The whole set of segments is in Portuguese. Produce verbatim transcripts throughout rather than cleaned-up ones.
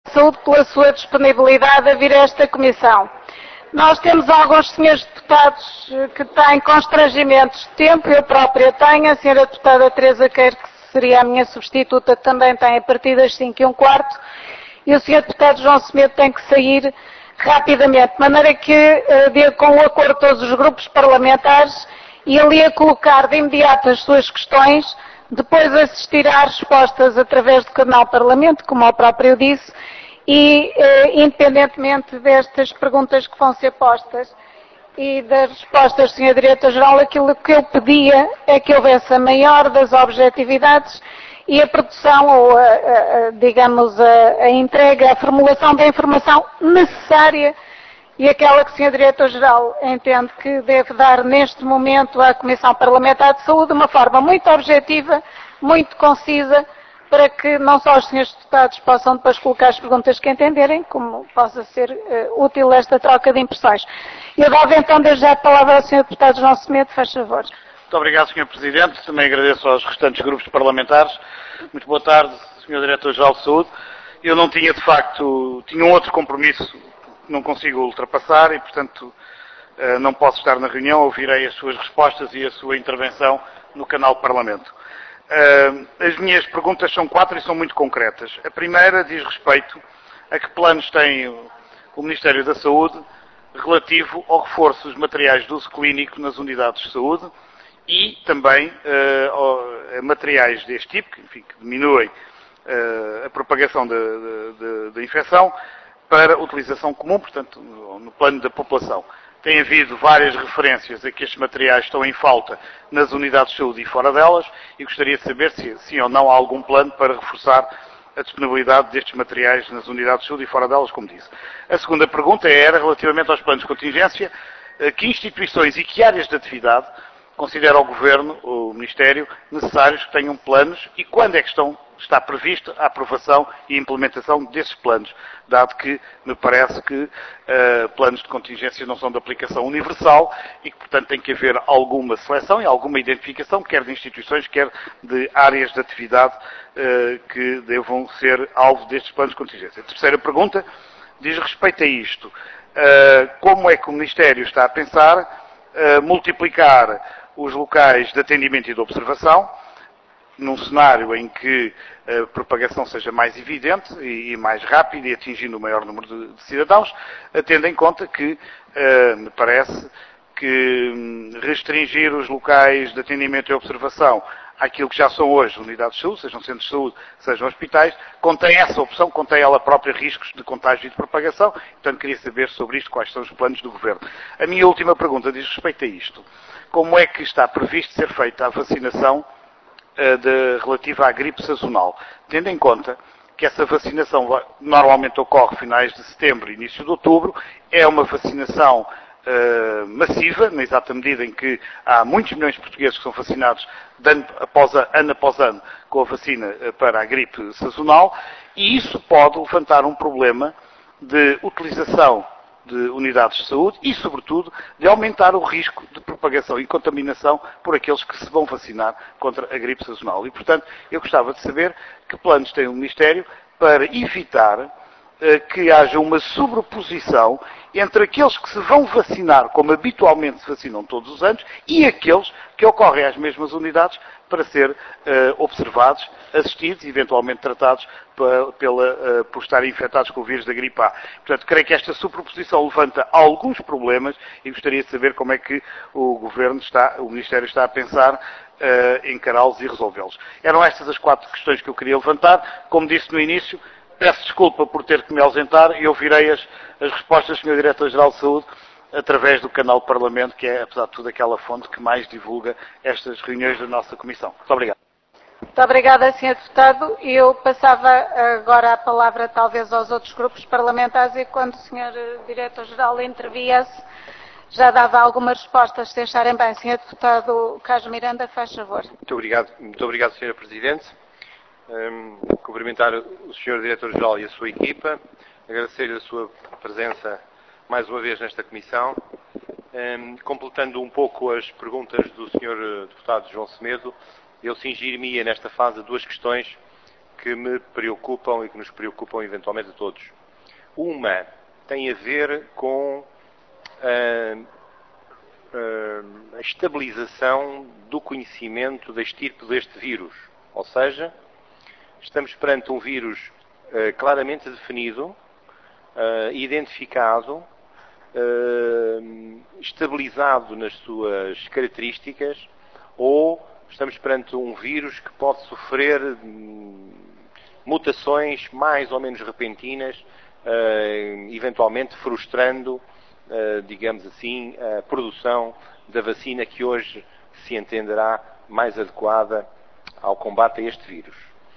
Saúde pela sua disponibilidade a vir a esta comissão. Nós temos alguns senhores deputados que têm constrangimentos de tempo, eu própria tenho, a senhora deputada Teresa Queiro, que seria a minha substituta, também tem a partir das cinco e um quarto, e o senhor deputado João Semedo tem que sair rapidamente, de maneira que, de, com o acordo de todos os grupos parlamentares, ele ia colocar de imediato as suas questões, depois assistir às respostas através do canal Parlamento, como eu próprio disse, e, eh, independentemente destas perguntas que vão ser postas e das respostas do senhor Diretor-Geral, aquilo que eu pedia é que houvesse a maior das objetividades e a produção, ou a, a, a, digamos, a, a entrega, a formulação da informação necessária e aquela que o senhor Diretor-Geral entende que deve dar neste momento à Comissão Parlamentar de Saúde de uma forma muito objetiva, muito concisa, para que não só os senhores deputados possam depois colocar as perguntas que entenderem, como possa ser uh, útil esta troca de impressões. Eu dava então desde já a palavra ao senhor deputado João Semedo, faz favor. Muito obrigado, senhor Presidente. Também agradeço aos restantes grupos parlamentares. Muito boa tarde, senhor Diretor-Geral de Saúde. Eu não tinha, de facto, tinha um outro compromisso que não consigo ultrapassar e, portanto, uh, não posso estar na reunião. Ouvirei as suas respostas e a sua intervenção no canal Parlamento. Uh, as minhas perguntas são quatro e são muito concretas. A primeira diz respeito a que planos tem o Ministério da Saúde relativo ao reforço dos materiais de uso clínico nas unidades de saúde e também uh, materiais deste tipo, que, enfim, que diminuem uh, a propagação da infecção, para utilização comum, portanto, no, no plano da população. Tem havido várias referências a que estes materiais estão em falta nas unidades de saúde e fora delas e gostaria de saber se sim ou não há algum plano para reforçar a disponibilidade destes materiais nas unidades de saúde e fora delas, como disse. A segunda pergunta era relativamente aos planos de contingência, que instituições e que áreas de atividade considera o Governo, o Ministério, necessários que tenham planos e quando é que estão, está prevista a aprovação e implementação desses planos, dado que me parece que uh, planos de contingência não são de aplicação universal e que, portanto, tem que haver alguma seleção e alguma identificação, quer de instituições, quer de áreas de atividade uh, que devam ser alvo destes planos de contingência. A terceira pergunta diz respeito a isto. Uh, como é que o Ministério está a pensar uh, multiplicar os locais de atendimento e de observação, num cenário em que a propagação seja mais evidente e mais rápida e atingindo o maior número de, de cidadãos, tendo em conta que, uh, me parece, que restringir os locais de atendimento e observação àquilo que já são hoje unidades de saúde, sejam centros de saúde, sejam hospitais, contém essa opção, contém ela própria riscos de contágio e de propagação. Portanto, queria saber sobre isto quais são os planos do Governo. A minha última pergunta diz respeito a isto. Como é que está previsto ser feita a vacinação uh, de, relativa à gripe sazonal, tendo em conta que essa vacinação normalmente ocorre finais de setembro e início de outubro, é uma vacinação uh, massiva, na exata medida em que há muitos milhões de portugueses que são vacinados de ano, após, ano após ano com a vacina uh, para a gripe sazonal, e isso pode levantar um problema de utilização de unidades de saúde e, sobretudo, de aumentar o risco de propagação e contaminação por aqueles que se vão vacinar contra a gripe sazonal. E, portanto, eu gostava de saber que planos tem o Ministério para evitar eh, que haja uma sobreposição entre aqueles que se vão vacinar, como habitualmente se vacinam todos os anos, e aqueles que ocorrem às mesmas unidades para ser eh, observados, assistidos e eventualmente tratados pela, pela, uh, por estarem infectados com o vírus da gripe A. Portanto, creio que esta superposição levanta alguns problemas e gostaria de saber como é que o Governo está, o Ministério está a pensar uh, encará-los e resolvê-los. Eram estas as quatro questões que eu queria levantar. Como disse no início, peço desculpa por ter que me ausentar e ouvirei as, as respostas do senhor Diretor-Geral de Saúde através do canal do Parlamento, que é, apesar de tudo, aquela fonte que mais divulga estas reuniões da nossa Comissão. Muito obrigado. Muito obrigada, senhor Deputado. Eu passava agora a palavra, talvez, aos outros grupos parlamentares e, quando o senhor Diretor-Geral interviesse, já dava algumas respostas, se acharem bem. senhor Deputado Carlos Miranda, faz favor. Muito obrigado, muito obrigado senhora Presidente. Um, cumprimentar o senhor Diretor-Geral e a sua equipa, agradecer-lhe a sua presença mais uma vez nesta Comissão, um, completando um pouco as perguntas do senhor Deputado João Semedo. Eu cingir-me-ia nesta fase duas questões que me preocupam e que nos preocupam eventualmente a todos. Uma tem a ver com a, a, a estabilização do conhecimento da estirpe deste vírus. Ou seja, estamos perante um vírus uh, claramente definido, uh, identificado, uh, estabilizado nas suas características, ou estamos perante um vírus que pode sofrer hum, mutações mais ou menos repentinas, uh, eventualmente frustrando, uh, digamos assim, a produção da vacina que hoje se entenderá mais adequada ao combate a este vírus.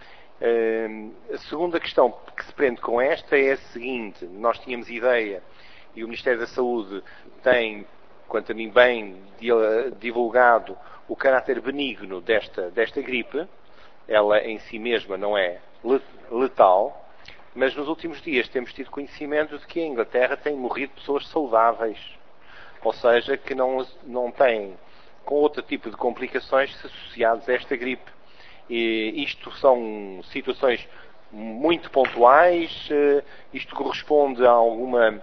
Uh, a segunda questão que se prende com esta é a seguinte: nós tínhamos ideia, e o Ministério da Saúde tem, quanto a mim bem, divulgado o caráter benigno desta, desta gripe. Ela em si mesma não é letal, mas nos últimos dias temos tido conhecimento de que em Inglaterra têm morrido pessoas saudáveis, ou seja, que não, não têm com outro tipo de complicações associadas a esta gripe. E isto são situações muito pontuais, isto corresponde a alguma,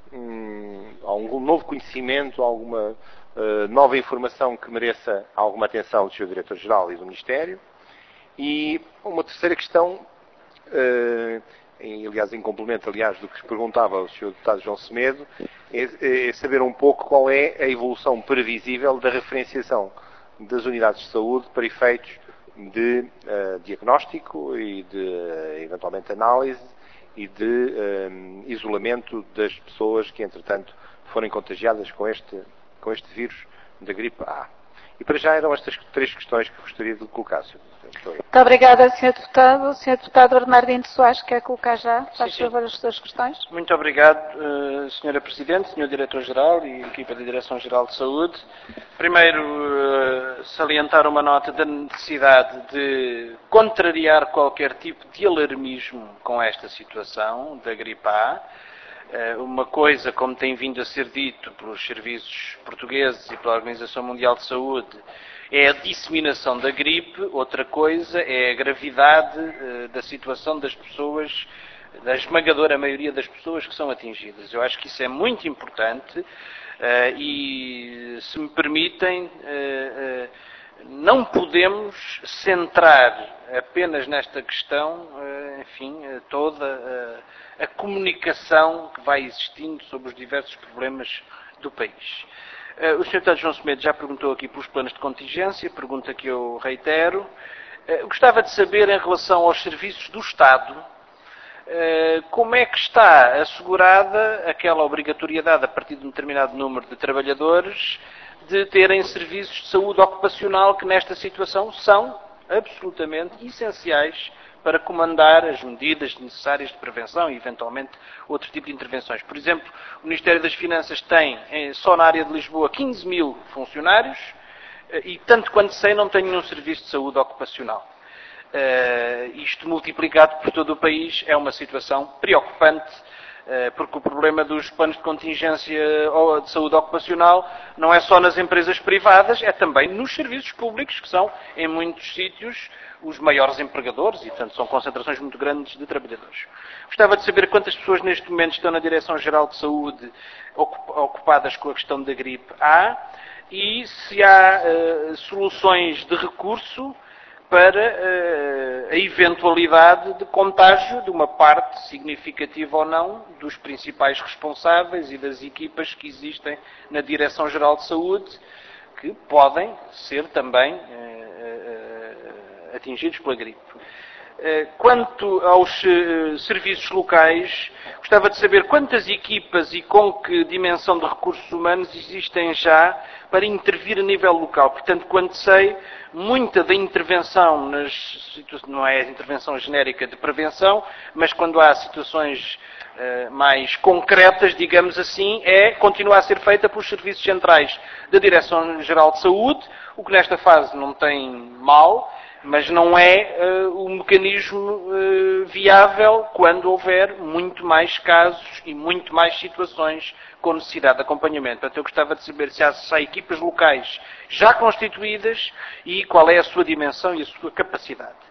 a algum novo conhecimento, a alguma uh, nova informação que mereça alguma atenção do senhor Diretor-Geral e do Ministério. E uma terceira questão, uh, em, aliás em complemento aliás, do que se perguntava ao senhor Deputado João Semedo, é, é saber um pouco qual é a evolução previsível da referenciação das unidades de saúde para efeitos de uh, diagnóstico e de, uh, eventualmente, análise e de uh, isolamento das pessoas que, entretanto, forem contagiadas com este, com este vírus da gripe A. E para já eram estas três questões que gostaria de colocar, senhor Presidente. Muito obrigada, senhor Deputado. O senhor Deputado Bernardino Soares quer colocar já, faz sim, favor, as suas questões. Muito obrigado, uh, senhora Presidente, senhor Diretor-Geral e equipa da Direção-Geral de Saúde. Primeiro, uh, salientar uma nota da necessidade de contrariar qualquer tipo de alarmismo com esta situação da gripe A. Uh, uma coisa, como tem vindo a ser dito pelos serviços portugueses e pela Organização Mundial de Saúde, é a disseminação da gripe, outra coisa é a gravidade uh, da situação das pessoas, da esmagadora maioria das pessoas que são atingidas. Eu acho que isso é muito importante uh, e, se me permitem, uh, uh, não podemos centrar apenas nesta questão, uh, enfim, uh, toda uh, a comunicação que vai existindo sobre os diversos problemas do país. O senhor Deputado João Semedo já perguntou aqui pelos planos de contingência, pergunta que eu reitero. Gostava de saber, em relação aos serviços do Estado, como é que está assegurada aquela obrigatoriedade, a partir de um determinado número de trabalhadores, de terem serviços de saúde ocupacional que, nesta situação, são absolutamente essenciais para comandar as medidas necessárias de prevenção e, eventualmente, outro tipo de intervenções. Por exemplo, o Ministério das Finanças tem, só na área de Lisboa, quinze mil funcionários e, tanto quanto sei, não tem nenhum serviço de saúde ocupacional. Uh, isto multiplicado por todo o país é uma situação preocupante, uh, porque o problema dos planos de contingência de saúde ocupacional não é só nas empresas privadas, é também nos serviços públicos, que são, em muitos sítios, os maiores empregadores, e, portanto, são concentrações muito grandes de trabalhadores. Gostava de saber quantas pessoas neste momento estão na Direção-Geral de Saúde ocupadas com a questão da gripe A e se há uh, soluções de recurso para uh, a eventualidade de contágio de uma parte significativa ou não dos principais responsáveis e das equipas que existem na Direção-Geral de Saúde, que podem ser também uh, uh, atingidos pela gripe. Quanto aos serviços locais, gostava de saber quantas equipas e com que dimensão de recursos humanos existem já para intervir a nível local. Portanto, quanto sei, muita da intervenção, nas situações, não é a intervenção genérica de prevenção, mas quando há situações uh, mais concretas, digamos assim, é continuar a ser feita pelos serviços centrais da Direção-Geral de Saúde, o que nesta fase não tem mal, mas não é uh, um mecanismo uh, viável quando houver muito mais casos e muito mais situações com necessidade de acompanhamento. Portanto, eu gostava de saber se há, se há equipas locais já constituídas e qual é a sua dimensão e a sua capacidade.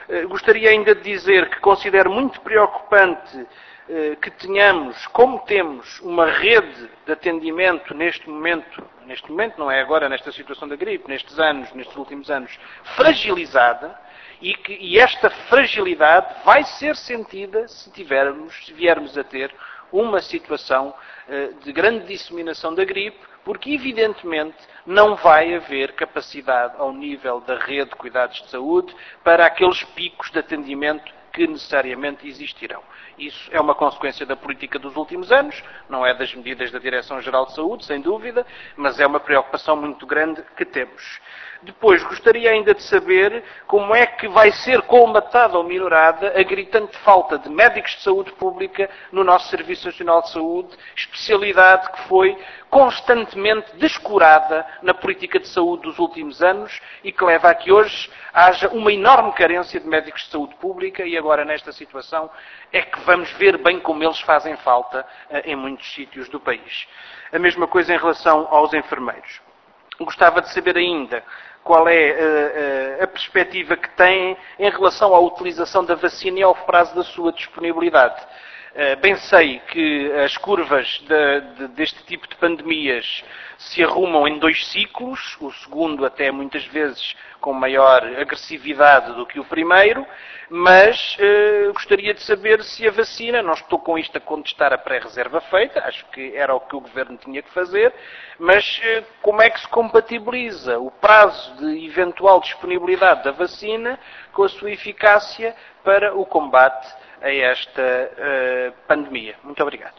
Gostaria ainda de dizer que considero muito preocupante que tenhamos, como temos, uma rede de atendimento neste momento, neste momento não é agora, nesta situação da gripe, nestes anos, nestes últimos anos, fragilizada, e que e esta fragilidade vai ser sentida se tivermos, se viermos a ter uma situação de grande disseminação da gripe, porque evidentemente não vai haver capacidade ao nível da rede de cuidados de saúde para aqueles picos de atendimento que necessariamente existirão. Isso é uma consequência da política dos últimos anos, não é das medidas da Direção-Geral de Saúde, sem dúvida, mas é uma preocupação muito grande que temos. Depois, gostaria ainda de saber como é que vai ser colmatada ou melhorada a gritante falta de médicos de saúde pública no nosso Serviço Nacional de Saúde, especialidade que foi constantemente descurada na política de saúde dos últimos anos e que leva a que hoje haja uma enorme carência de médicos de saúde pública e agora nesta situação é que vamos ver bem como eles fazem falta em muitos sítios do país. A mesma coisa em relação aos enfermeiros. Gostava de saber ainda qual é uh, uh, a perspectiva que têm em relação à utilização da vacina e ao prazo da sua disponibilidade. Uh, bem sei que as curvas de, de, deste tipo de pandemias se arrumam em dois ciclos, o segundo até muitas vezes com maior agressividade do que o primeiro, mas uh, gostaria de saber se a vacina, não estou com isto a contestar a pré-reserva feita, acho que era o que o Governo tinha que fazer, mas uh, como é que se compatibiliza o prazo de eventual disponibilidade da vacina com a sua eficácia para o combate a esta uh, pandemia. Muito obrigado.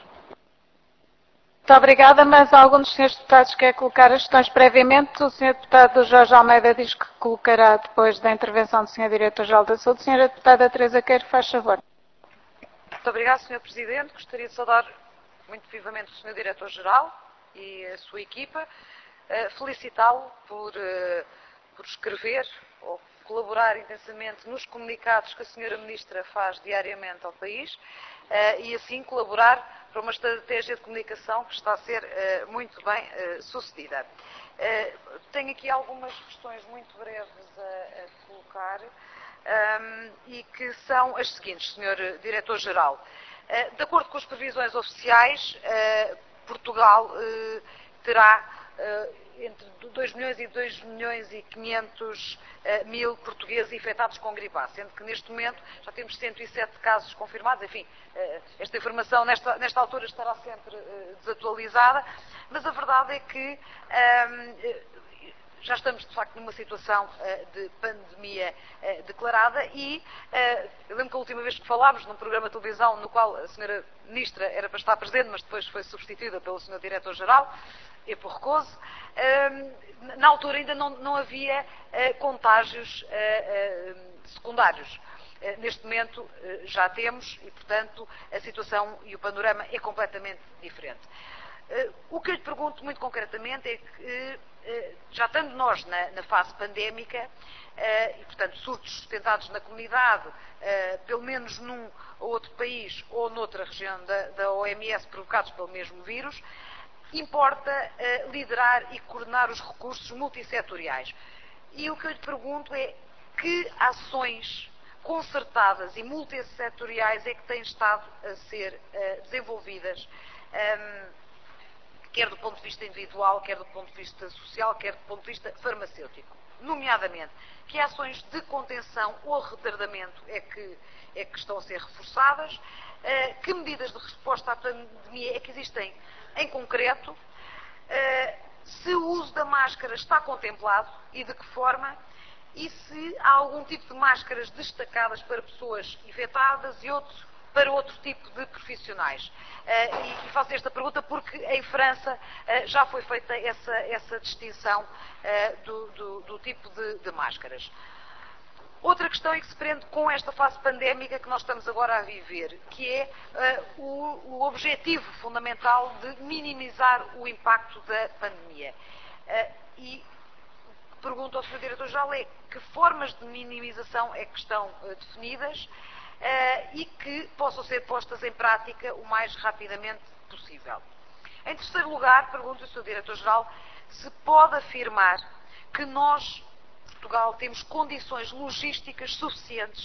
Muito obrigada, mas algum dos senhores deputados quer colocar as questões previamente? O senhor deputado Jorge Almeida diz que colocará depois da intervenção do senhor Diretor-Geral da Saúde. Senhora deputada Teresa Queiro, faz favor. Muito obrigada, senhor Presidente. Gostaria de saudar muito vivamente o senhor Diretor-Geral e a sua equipa, uh, felicitá-lo por, uh, por escrever ou colaborar intensamente nos comunicados que a senhora Ministra faz diariamente ao país uh, e assim colaborar para uma estratégia de comunicação que está a ser uh, muito bem uh, sucedida. Uh, tenho aqui algumas questões muito breves a, a colocar um, e que são as seguintes, senhor Diretor-Geral. Uh, de acordo com as previsões oficiais, uh, Portugal uh, terá uh, entre dois milhões e dois milhões e quinhentos mil portugueses infectados com gripe A, sendo que neste momento já temos cento e sete casos confirmados. Enfim, esta informação nesta, nesta altura estará sempre desatualizada, mas a verdade é que um, já estamos de facto numa situação uh, de pandemia uh, declarada e uh, eu lembro que a última vez que falámos num programa de televisão no qual a senhora Ministra era para estar presente, mas depois foi substituída pelo senhor Diretor-Geral, Epo Recoso, uh, na altura ainda não, não havia uh, contágios uh, uh, secundários. Uh, neste momento uh, já temos e, portanto, a situação e o panorama é completamente diferente. Uh, o que eu lhe pergunto muito concretamente é que, uh, já estando nós na, na fase pandémica, uh, e portanto surtos sustentados na comunidade, uh, pelo menos num ou outro país ou noutra região da, da O M S provocados pelo mesmo vírus, importa uh, liderar e coordenar os recursos multissetoriais. E o que eu lhe pergunto é que ações concertadas e multissetoriais é que têm estado a ser uh, desenvolvidas, um, quer do ponto de vista individual, quer do ponto de vista social, quer do ponto de vista farmacêutico. Nomeadamente, que ações de contenção ou retardamento é que, é que estão a ser reforçadas, uh, que medidas de resposta à pandemia é que existem em concreto, uh, se o uso da máscara está contemplado e de que forma, e se há algum tipo de máscaras destacadas para pessoas infectadas e outro para outro tipo de profissionais. Uh, e, e faço esta pergunta porque em França uh, já foi feita essa, essa distinção uh, do, do, do tipo de, de máscaras. Outra questão é que se prende com esta fase pandémica que nós estamos agora a viver, que é uh, o, o objetivo fundamental de minimizar o impacto da pandemia. Uh, e pergunto ao senhor Diretor-Geral é que formas de minimização é que estão uh, definidas uh, e que possam ser postas em prática o mais rapidamente possível. Em terceiro lugar, pergunto ao senhor Diretor-Geral se pode afirmar que nós, Portugal, temos condições logísticas suficientes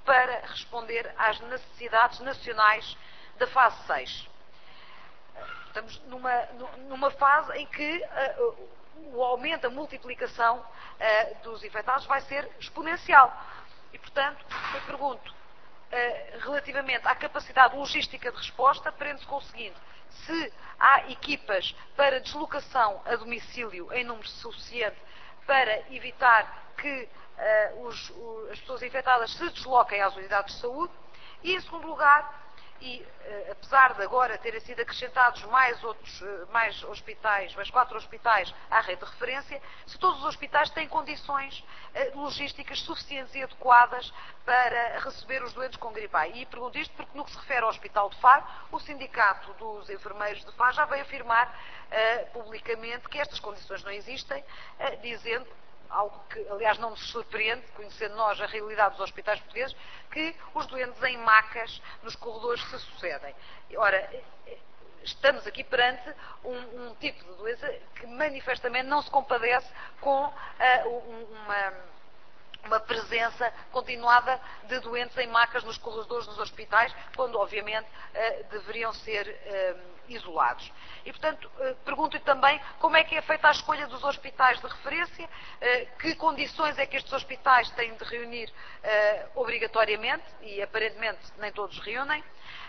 para responder às necessidades nacionais da fase seis. Estamos numa, numa fase em que uh, o aumento, a multiplicação uh, dos infectados vai ser exponencial. E, portanto, eu pergunto, uh, relativamente à capacidade logística de resposta, prende-se com o seguinte: se há equipas para deslocação a domicílio em número suficiente para evitar que uh, os, os, as pessoas infectadas se desloquem às unidades de saúde, e, em segundo lugar, e uh, apesar de agora terem sido acrescentados mais outros, uh, mais hospitais, mais quatro hospitais à rede de referência, se todos os hospitais têm condições uh, logísticas suficientes e adequadas para receber os doentes com gripe A. E pergunto isto porque, no que se refere ao Hospital de Faro, o Sindicato dos Enfermeiros de Faro já veio afirmar uh, publicamente que estas condições não existem, uh, dizendo, algo que, aliás, não nos surpreende, conhecendo nós a realidade dos hospitais portugueses, que os doentes em macas nos corredores se sucedem. Ora, estamos aqui perante um, um tipo de doença que manifestamente não se compadece com uh, uma, uma presença continuada de doentes em macas nos corredores dos hospitais, quando, obviamente, uh, deveriam ser uh, isolados. E, portanto, pergunto-lhe também como é que é feita a escolha dos hospitais de referência, que condições é que estes hospitais têm de reunir obrigatoriamente, e aparentemente nem todos reúnem,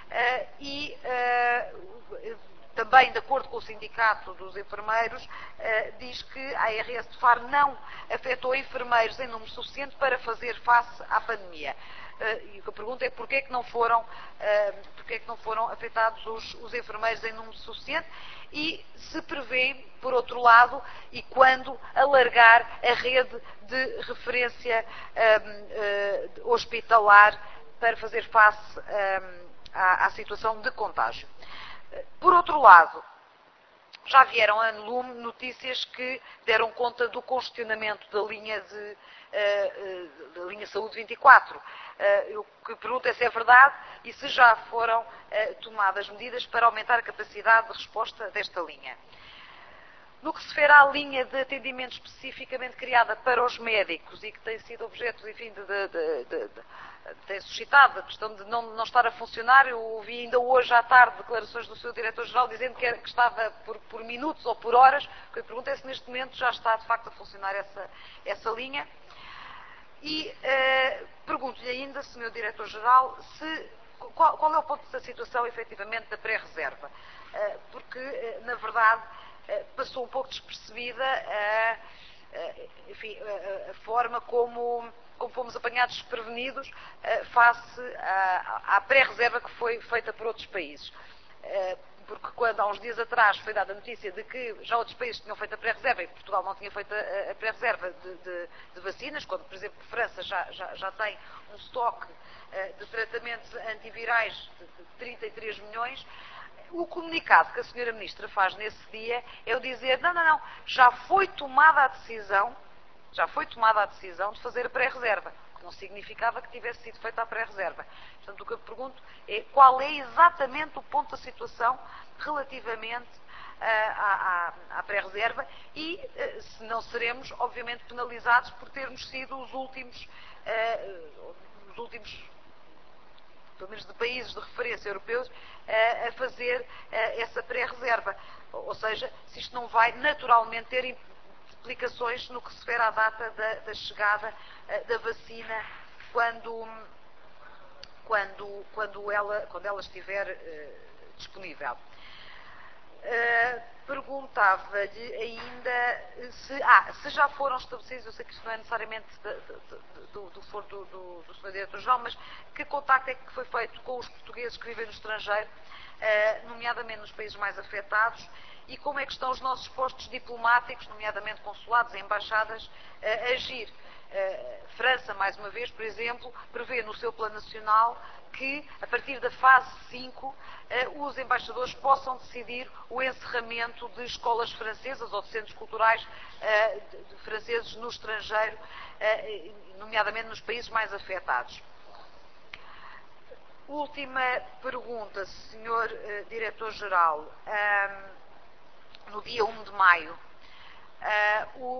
e também, de acordo com o Sindicato dos Enfermeiros, diz que a R S de Faro não afetou enfermeiros em número suficiente para fazer face à pandemia. Uh, e a pergunta é porquê é que não foram, uh, porquê é que não foram afetados os, os enfermeiros em número suficiente e se prevê, por outro lado, e quando alargar a rede de referência uh, uh, hospitalar para fazer face uh, à, à situação de contágio. Uh, por outro lado, já vieram a lume notícias que deram conta do congestionamento da linha, de, uh, uh, da linha Saúde vinte e quatro. Uh, eu que pergunto é se é verdade e se já foram uh, tomadas medidas para aumentar a capacidade de resposta desta linha. No que se refere à linha de atendimento especificamente criada para os médicos e que tem sido objeto, enfim, de, de, de, de, de tem suscitado a questão de não, não estar a funcionar. Eu ouvi ainda hoje à tarde declarações do seu Diretor-Geral dizendo que, era, que estava por, por minutos ou por horas. O que eu pergunto é se neste momento já está de facto a funcionar essa, essa linha. E eh, pergunto-lhe ainda, senhor Diretor-Geral, se, qual, qual é o ponto da situação efetivamente da pré-reserva? Eh, porque, eh, na verdade, eh, passou um pouco despercebida a, eh, enfim, a, a forma como, como fomos apanhados desprevenidos eh, face à, à pré-reserva que foi feita por outros países. Eh, porque quando há uns dias atrás foi dada a notícia de que já outros países tinham feito a pré-reserva e Portugal não tinha feito a, a pré-reserva de, de, de vacinas, quando, por exemplo, a França já, já, já tem um estoque uh, de tratamentos antivirais de, de trinta e três milhões, o comunicado que a senhora Ministra faz nesse dia é o dizer, não, não, não, já foi tomada a decisão, já foi tomada a decisão de fazer a pré-reserva. Não significava que tivesse sido feita a pré-reserva. Portanto, o que eu pergunto é qual é exatamente o ponto da situação relativamente uh, à, à, à pré-reserva e uh, se não seremos, obviamente, penalizados por termos sido os últimos, uh, os últimos, pelo menos de países de referência europeus, uh, a fazer uh, essa pré-reserva. Ou seja, se isto não vai naturalmente ter implicações no que se refere à data da, da chegada uh, da vacina quando, quando, quando, ela, quando ela estiver uh, disponível. Uh, Perguntava-lhe ainda se, ah, se já foram estabelecidos, eu sei que isto não é necessariamente de, de, de, do, do foro do, do, do senhor Diretor-Geral, mas que contacto é que foi feito com os portugueses que vivem no estrangeiro, uh, nomeadamente nos países mais afetados, e como é que estão os nossos postos diplomáticos, nomeadamente consulados e embaixadas, uh, a agir. Uh, França, mais uma vez, por exemplo, prevê no seu plano nacional que, a partir da fase cinco, uh, os embaixadores possam decidir o encerramento de escolas francesas ou de centros culturais uh, de, de franceses no estrangeiro, uh, nomeadamente nos países mais afetados. Última pergunta, senhor uh, Diretor-Geral. Um, no dia um de maio, uh, o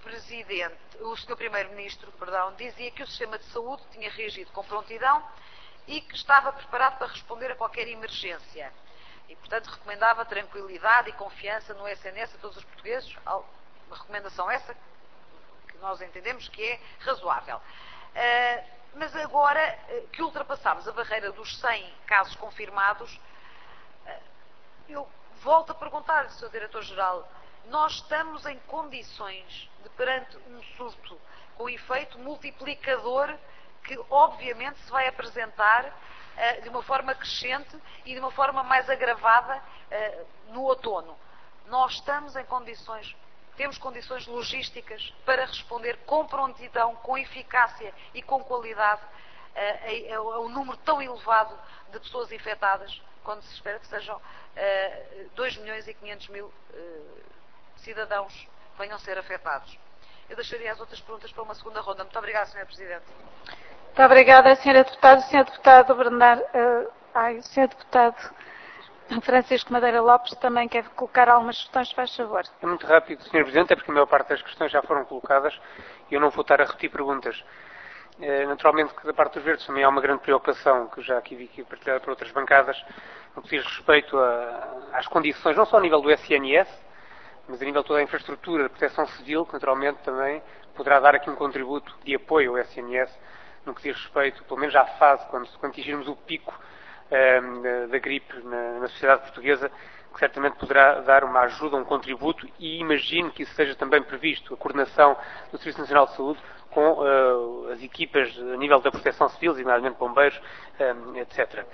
Presidente, o senhor Primeiro-Ministro, perdão, dizia que o sistema de saúde tinha reagido com prontidão e que estava preparado para responder a qualquer emergência. E, portanto, recomendava tranquilidade e confiança no S N S a todos os portugueses. Uma recomendação essa que nós entendemos que é razoável. Uh, mas agora uh, que ultrapassámos a barreira dos cem casos confirmados, uh, eu volto a perguntar-lhe, senhor Diretor-Geral, nós estamos em condições de, perante um surto com efeito multiplicador que obviamente se vai apresentar uh, de uma forma crescente e de uma forma mais agravada uh, no outono. Nós estamos em condições, temos condições logísticas para responder com prontidão, com eficácia e com qualidade uh, a, a, a um número tão elevado de pessoas infectadas, quando se espera que sejam uh, dois milhões e quinhentos mil uh, cidadãos venham a ser afetados. Eu deixaria as outras perguntas para uma segunda ronda. Muito obrigada, senhora Presidente. Muito obrigada, senhora Deputada. senhor Deputado Bernardo, uh, ai, senhor Deputado Francisco Madeira Lopes também quer colocar algumas questões, faz favor. É muito rápido, senhor Presidente, é porque a maior parte das questões já foram colocadas e eu não vou estar a repetir perguntas. Uh, naturalmente que da parte dos verdes também há uma grande preocupação, que já aqui vi aqui partilhada por outras bancadas, no que diz respeito a, às condições, não só a nível do S N S, mas a nível de toda a infraestrutura de proteção civil, que naturalmente também poderá dar aqui um contributo de apoio ao S N S, no que diz respeito, pelo menos à fase, quando, quando atingirmos o pico um, da, da gripe na, na sociedade portuguesa, que certamente poderá dar uma ajuda, um contributo, e imagino que isso seja também previsto, a coordenação do Serviço Nacional de Saúde com uh, as equipas a nível da proteção civil, designadamente bombeiros, um, etcétera.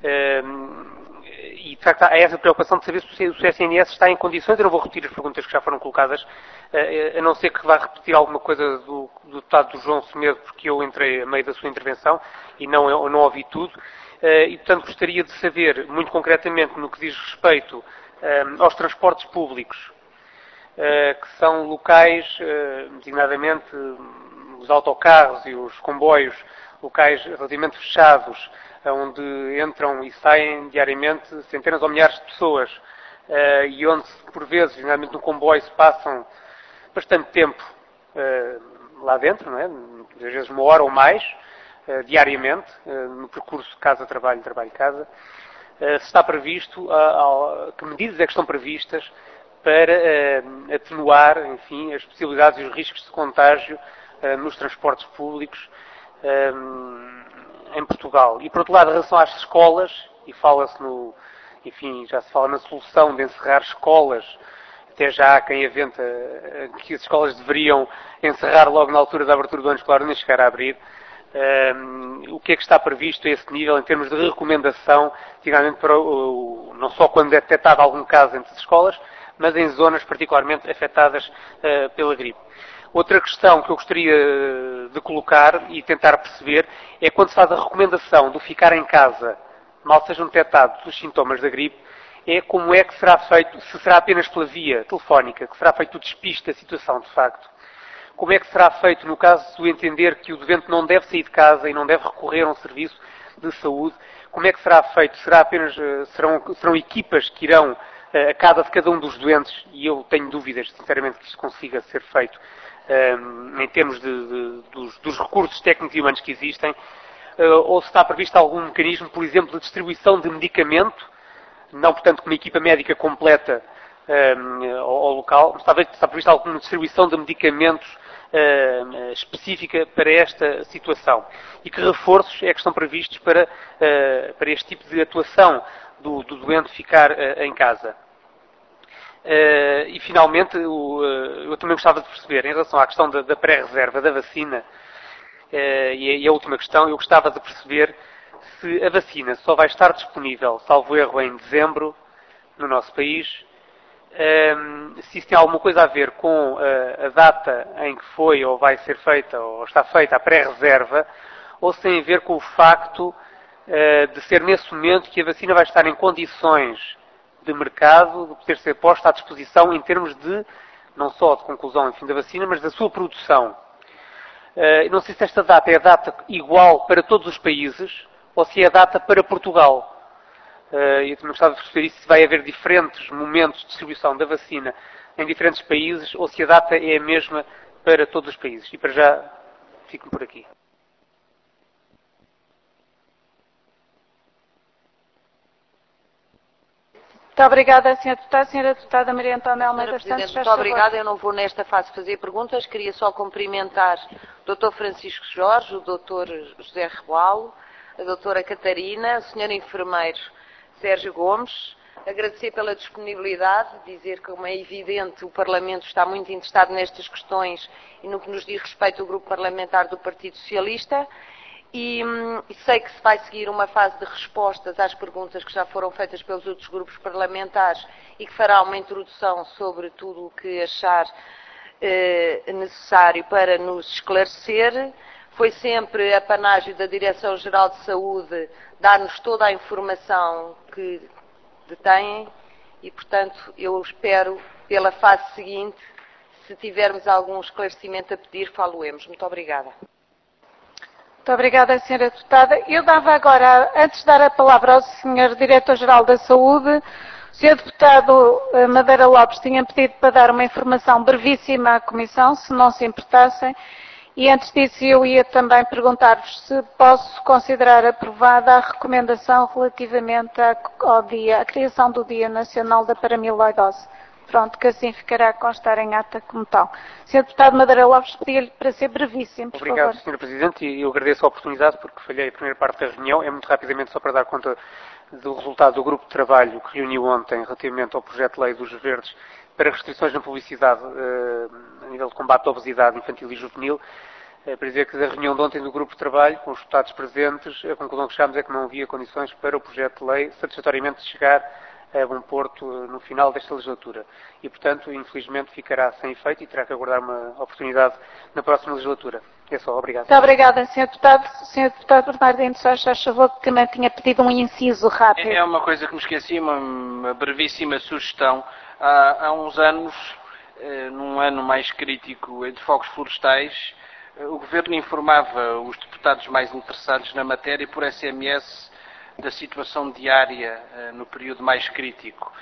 Um, e, de facto, há essa preocupação de saber se o S N S está em condições. Eu não vou repetir as perguntas que já foram colocadas, uh, a não ser que vá repetir alguma coisa do, do deputado do João Semedo, porque eu entrei a meio da sua intervenção e não, eu não ouvi tudo. Uh, e, portanto, gostaria de saber, muito concretamente, no que diz respeito uh, aos transportes públicos, uh, que são locais, uh, designadamente, os autocarros e os comboios, locais relativamente fechados, onde entram e saem diariamente centenas ou milhares de pessoas, uh, e onde, por vezes, designadamente no comboio, se passam bastante tempo uh, lá dentro, não é? Às vezes uma hora ou mais, uh, diariamente, uh, no percurso casa-trabalho, trabalho-casa. Uh, se está previsto, uh, uh, que medidas é que estão previstas para uh, atenuar, enfim, as possibilidades e os riscos de contágio uh, nos transportes públicos um, em Portugal. E, por outro lado, em relação às escolas, e fala-se no, enfim, já se fala na solução de encerrar escolas, até já há quem aventa que as escolas deveriam encerrar logo na altura da abertura do ano escolar, nem chegar a abrir. Um, o que é que está previsto a esse nível em termos de recomendação, digamos, para o, não só quando é detectado algum caso entre as escolas, mas em zonas particularmente afetadas uh, pela gripe. Outra questão que eu gostaria de colocar e tentar perceber é quando se faz a recomendação do ficar em casa, mal sejam detectados os sintomas da gripe, é como é que será feito, se será apenas pela via telefónica, que será feito o despiste da situação de facto. Como é que será feito no caso do entender que o doente não deve sair de casa e não deve recorrer a um serviço de saúde? Como é que será feito? Será apenas, serão, serão equipas que irão a casa de cada um dos doentes, e eu tenho dúvidas, sinceramente, que isto consiga ser feito um, em termos de, de, dos, dos recursos técnicos e humanos que existem, uh, ou se está previsto algum mecanismo, por exemplo, de distribuição de medicamento, não, portanto, com uma equipa médica completa um, ao, ao local, mas talvez está prevista alguma distribuição de medicamentos uh, específica para esta situação. E que reforços é que estão previstos para, uh, para este tipo de atuação do, do doente ficar uh, em casa. Uh, e, finalmente, o, uh, eu também gostava de perceber, em relação à questão da, da pré-reserva da vacina, uh, e, e a última questão, eu gostava de perceber se a vacina só vai estar disponível, salvo erro, em dezembro, no nosso país, um, se isso tem alguma coisa a ver com uh, a data em que foi ou vai ser feita, ou está feita a pré-reserva, ou se tem a ver com o facto uh, de ser nesse momento que a vacina vai estar em condições de mercado, de poder ser posta à disposição em termos de, não só de conclusão, enfim, da vacina, mas da sua produção. Uh, não sei se esta data é a data igual para todos os países, ou se é a data para Portugal. Uh, eu também gostava de perceber isso, se vai haver diferentes momentos de distribuição da vacina em diferentes países, ou se a data é a mesma para todos os países. E para já, fico por aqui. Muito obrigada, senhora Deputada. Senhora Deputada Maria Antónia Almeida Santos, muito obrigada. Eu não vou nesta fase fazer perguntas. Queria só cumprimentar o doutor Francisco Jorge, o doutor José Reboalo, a doutora Catarina, o senhor enfermeiro Sérgio Gomes. Agradecer pela disponibilidade, dizer que, como é evidente, o Parlamento está muito interessado nestas questões e no que nos diz respeito ao Grupo Parlamentar do Partido Socialista. E, e sei que se vai seguir uma fase de respostas às perguntas que já foram feitas pelos outros grupos parlamentares e que fará uma introdução sobre tudo o que achar eh, necessário para nos esclarecer. Foi sempre apanágio da Direção-Geral de Saúde dar-nos toda a informação que detêm e, portanto, eu espero, pela fase seguinte, se tivermos algum esclarecimento a pedir, falo-emos. Muito obrigada. Muito obrigada, senhora Deputada. Eu dava agora, antes de dar a palavra ao senhor Diretor-Geral da Saúde, o senhor Deputado Madeira Lopes tinha pedido para dar uma informação brevíssima à Comissão, se não se importassem, e antes disso eu ia também perguntar-vos se posso considerar aprovada a recomendação relativamente ao dia, à criação do Dia Nacional da Paramiloidose. Pronto, que assim ficará a constar em ata como tal. senhor Deputado Madeira Lopes, pedia-lhe para ser brevíssimo, por Obrigado, favor. senhora Presidente, e eu agradeço a oportunidade porque falhei a primeira parte da reunião. É muito rapidamente só para dar conta do resultado do grupo de trabalho que reuniu ontem relativamente ao projeto de lei dos Verdes para restrições na publicidade eh, a nível de combate à obesidade infantil e juvenil. É para dizer que da reunião de ontem do grupo de trabalho, com os deputados presentes, a conclusão que chegámos é que não havia condições para o projeto de lei satisfatoriamente chegar a bom porto no final desta legislatura. E, portanto, infelizmente ficará sem efeito e terá que aguardar uma oportunidade na próxima legislatura. É só. Obrigado. Muito obrigada, senhor Deputado. senhor Deputado Bernardino Soares, faz favor, que também tinha pedido um inciso rápido. É uma coisa que me esqueci, uma, uma brevíssima sugestão. Há, há uns anos, eh, num ano mais crítico de fogos florestais, eh, o Governo informava os deputados mais interessados na matéria por S M S da situação diária uh, no período mais crítico.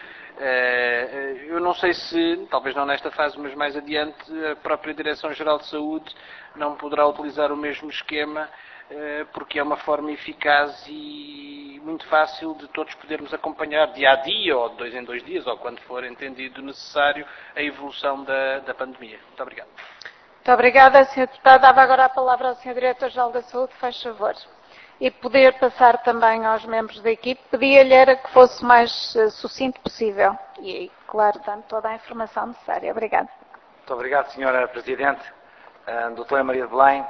Uh, eu não sei se, talvez não nesta fase, mas mais adiante, a própria Direção-Geral de Saúde não poderá utilizar o mesmo esquema, uh, porque é uma forma eficaz e muito fácil de todos podermos acompanhar dia a dia, ou de dois em dois dias, ou quando for entendido necessário, a evolução da, da pandemia. Muito obrigado. Muito obrigada, senhor Deputado. Dava agora a palavra ao senhor Diretor-Geral da Saúde, faz favor. E poder passar também aos membros da equipe, pedia-lhe era que fosse mais uh, sucinto possível. E, claro, dando toda a informação necessária. Obrigada. Muito obrigado, senhora Presidente, uh, doutora Maria de Belém,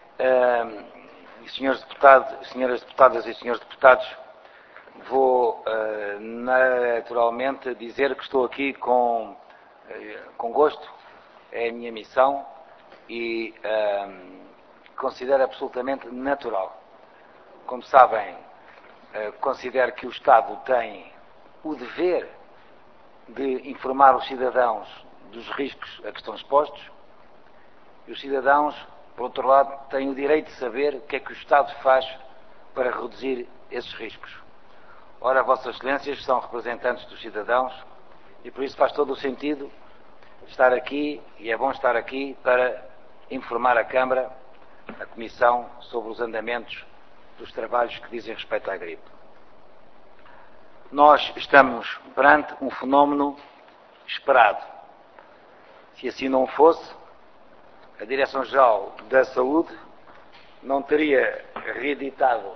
uh, e senhores deputados, senhoras deputadas e senhores deputados. Vou uh, naturalmente dizer que estou aqui com, uh, com gosto, é a minha missão e uh, considero absolutamente natural. Como sabem, considero que o Estado tem o dever de informar os cidadãos dos riscos a que estão expostos e os cidadãos, por outro lado, têm o direito de saber o que é que o Estado faz para reduzir esses riscos. Ora, Vossas Excelências são representantes dos cidadãos e por isso faz todo o sentido estar aqui, e é bom estar aqui para informar a Câmara, a Comissão, sobre os andamentos dos trabalhos que dizem respeito à gripe. Nós estamos perante um fenómeno esperado. Se assim não fosse, a Direção-Geral da Saúde não teria reeditado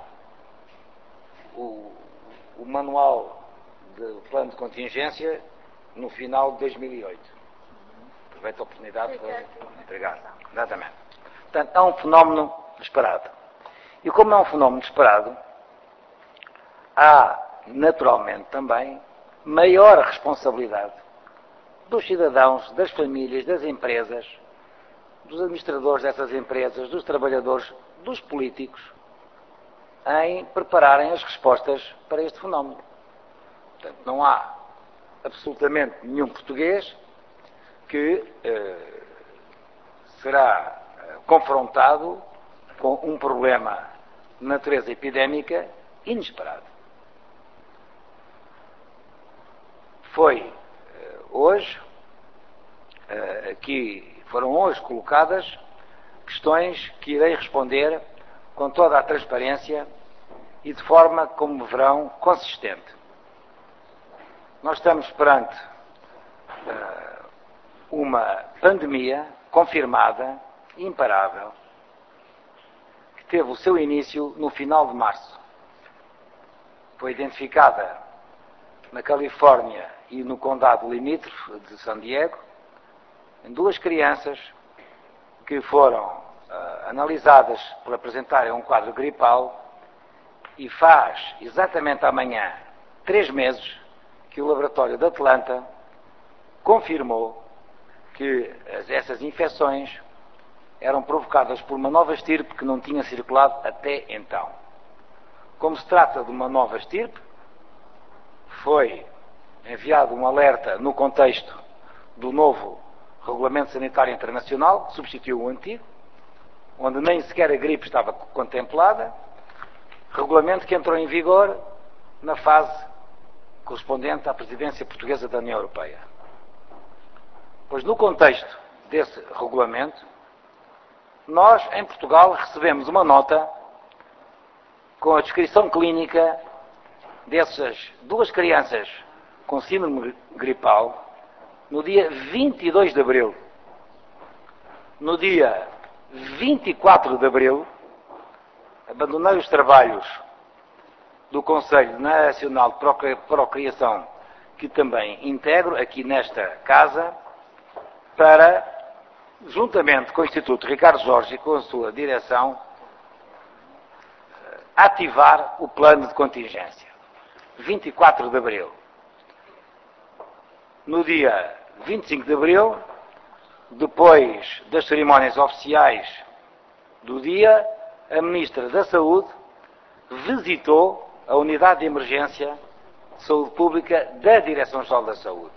o, o manual de plano de contingência no final de dois mil e oito. Aproveito a oportunidade para entregar. Exatamente. Portanto, é um fenómeno esperado. E como é um fenómeno esperado, há naturalmente também maior responsabilidade dos cidadãos, das famílias, das empresas, dos administradores dessas empresas, dos trabalhadores, dos políticos, em prepararem as respostas para este fenómeno. Portanto, não há absolutamente nenhum português que eh, será confrontado com um problema de natureza epidémica inesperado. Foi uh, hoje, uh, aqui foram hoje colocadas questões que irei responder com toda a transparência e de forma, como me verão, consistente. Nós estamos perante uh, uma pandemia confirmada, imparável, que teve o seu início no final de março. Foi identificada na Califórnia e no condado limítrofe de San Diego, em duas crianças que foram uh, analisadas por apresentarem um quadro gripal, e faz exatamente amanhã três meses que o laboratório de Atlanta confirmou que essas infecções eram provocadas por uma nova estirpe que não tinha circulado até então. Como se trata de uma nova estirpe, foi enviado um alerta no contexto do novo Regulamento Sanitário Internacional, que substituiu o antigo, onde nem sequer a gripe estava contemplada, regulamento que entrou em vigor na fase correspondente à presidência portuguesa da União Europeia. Pois no contexto desse regulamento, nós, em Portugal, recebemos uma nota com a descrição clínica dessas duas crianças com síndrome gripal no dia vinte e dois de abril. No dia vinte e quatro de abril, abandonei os trabalhos do Conselho Nacional de Procriação, que também integro aqui nesta casa, para, juntamente com o Instituto Ricardo Jorge e com a sua direção, ativar o plano de contingência. vinte e quatro de abril. No dia vinte e cinco de abril, depois das cerimónias oficiais do dia, a Ministra da Saúde visitou a Unidade de Emergência de Saúde Pública da Direção-Geral da Saúde.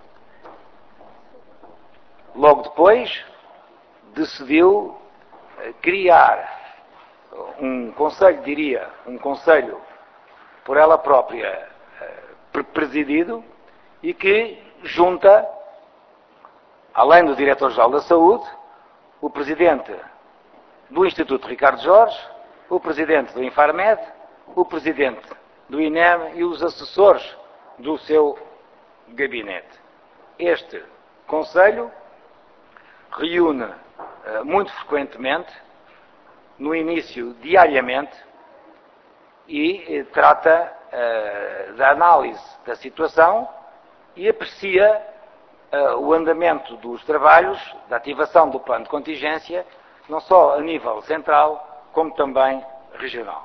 Logo depois, decidiu criar um conselho, diria, um conselho por ela própria presidido e que junta, além do Diretor-Geral da Saúde, o Presidente do Instituto Ricardo Jorge, o Presidente do Infarmed, o Presidente do I N E M e os assessores do seu gabinete. Este Conselho reúne uh, muito frequentemente, no início diariamente, e eh, trata uh, da análise da situação e aprecia uh, o andamento dos trabalhos, da ativação do plano de contingência, não só a nível central, como também regional.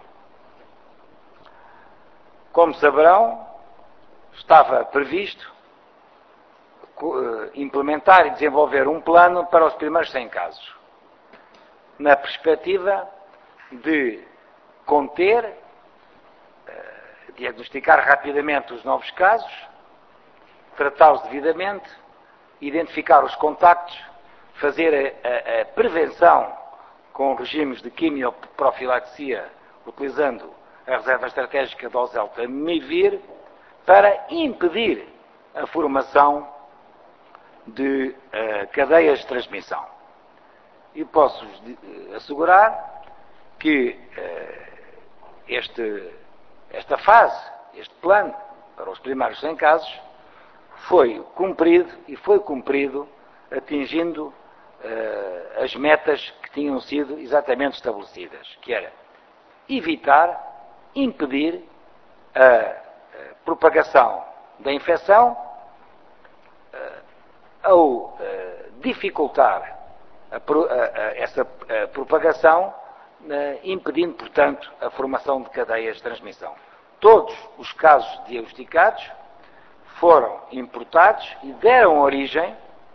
Como saberão, estava previsto uh, implementar e desenvolver um plano para os primeiros cem casos, na perspectiva de conter, uh, diagnosticar rapidamente os novos casos, tratá-los devidamente, identificar os contactos, fazer a, a, a prevenção com regimes de quimioprofilaxia, utilizando a reserva estratégica de oseltamivir, para impedir a formação de uh, cadeias de transmissão. E posso assegurar que uh, este, esta fase, este plano para os primeiros cem casos, foi cumprido e foi cumprido atingindo uh, as metas que tinham sido exatamente estabelecidas, que era evitar, impedir a, a propagação da infecção uh, ou uh, dificultar a, a, a, essa a propagação, uh, impedindo, portanto, a formação de cadeias de transmissão. Todos os casos diagnosticados foram importados e deram origem,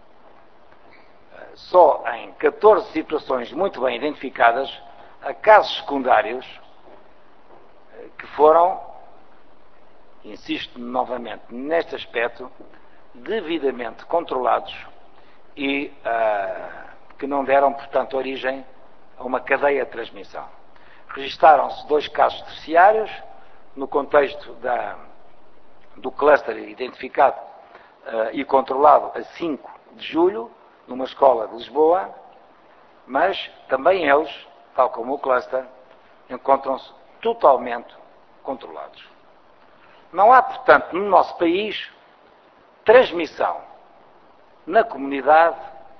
só em catorze situações muito bem identificadas, a casos secundários que foram, insisto novamente neste aspecto, devidamente controlados e uh, que não deram, portanto, origem a uma cadeia de transmissão. Registaram-se dois casos terciários no contexto da do cluster identificado uh, e controlado a cinco de julho, numa escola de Lisboa, mas também eles, tal como o cluster, encontram-se totalmente controlados. Não há, portanto, no nosso país, transmissão na comunidade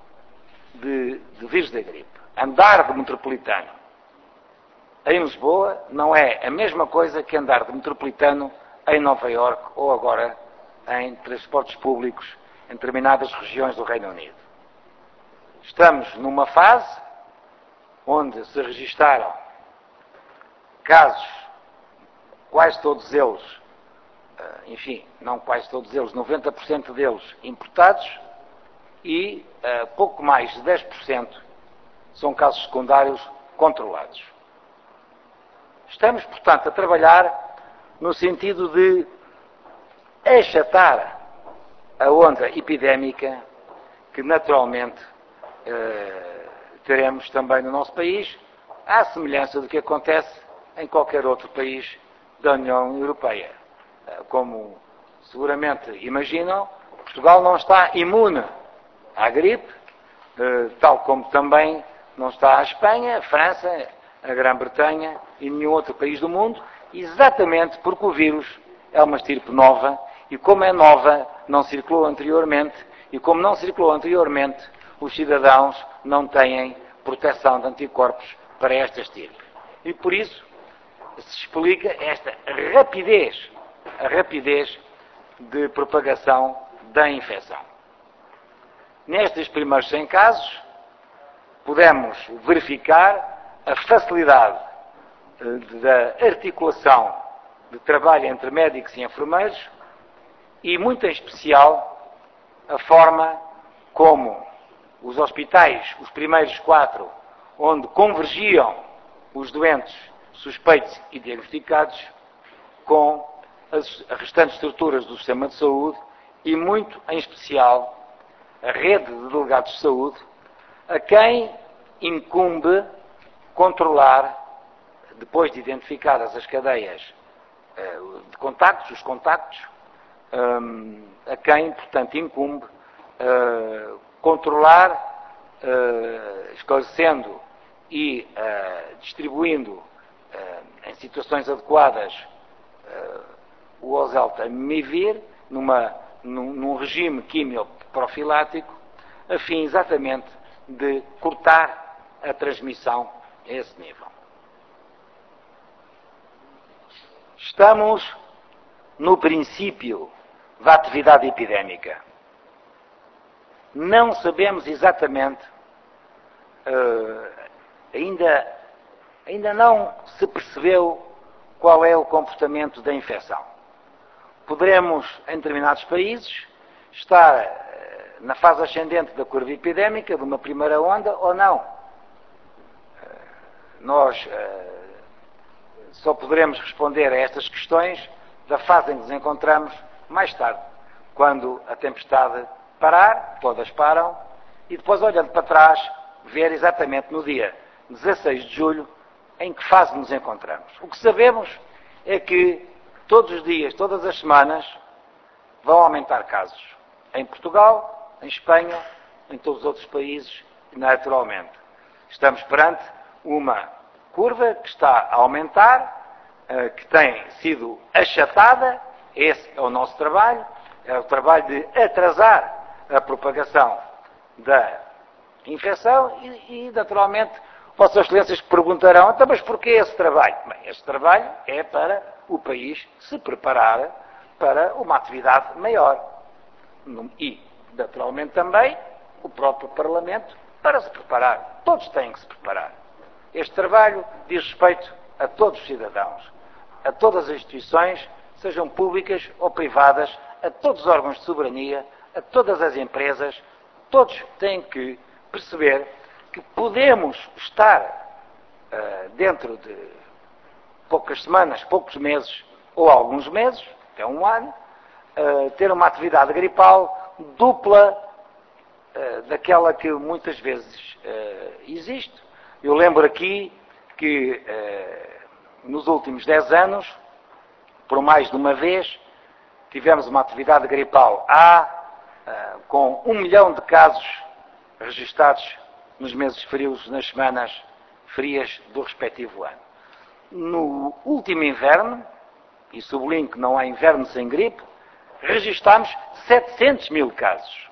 de, de vírus da gripe. Andar de metropolitano em Lisboa não é a mesma coisa que andar de metropolitano em Nova Iorque ou agora em transportes públicos em determinadas regiões do Reino Unido. Estamos numa fase onde se registaram casos, quase todos eles, enfim, não quase todos eles, noventa por cento deles importados e uh, pouco mais de dez por cento são casos secundários controlados. Estamos, portanto, a trabalhar no sentido de achatar a onda epidémica que naturalmente uh, teremos também no nosso país, à semelhança do que acontece em qualquer outro país da União Europeia. Como seguramente imaginam, Portugal não está imune à gripe, tal como também não está a Espanha, a França, a Grã-Bretanha e nenhum outro país do mundo, exatamente porque o vírus é uma estirpe nova e como é nova, não circulou anteriormente e como não circulou anteriormente, os cidadãos não têm proteção de anticorpos para esta estirpe. E por isso se explica esta rapidez, a rapidez de propagação da infecção. Nestes primeiros cem casos, podemos verificar a facilidade da articulação de trabalho entre médicos e enfermeiros e, muito em especial, a forma como os hospitais, os primeiros quatro, onde convergiam os doentes suspeitos e diagnosticados, com as restantes estruturas do sistema de saúde e, muito em especial, a rede de delegados de saúde, a quem incumbe controlar, depois de identificadas as cadeias de contactos, os contactos, a quem, portanto, incumbe controlar, esclarecendo e distribuindo em situações adequadas o oseltamivir numa, num, num regime quimioprofilático, a fim exatamente de cortar a transmissão a esse nível. Estamos no princípio da atividade epidémica. Não sabemos exatamente, uh, ainda, ainda não se percebeu qual é o comportamento da infecção. Poderemos, em determinados países, estar uh, na fase ascendente da curva epidémica, de uma primeira onda, ou não. Uh, nós uh, só poderemos responder a estas questões da fase em que nos encontramos mais tarde, quando a tempestade parar, todas param, e depois, olhando para trás, ver exatamente no dia dezasseis de julho em que fase nos encontramos. O que sabemos é que todos os dias, todas as semanas, vão aumentar casos. Em Portugal, em Espanha, em todos os outros países, naturalmente. Estamos perante uma curva que está a aumentar, que tem sido achatada. Esse é o nosso trabalho, é o trabalho de atrasar a propagação da infecção e, e naturalmente, Vossas Excelências que perguntarão, então, mas porquê esse trabalho? Bem, esse trabalho é para o país se preparar para uma atividade maior. E, naturalmente, também o próprio Parlamento para se preparar. Todos têm que se preparar. Este trabalho diz respeito a todos os cidadãos, a todas as instituições, sejam públicas ou privadas, a todos os órgãos de soberania, a todas as empresas. Todos têm que perceber que podemos estar uh, dentro de poucas semanas, poucos meses ou alguns meses, até um ano, uh, ter uma atividade gripal dupla uh, daquela que muitas vezes uh, existe. Eu lembro aqui que uh, nos últimos dez anos, por mais de uma vez, tivemos uma atividade gripal A uh, com um milhão de casos registados nos meses frios, nas semanas frias do respectivo ano. No último inverno, e sublinho que não há inverno sem gripe, registámos setecentos mil casos.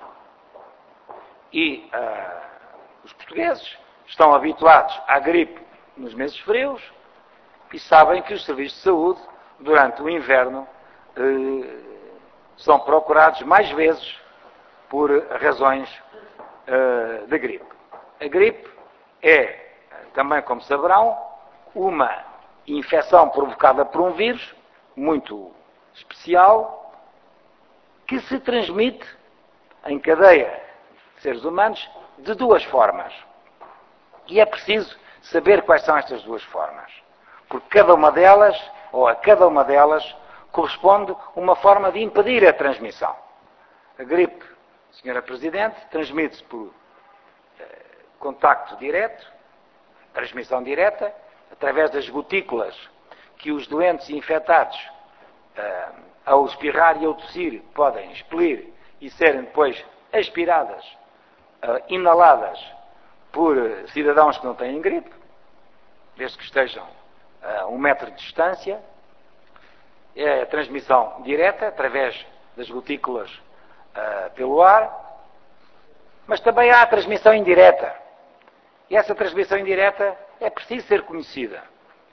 E uh, os portugueses estão habituados à gripe nos meses frios e sabem que os serviços de saúde, durante o inverno, uh, são procurados mais vezes por razões uh, de gripe. A gripe é, também como saberão, uma infecção provocada por um vírus muito especial que se transmite em cadeia de seres humanos de duas formas. E é preciso saber quais são estas duas formas. Porque cada uma delas, ou a cada uma delas, corresponde uma forma de impedir a transmissão. A gripe, senhora Presidente, transmite-se por eh, contacto direto, transmissão direta, através das gotículas que os doentes infectados, eh, ao espirrar e ao tossir, podem expelir e serem depois aspiradas, eh, inaladas por cidadãos que não têm gripe, desde que estejam a um metro de distância. É a transmissão direta, através das gotículas uh, pelo ar, mas também há a transmissão indireta. E essa transmissão indireta é preciso ser conhecida.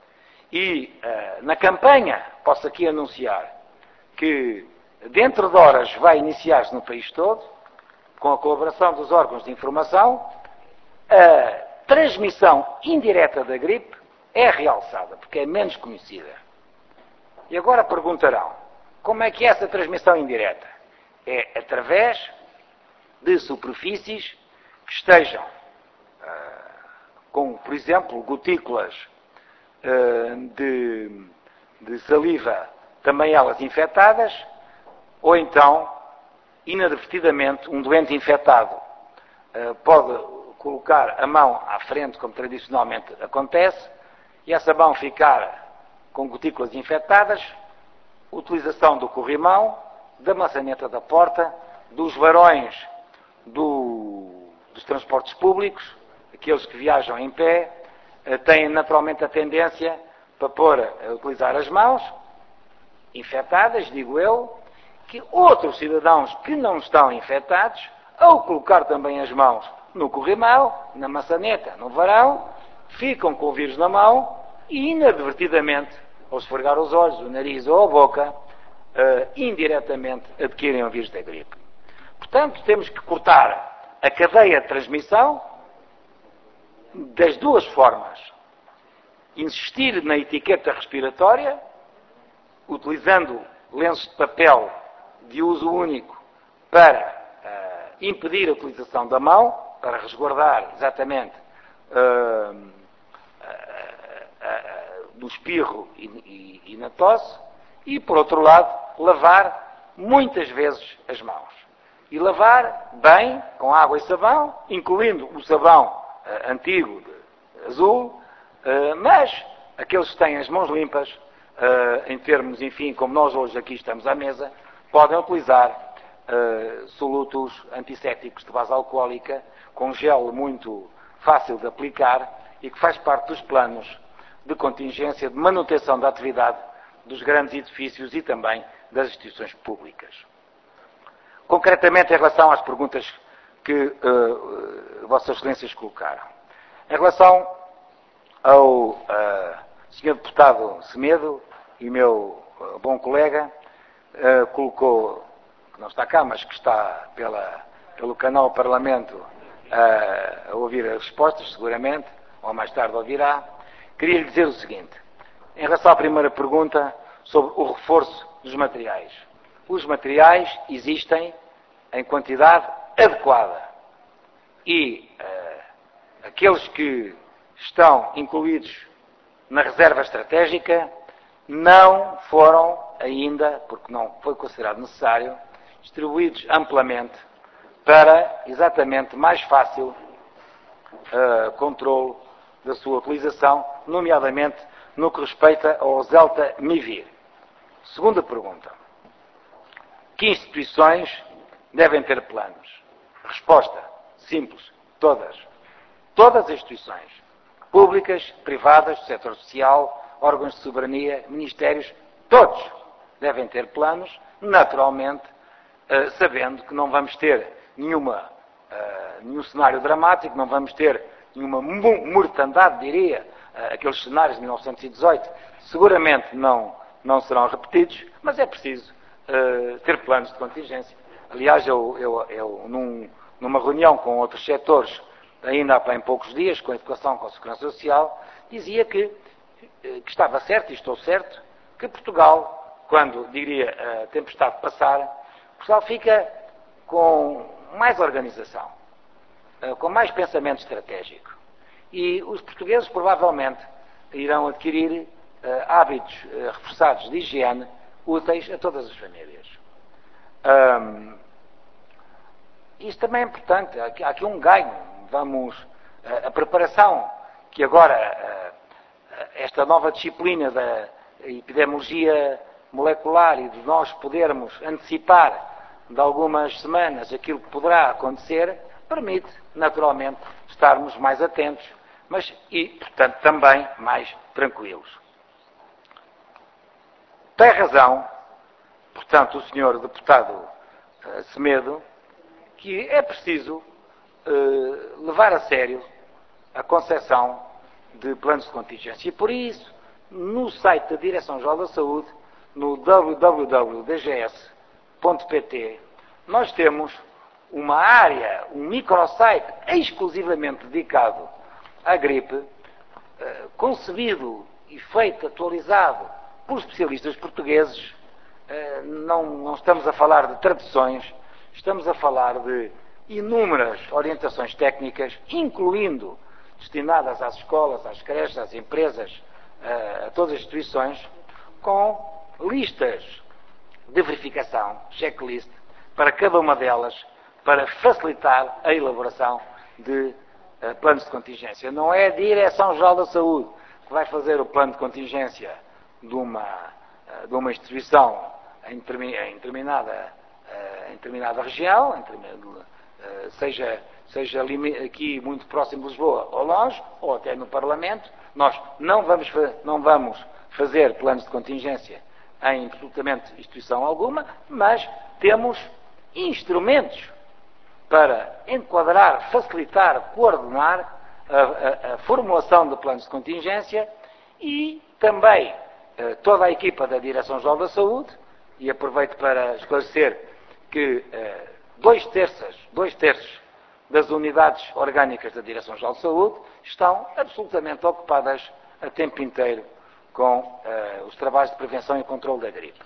E uh, na campanha, posso aqui anunciar que dentro de horas vai iniciar-se no país todo, com a colaboração dos órgãos de informação, a transmissão indireta da gripe é realçada, porque é menos conhecida. E agora perguntarão, como é que é essa transmissão indireta? É através de superfícies que estejam uh, com, por exemplo, gotículas uh, de, de saliva, também elas infectadas, ou então, inadvertidamente, um doente infectado uh, pode colocar a mão à frente, como tradicionalmente acontece, e essa mão ficar com gotículas infectadas, utilização do corrimão, da maçaneta da porta, dos varões do, dos transportes públicos, aqueles que viajam em pé, têm naturalmente a tendência para pôr a utilizar as mãos, infectadas, digo eu, que outros cidadãos que não estão infectados, ao colocar também as mãos no corrimão, na maçaneta, no varão, ficam com o vírus na mão e inadvertidamente, ao esfregar os olhos, o nariz ou a boca, uh, indiretamente adquirem o vírus da gripe. Portanto, temos que cortar a cadeia de transmissão das duas formas. Insistir na etiqueta respiratória, utilizando lenços de papel de uso único para uh, impedir a utilização da mão, para resguardar exatamente uh, uh, uh, do espirro e, e, e na tosse, e, por outro lado, lavar muitas vezes as mãos. E lavar bem, com água e sabão, incluindo o sabão uh, antigo, de, azul, uh, mas aqueles que têm as mãos limpas, uh, em termos, enfim, como nós hoje aqui estamos à mesa, podem utilizar uh, solutos antissépticos de base alcoólica, com gel muito fácil de aplicar e que faz parte dos planos de contingência de manutenção da atividade dos grandes edifícios e também das instituições públicas. Concretamente, em relação às perguntas que uh, Vossas Excelências colocaram. Em relação ao uh, senhor Deputado Semedo e meu uh, bom colega, uh, colocou, que não está cá, mas que está pela, pelo canal Parlamento uh, a ouvir as respostas, seguramente, ou mais tarde ouvirá. Queria lhe dizer o seguinte, em relação à primeira pergunta sobre o reforço dos materiais. Os materiais existem em quantidade adequada e uh, aqueles que estão incluídos na reserva estratégica não foram ainda, porque não foi considerado necessário, distribuídos amplamente para exatamente mais fácil uh, controle da sua utilização, nomeadamente no que respeita ao Zelta Mivir. Segunda pergunta. Que instituições devem ter planos? Resposta simples. Todas. Todas as instituições, públicas, privadas, do setor social, órgãos de soberania, ministérios, todos devem ter planos, naturalmente, uh, sabendo que não vamos ter nenhuma, uh, nenhum cenário dramático, não vamos ter nenhuma mortandade, diria, uh, aqueles cenários de mil novecentos e dezoito, seguramente não, não serão repetidos, mas é preciso uh, ter planos de contingência. Aliás, eu, eu, eu num, numa reunião com outros setores, ainda há bem poucos dias, com a educação, com a segurança social, dizia que, que estava certo, e estou certo, que Portugal, quando, diria, a tempestade passar, Portugal fica com mais organização, com mais pensamento estratégico. E os portugueses, provavelmente, irão adquirir hábitos reforçados de higiene úteis a todas as famílias. Um, isto também é importante, há aqui um ganho. Vamos, a, a preparação que agora, a, a, esta nova disciplina da epidemiologia molecular e de nós podermos antecipar de algumas semanas aquilo que poderá acontecer, permite, naturalmente, estarmos mais atentos, mas, e, portanto, também mais tranquilos. Tem razão, portanto, o senhor deputado uh, Semedo, que é preciso Uh, levar a sério a concepção de planos de contingência. E por isso, no site da Direção-Geral da Saúde, no w w w ponto d g s ponto p t, nós temos uma área, um microsite exclusivamente dedicado à gripe, uh, concebido e feito, atualizado por especialistas portugueses. Uh, não, não estamos a falar de traduções, estamos a falar de inúmeras orientações técnicas, incluindo destinadas às escolas, às creches, às empresas, a todas as instituições, com listas de verificação, checklist, para cada uma delas, para facilitar a elaboração de uh, planos de contingência. Não é a Direção-Geral da Saúde que vai fazer o plano de contingência de uma, uh, de uma instituição em, termi em, determinada, uh, em determinada região, em determinada, Uh, seja, seja aqui muito próximo de Lisboa ou longe, ou até no Parlamento. Nós não vamos, não vamos fazer planos de contingência em absolutamente instituição alguma, mas temos instrumentos para enquadrar, facilitar, coordenar a, a, a formulação de planos de contingência e também uh, toda a equipa da Direção-Geral da Saúde, e aproveito para esclarecer que uh, Dois terços, dois terços das unidades orgânicas da Direção-Geral de Saúde estão absolutamente ocupadas a tempo inteiro com uh, os trabalhos de prevenção e controle da gripe.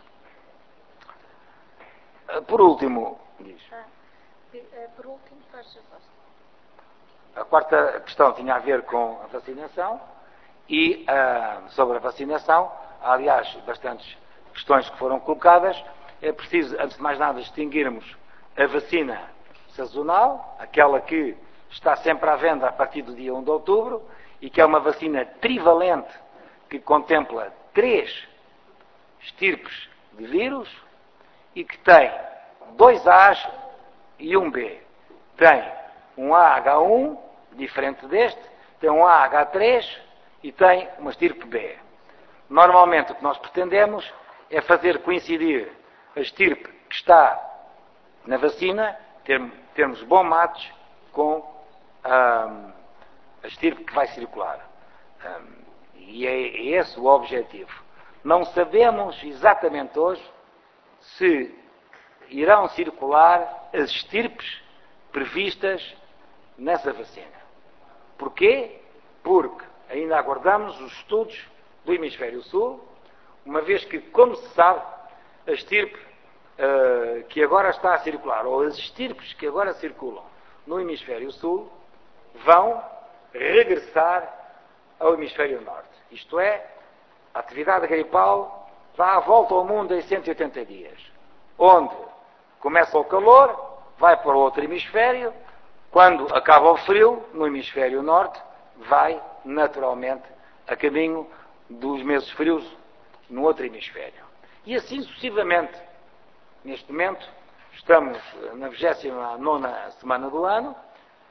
Uh, por último, diz. Por último, faz a quarta questão tinha a ver com a vacinação e uh, sobre a vacinação, há, aliás, bastantes questões que foram colocadas. É preciso, antes de mais nada, distinguirmos a vacina sazonal, aquela que está sempre à venda a partir do dia primeiro de outubro, e que é uma vacina trivalente que contempla três estirpes de vírus e que tem dois A's e um B. Tem um A H um, diferente deste, tem um A H três e tem uma estirpe B. Normalmente o que nós pretendemos é fazer coincidir a estirpe que está na vacina, ter, termos bons mates com hum, a estirpe que vai circular. Hum, e é, é esse o objetivo. Não sabemos exatamente hoje se irão circular as estirpes previstas nessa vacina. Porquê? Porque ainda aguardamos os estudos do Hemisfério Sul, uma vez que, como se sabe, a estirpe Uh, que agora está a circular, ou as estirpes que agora circulam no Hemisfério Sul, vão regressar ao Hemisfério Norte. Isto é, a atividade gripal dá a volta ao mundo em cento e oitenta dias. Onde começa o calor, vai para o outro hemisfério, quando acaba o frio, no Hemisfério Norte, vai naturalmente a caminho dos meses frios no outro hemisfério. E assim sucessivamente. Neste momento, estamos na vigésima nona semana do ano,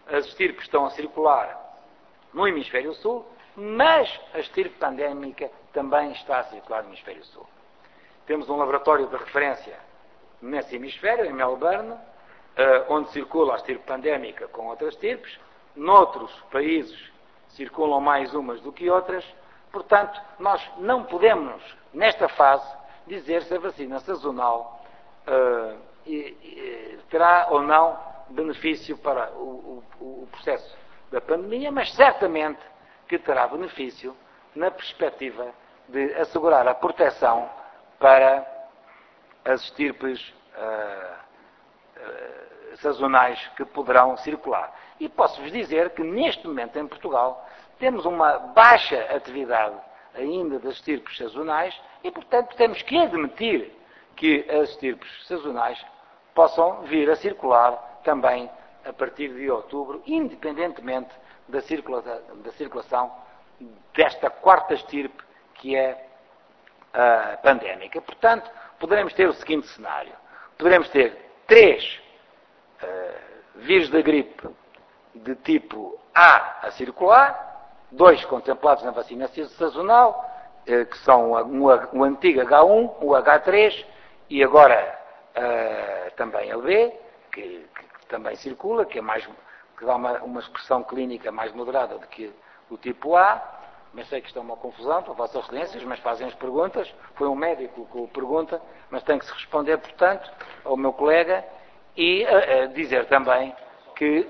as estirpes estão a circular no hemisfério sul, mas a estirpe pandémica também está a circular no hemisfério sul. Temos um laboratório de referência nesse hemisfério, em Melbourne, onde circula a estirpe pandémica com outras estirpes. Noutros países circulam mais umas do que outras. Portanto, nós não podemos, nesta fase, dizer se a vacina sazonal uh, e, e, terá ou não benefício para o, o, o processo da pandemia, mas certamente que terá benefício na perspectiva de assegurar a proteção para as estirpes uh, uh, sazonais que poderão circular. E posso-vos dizer que neste momento em Portugal temos uma baixa atividade ainda das estirpes sazonais e, portanto, temos que admitir que as estirpes sazonais possam vir a circular também a partir de outubro, independentemente da, circula da circulação desta quarta estirpe que é a pandémica. Portanto, poderemos ter o seguinte cenário. Poderemos ter três uh, vírus da gripe de tipo A a circular, dois contemplados na vacina sazonal, uh, que são o, o antigo H um, o H três e agora uh, também L B, que, que, que também circula, que, é mais, que dá uma, uma expressão clínica mais moderada do que o tipo A. Mas sei que isto é uma confusão para vossas excelências, mas fazem as perguntas. Foi um médico que o pergunta, mas tem que se responder, portanto, ao meu colega e uh, uh, dizer também que...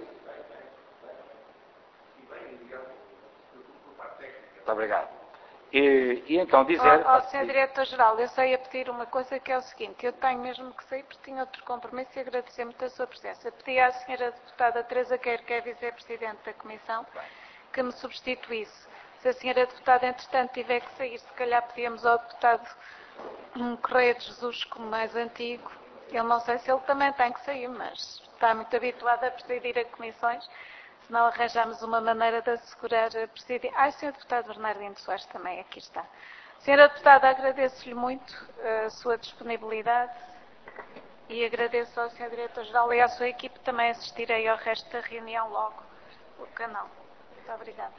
Muito obrigado. E, e então dizer... Ó, ó, senhor Diretor-Geral, eu só ia pedir uma coisa que é o seguinte, eu tenho mesmo que sair porque tinha outro compromisso e agradecer muito a sua presença. Pedi à senhora deputada Teresa Queiro, que é vice-presidente da Comissão, que me substituísse. Se a senhora deputada, entretanto, tiver que sair, se calhar pedíamos ao deputado um Correia de Jesus como mais antigo. Eu não sei se ele também tem que sair, mas está muito habituado a presidir a comissões, senão arranjamos uma maneira de assegurar a presidir. Ah, o senhor deputado Bernardino Soares também aqui está. Senhora deputada, agradeço-lhe muito a sua disponibilidade e agradeço ao senhor Diretor-Geral e à sua equipe também assistirei ao resto da reunião logo no canal. Muito obrigada.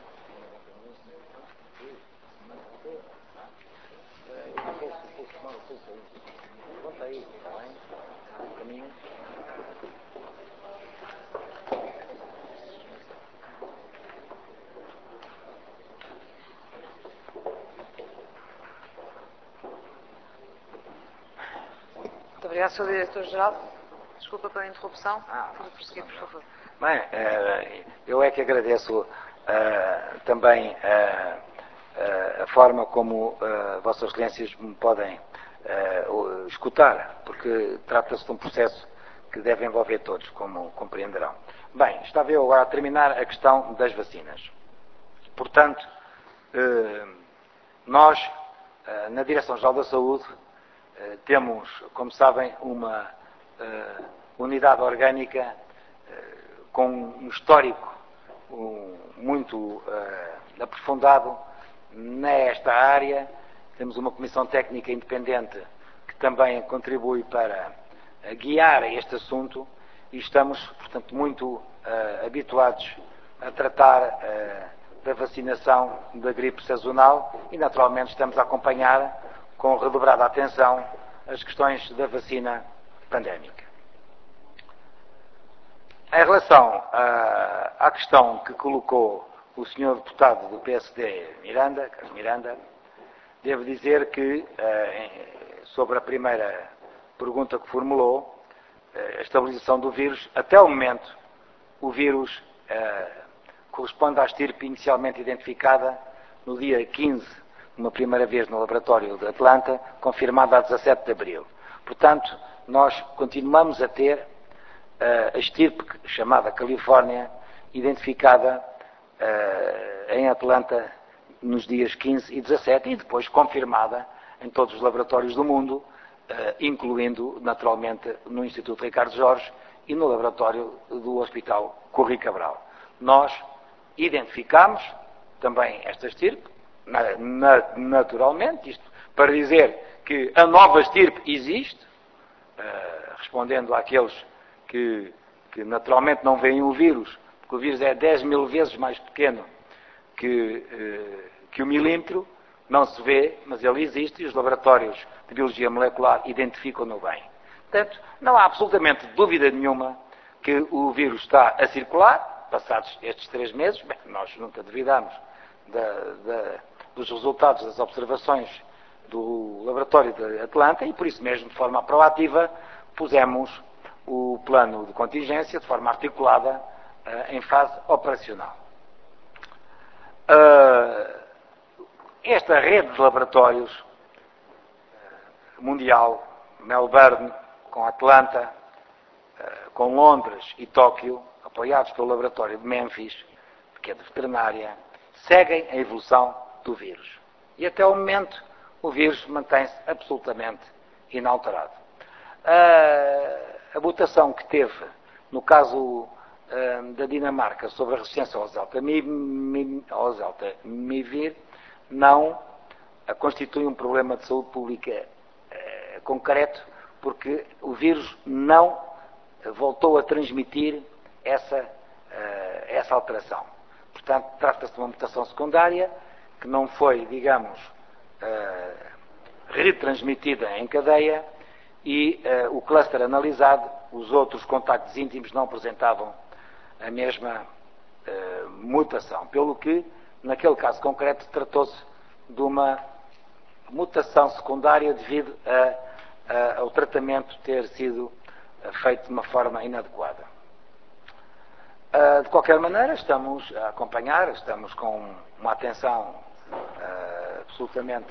Muito obrigada, senhor Diretor-Geral. Desculpa pela interrupção. Ah, Pode prosseguir, por favor. Bem, eu é que agradeço uh, também uh, uh, a forma como uh, vossas excelências me podem uh, escutar, porque trata-se de um processo que deve envolver todos, como compreenderão. Bem, estava eu agora a terminar a questão das vacinas. Portanto, uh, nós, uh, na Direção-Geral da Saúde, uh, temos, como sabem, uma uh, unidade orgânica com um histórico um, muito uh, aprofundado nesta área. Temos uma comissão técnica independente que também contribui para uh, guiar este assunto e estamos, portanto, muito uh, habituados a tratar uh, da vacinação da gripe sazonal e, naturalmente, estamos a acompanhar com redobrada atenção as questões da vacina pandémica. Em relação à, à questão que colocou o senhor deputado do P S D, Miranda, Carlos Miranda, devo dizer que, eh, sobre a primeira pergunta que formulou, eh, a estabilização do vírus, até o momento, o vírus eh, corresponde à estirpe inicialmente identificada no dia quinze, uma primeira vez no laboratório de Atlanta, confirmada a dezassete de abril. Portanto, nós continuamos a ter a estirpe chamada Califórnia, identificada uh, em Atlanta nos dias quinze e dezassete e depois confirmada em todos os laboratórios do mundo, uh, incluindo, naturalmente, no Instituto Ricardo Jorge e no laboratório do Hospital Corri Cabral. Nós identificamos também esta estirpe, na, na, naturalmente, isto para dizer que a nova estirpe existe, uh, respondendo àqueles Que, que naturalmente não veem o vírus, porque o vírus é dez mil vezes mais pequeno que, eh, que o milímetro, não se vê, mas ele existe e os laboratórios de biologia molecular identificam-no bem. Portanto, não há absolutamente dúvida nenhuma que o vírus está a circular, passados estes três meses. Bem, nós nunca duvidamos da, da, dos resultados das observações do laboratório de Atlanta e, por isso mesmo, de forma proativa, pusemos o plano de contingência de forma articulada uh, em fase operacional. Uh, esta rede de laboratórios uh, mundial, Melbourne, com Atlanta, uh, com Londres e Tóquio, apoiados pelo laboratório de Memphis, que é de veterinária, seguem a evolução do vírus. E até o momento o vírus mantém-se absolutamente inalterado. Uh, a votação que teve no caso uh, da Dinamarca sobre a resistência ao Zeltamivir não uh, constitui um problema de saúde pública uh, concreto, porque o vírus não uh, voltou a transmitir essa, uh, essa alteração. Portanto, trata-se de uma mutação secundária que não foi, digamos, uh, retransmitida em cadeia e uh, o cluster analisado, os outros contactos íntimos não apresentavam a mesma uh, mutação, pelo que, naquele caso concreto, tratou-se de uma mutação secundária devido a, a, ao tratamento ter sido feito de uma forma inadequada. Uh, de qualquer maneira, estamos a acompanhar, estamos com uma atenção uh, absolutamente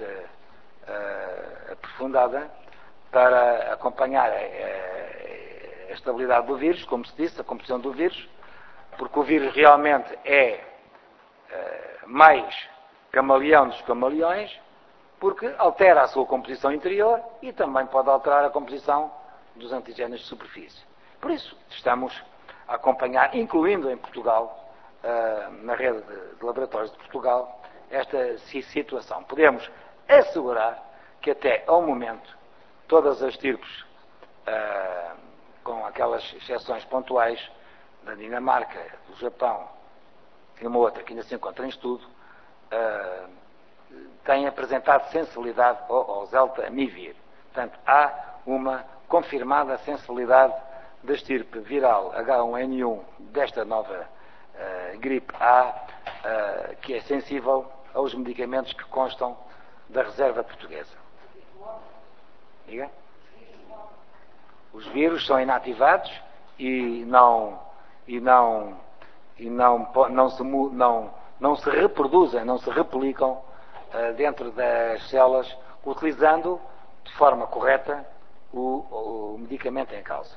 uh, aprofundada para acompanhar a, a, a estabilidade do vírus, como se disse, a composição do vírus, porque o vírus realmente é uh, mais camaleão dos camaleões, porque altera a sua composição interior e também pode alterar a composição dos antigénios de superfície. Por isso, estamos a acompanhar, incluindo em Portugal, uh, na rede de, de laboratórios de Portugal, esta situação. Podemos assegurar que até ao momento todas as estirpes, uh, com aquelas exceções pontuais da Dinamarca, do Japão e uma outra que ainda se encontra em estudo, uh, têm apresentado sensibilidade ao, ao Zeltamivir. Portanto, há uma confirmada sensibilidade da estirpe viral H um N um desta nova uh, gripe A, uh, que é sensível aos medicamentos que constam da reserva portuguesa. Diga? Os vírus são inativados e não e não e não não se não não se reproduzem, não se replicam uh, dentro das células utilizando de forma correta o, o medicamento em causa.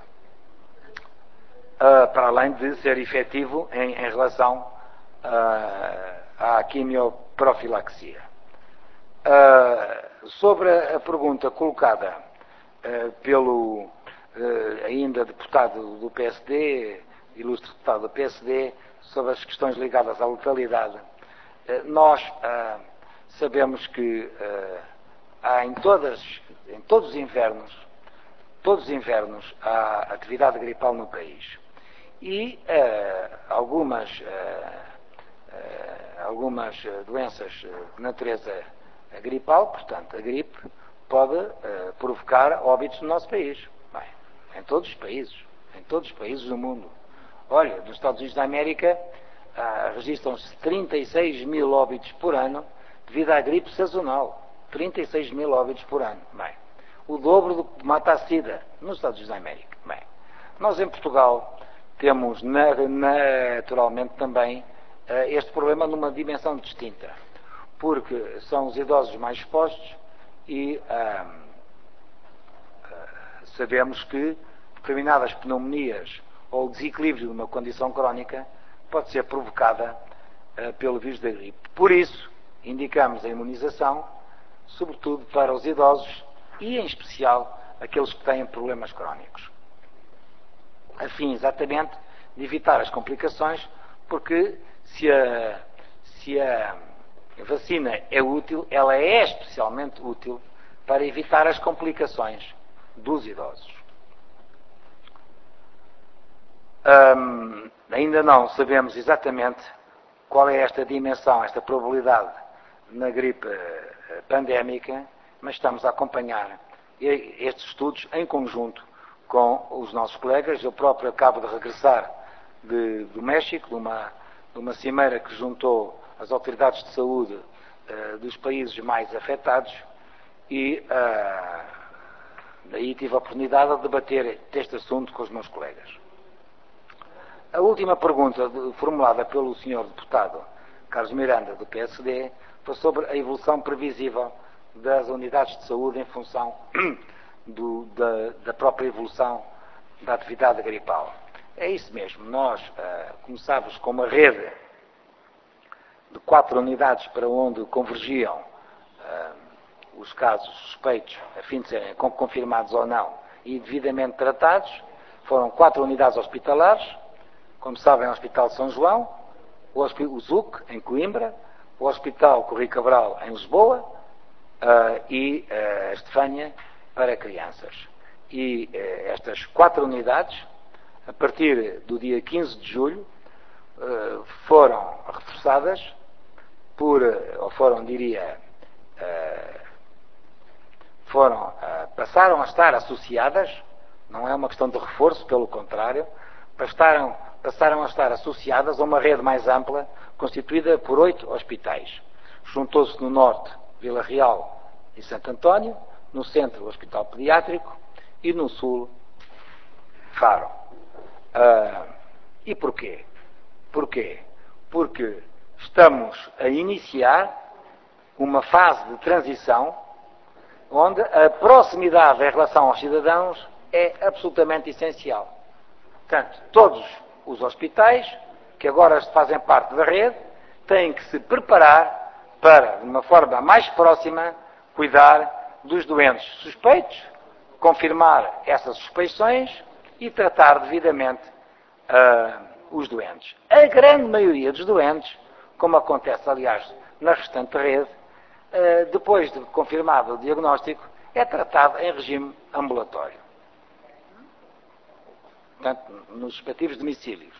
Uh, para além de ser efetivo em, em relação uh, à quimioprofilaxia. Uh, sobre a pergunta colocada uh, pelo uh, ainda deputado do P S D, ilustre deputado do P S D, sobre as questões ligadas à letalidade, uh, nós uh, sabemos que uh, há em, todas, em todos os invernos, todos os invernos há atividade gripal no país. E uh, algumas, uh, uh, algumas doenças de natureza gripal, portanto, a gripe, pode uh, provocar óbitos no nosso país. Bem, em todos os países, em todos os países do mundo. Olha, nos Estados Unidos da América uh, registram-se trinta e seis mil óbitos por ano devido à gripe sazonal. trinta e seis mil óbitos por ano. Bem, o dobro do que mata a SIDA nos Estados Unidos da América. Bem, nós em Portugal temos naturalmente também este problema numa dimensão distinta, porque são os idosos mais expostos e ah, sabemos que determinadas pneumonias ou desequilíbrio de uma condição crónica pode ser provocada ah, pelo vírus da gripe. Por isso, indicamos a imunização, sobretudo para os idosos e, em especial, aqueles que têm problemas crónicos, a fim exatamente de evitar as complicações, porque se a, se a vacina é útil, ela é especialmente útil para evitar as complicações dos idosos. hum, ainda não sabemos exatamente qual é esta dimensão, esta probabilidade na gripe pandémica, mas estamos a acompanhar estes estudos em conjunto com os nossos colegas. Eu próprio acabo de regressar de, do México, de uma, de uma cimeira que juntou as autoridades de saúde uh, dos países mais afetados e uh, daí tive a oportunidade de debater este assunto com os meus colegas. A última pergunta de, formulada pelo senhor deputado Carlos Miranda, do P S D, foi sobre a evolução previsível das unidades de saúde em função do, da, da própria evolução da atividade gripal. É isso mesmo. Nós uh, começámos com uma rede de quatro unidades para onde convergiam uh, os casos suspeitos, a fim de serem confirmados ou não, e devidamente tratados. Foram quatro unidades hospitalares, como sabem, o Hospital de São João, o, o Z U C, em Coimbra, o Hospital Correio Cabral, em Lisboa, uh, e uh, a Estefânia, para crianças. E uh, estas quatro unidades, a partir do dia quinze de julho, uh, foram reforçadas por, ou foram, diria, uh, foram, uh, passaram a estar associadas, não é uma questão de reforço, pelo contrário, passaram, passaram a estar associadas a uma rede mais ampla, constituída por oito hospitais. Juntou-se no norte, Vila Real e Santo António, no centro, o Hospital Pediátrico, e no sul, Faro. Uh, e porquê? Porquê? Porque estamos a iniciar uma fase de transição onde a proximidade em relação aos cidadãos é absolutamente essencial. Portanto, todos os hospitais, que agora fazem parte da rede, têm que se preparar para, de uma forma mais próxima, cuidar dos doentes suspeitos, confirmar essas suspeições e tratar devidamente uh, os doentes. A grande maioria dos doentes, como acontece, aliás, na restante rede, uh, depois de confirmado o diagnóstico, é tratado em regime ambulatório. Portanto, nos respectivos domicílios.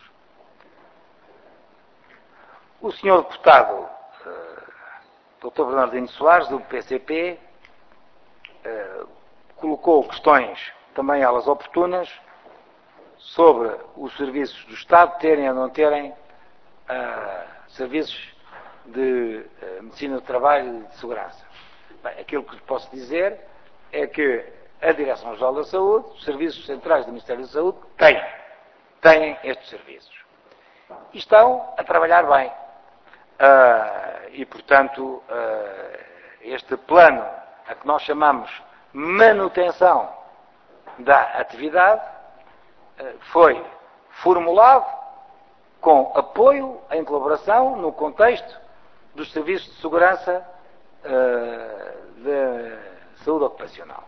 O senhor deputado uh, doutor Bernardino Soares, do P C P, uh, colocou questões, também elas oportunas, sobre os serviços do Estado terem ou não terem uh, serviços de uh, medicina do trabalho e de segurança. Bem, aquilo que posso dizer é que a Direção-Geral da Saúde, os serviços centrais do Ministério da Saúde, têm, têm estes serviços. E estão a trabalhar bem. Uh, e, portanto, uh, este plano, a que nós chamamos manutenção da atividade, uh, foi formulado com apoio, em colaboração, no contexto dos serviços de segurança uh, de saúde ocupacional.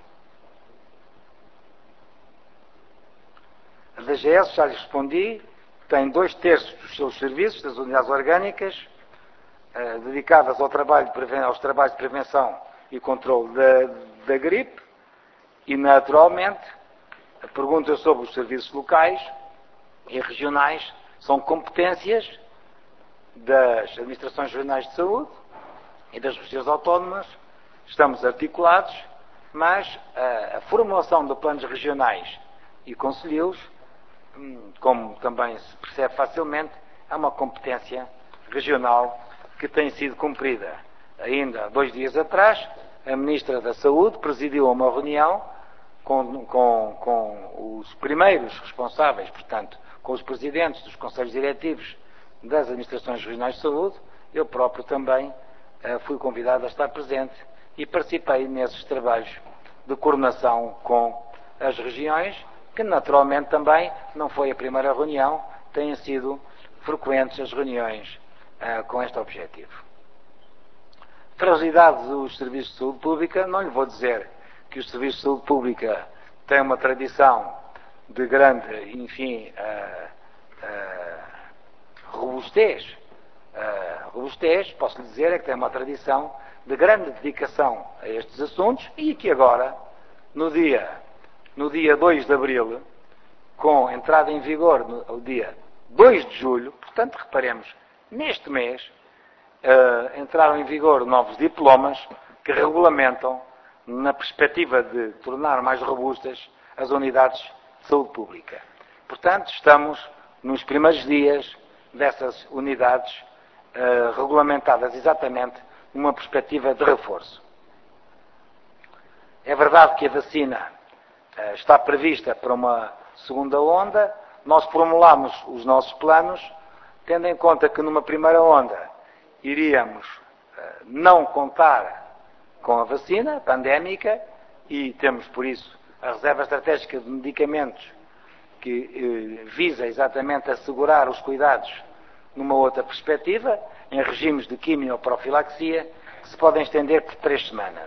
A D G S, já lhes respondi, tem dois terços dos seus serviços, das unidades orgânicas, eh, dedicadas ao trabalho de preven- aos trabalhos de prevenção e controle da, da gripe, e, naturalmente, a pergunta sobre os serviços locais e regionais são competências das administrações regionais de saúde e das regiões autónomas. Estamos articulados, mas a, a formulação de planos regionais e concelheiros, como também se percebe facilmente, é uma competência regional que tem sido cumprida. Ainda dois dias atrás, a Ministra da Saúde presidiu uma reunião com, com, com os primeiros responsáveis, portanto, com os presidentes dos conselhos diretivos das administrações regionais de saúde. Eu próprio também uh, fui convidado a estar presente e participei nesses trabalhos de coordenação com as regiões, que naturalmente também não foi a primeira reunião, têm sido frequentes as reuniões uh, com este objetivo. Fragilidade dos serviços de saúde pública, não lhe vou dizer que os serviços de saúde pública têm uma tradição de grande, enfim, uh, uh, robustez. Uh, robustez, posso lhe dizer, é que tem uma tradição de grande dedicação a estes assuntos e que agora, no dia No dia dois de abril, com entrada em vigor no dia dois de julho, portanto, reparemos, neste mês, uh, entraram em vigor novos diplomas que regulamentam, na perspectiva de tornar mais robustas as unidades de saúde pública. Portanto, estamos nos primeiros dias dessas unidades uh, regulamentadas exatamente numa perspectiva de reforço. É verdade que a vacina uh, está prevista para uma segunda onda. Nós formulámos os nossos planos, tendo em conta que numa primeira onda iríamos uh, não contar com a vacina pandémica e temos, por isso, a reserva estratégica de medicamentos que eh, visa exatamente assegurar os cuidados numa outra perspectiva, em regimes de quimioprofilaxia, que se podem estender por três semanas.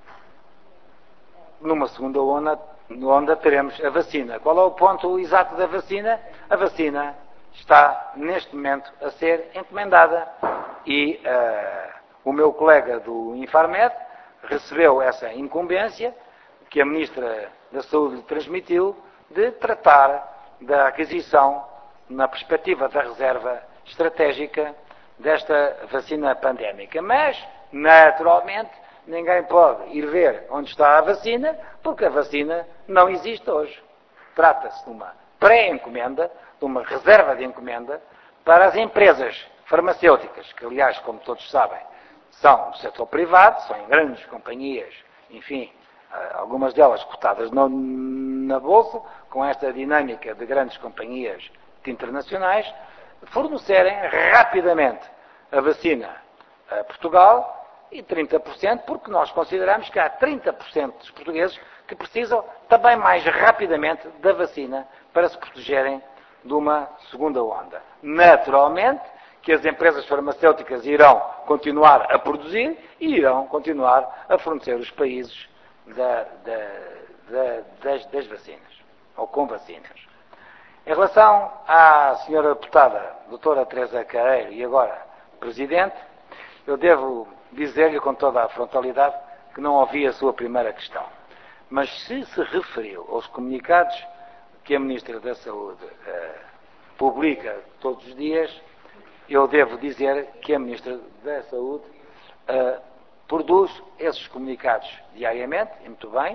Numa segunda onda, onda teremos a vacina. Qual é o ponto exato da vacina? A vacina está, neste momento, a ser encomendada e uh, o meu colega do Infarmed recebeu essa incumbência que a Ministra da Saúde lhe transmitiu de tratar da aquisição, na perspectiva da reserva estratégica, desta vacina pandémica. Mas, naturalmente, ninguém pode ir ver onde está a vacina, porque a vacina não existe hoje. Trata-se de uma pré-encomenda, de uma reserva de encomenda, para as empresas farmacêuticas, que, aliás, como todos sabem, são do setor privado, são grandes companhias, enfim, algumas delas cotadas no, na Bolsa, com esta dinâmica de grandes companhias internacionais, fornecerem rapidamente a vacina a Portugal e trinta por cento, porque nós consideramos que há trinta por cento dos portugueses que precisam também mais rapidamente da vacina para se protegerem de uma segunda onda. Naturalmente, que as empresas farmacêuticas irão continuar a produzir e irão continuar a fornecer os países da, da, da, das, das vacinas, ou com vacinas. Em relação à senhora deputada, doutora Teresa Caeiro, e agora Presidente, eu devo dizer-lhe com toda a frontalidade que não ouvi a sua primeira questão. Mas se se referiu aos comunicados que a Ministra da Saúde eh, publica todos os dias, eu devo dizer que a Ministra da Saúde uh, produz esses comunicados diariamente, e muito bem,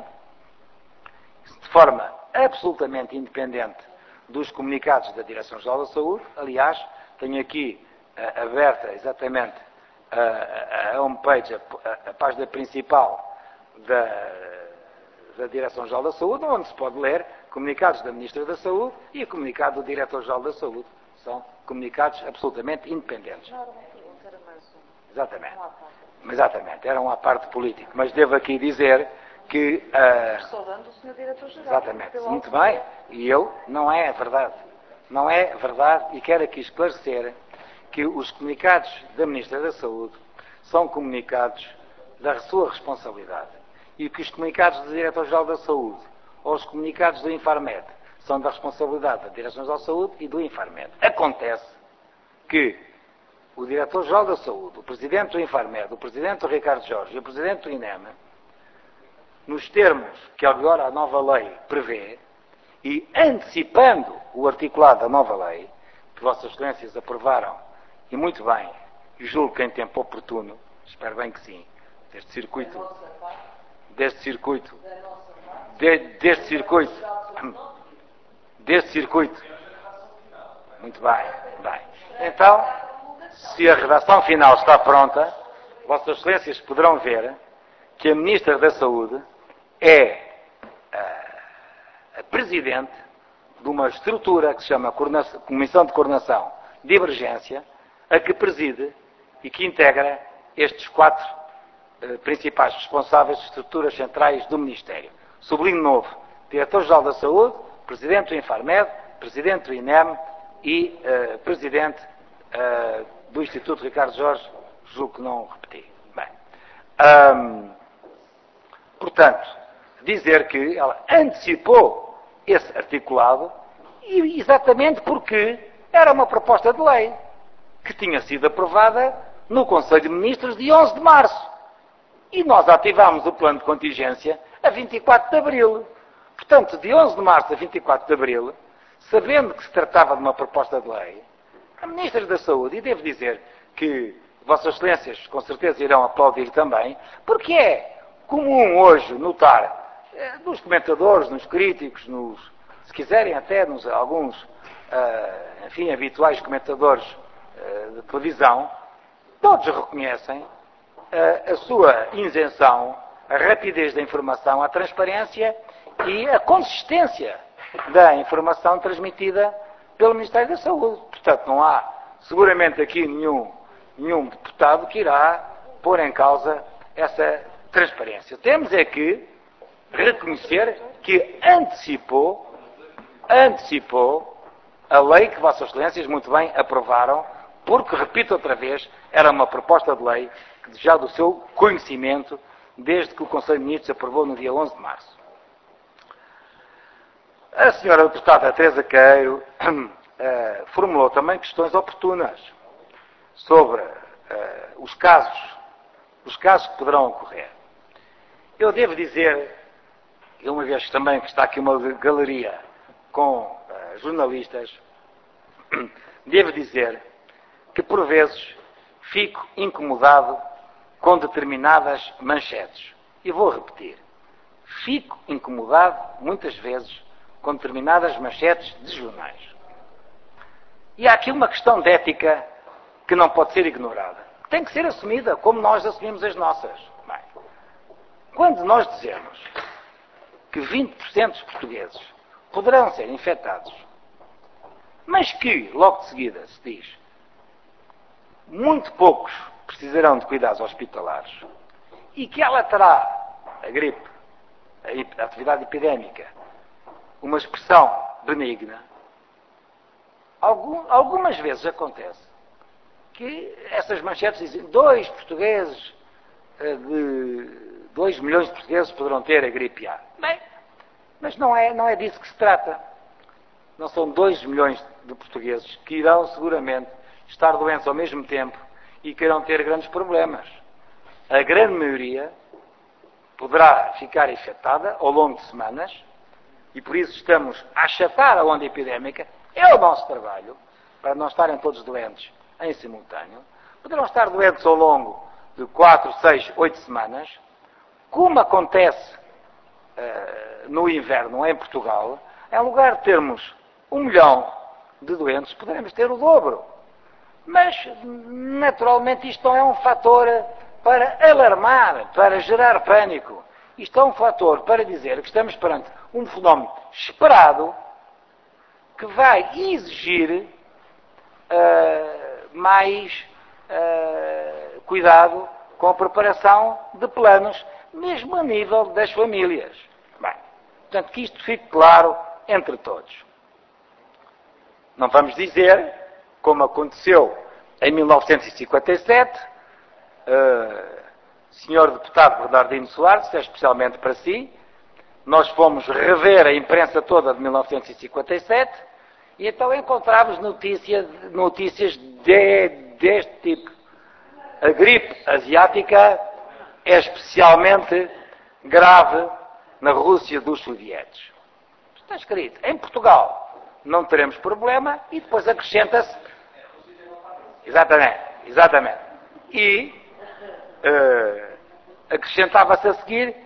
de forma absolutamente independente dos comunicados da Direção-Geral da Saúde. Aliás, tenho aqui uh, aberta exatamente uh, a homepage, a, a página principal da, da Direção-Geral da Saúde, onde se pode ler comunicados da Ministra da Saúde e o comunicado do Diretor-Geral da Saúde. São comunicados absolutamente independentes. Exatamente. Exatamente. Era um à parte político. Mas devo aqui dizer que... Uh, Saudando o senhor Diretor-Geral. Exatamente. Muito bem. E eu, não é verdade. Não é verdade. E quero aqui esclarecer que os comunicados da Ministra da Saúde são comunicados da sua responsabilidade. E que os comunicados do Diretor-Geral da Saúde ou os comunicados do Infarmed são da responsabilidade da Direção-Geral da Saúde e do Infarmed. Acontece que o Diretor-Geral da Saúde, o Presidente do Infarmed, o Presidente do Ricardo Jorge e o Presidente do INEM, nos termos que agora a nova lei prevê, e antecipando o articulado da nova lei, que Vossas Excelências aprovaram, e muito bem, e julgo que em tempo oportuno, espero bem que sim, deste circuito, deste circuito, de, deste circuito, deste circuito. Muito bem, bem. Então, se a redação final está pronta, Vossas Excelências poderão ver que a Ministra da Saúde é a, a Presidente de uma estrutura que se chama Comissão de Coordenação de Emergência, a que preside e que integra estes quatro eh, principais responsáveis de estruturas centrais do Ministério. Sublinho novo, Diretor-Geral da Saúde, Presidente do Infarmed, Presidente do INEM e uh, Presidente uh, do Instituto Ricardo Jorge, julgo que não repeti. Bem, um, portanto, dizer que ela antecipou esse articulado, e exatamente porque era uma proposta de lei que tinha sido aprovada no Conselho de Ministros de onze de março. E nós ativámos o plano de contingência a vinte e quatro de abril. Portanto, de onze de março a vinte e quatro de abril, sabendo que se tratava de uma proposta de lei, a Ministra da Saúde, e devo dizer que Vossas Excelências com certeza irão aplaudir também, porque é comum hoje notar eh, nos comentadores, nos críticos, nos, se quiserem até nos alguns, uh, enfim, habituais comentadores uh, de televisão, todos reconhecem uh, a sua isenção, a rapidez da informação, a transparência e a consistência da informação transmitida pelo Ministério da Saúde. Portanto, não há seguramente aqui nenhum, nenhum deputado que irá pôr em causa essa transparência. Temos é que reconhecer que antecipou, antecipou a lei que Vossas Excelências muito bem aprovaram, porque, repito outra vez, era uma proposta de lei que já do seu conhecimento desde que o Conselho de Ministros aprovou no dia onze de março. A senhora deputada Teresa Queiro uh, formulou também questões oportunas sobre uh, os casos, os casos que poderão ocorrer. Eu devo dizer, uma vez também que está aqui uma galeria com uh, jornalistas, devo dizer que por vezes fico incomodado com determinadas manchetes. E vou repetir. Fico incomodado, muitas vezes, com determinadas manchetes de jornais. E há aqui uma questão de ética que não pode ser ignorada. Tem que ser assumida, como nós assumimos as nossas. Bem, quando nós dizemos que vinte por cento dos portugueses poderão ser infectados, mas que, logo de seguida, se diz, muito poucos precisarão de cuidados hospitalares e que ela terá, a gripe, a atividade epidémica, uma expressão benigna, algum, algumas vezes acontece que essas manchetes dizem dois portugueses, de dois milhões de portugueses poderão ter a gripe A. Bem, mas não é, não é disso que se trata. Não são dois milhões de portugueses que irão seguramente estar doentes ao mesmo tempo e que irão ter grandes problemas. A grande maioria poderá ficar infectada ao longo de semanas e por isso estamos a achatar a onda epidémica. É o nosso trabalho, para não estarem todos doentes em simultâneo. Poderão estar doentes ao longo de quatro, seis, oito semanas, como acontece uh, no inverno em Portugal. Em lugar de termos um milhão de doentes, poderemos ter o dobro. Mas, naturalmente, isto não é um fator para alarmar, para gerar pânico. Isto é um fator para dizer que estamos perante um fenómeno esperado que vai exigir uh, mais uh, cuidado com a preparação de planos, mesmo a nível das famílias. Bem, portanto, que isto fique claro entre todos. Não vamos dizer, como aconteceu em mil novecentos e cinquenta e sete, uh, senhor deputado Bernardino Soares, é especialmente para si, nós fomos rever a imprensa toda de mil novecentos e cinquenta e sete e então encontramos notícias, notícias de, deste tipo. A gripe asiática é especialmente grave na Rússia dos sovietes. Está escrito. Em Portugal não teremos problema e depois acrescenta-se. Exatamente, exatamente. E uh, acrescentava-se a seguir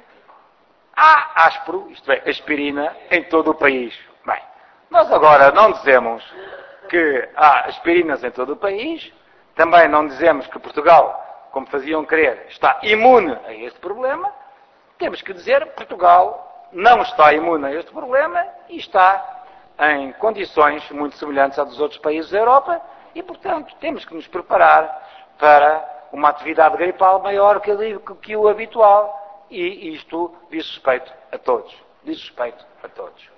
há áspero, isto é, aspirina, em todo o país. Bem, nós agora não dizemos que há aspirinas em todo o país, também não dizemos que Portugal, como faziam crer, está imune a este problema. Temos que dizer que Portugal não está imune a este problema e está em condições muito semelhantes às dos outros países da Europa e, portanto, temos que nos preparar para uma atividade gripal maior que, que o habitual e isto diz respeito a todos. Diz respeito a todos.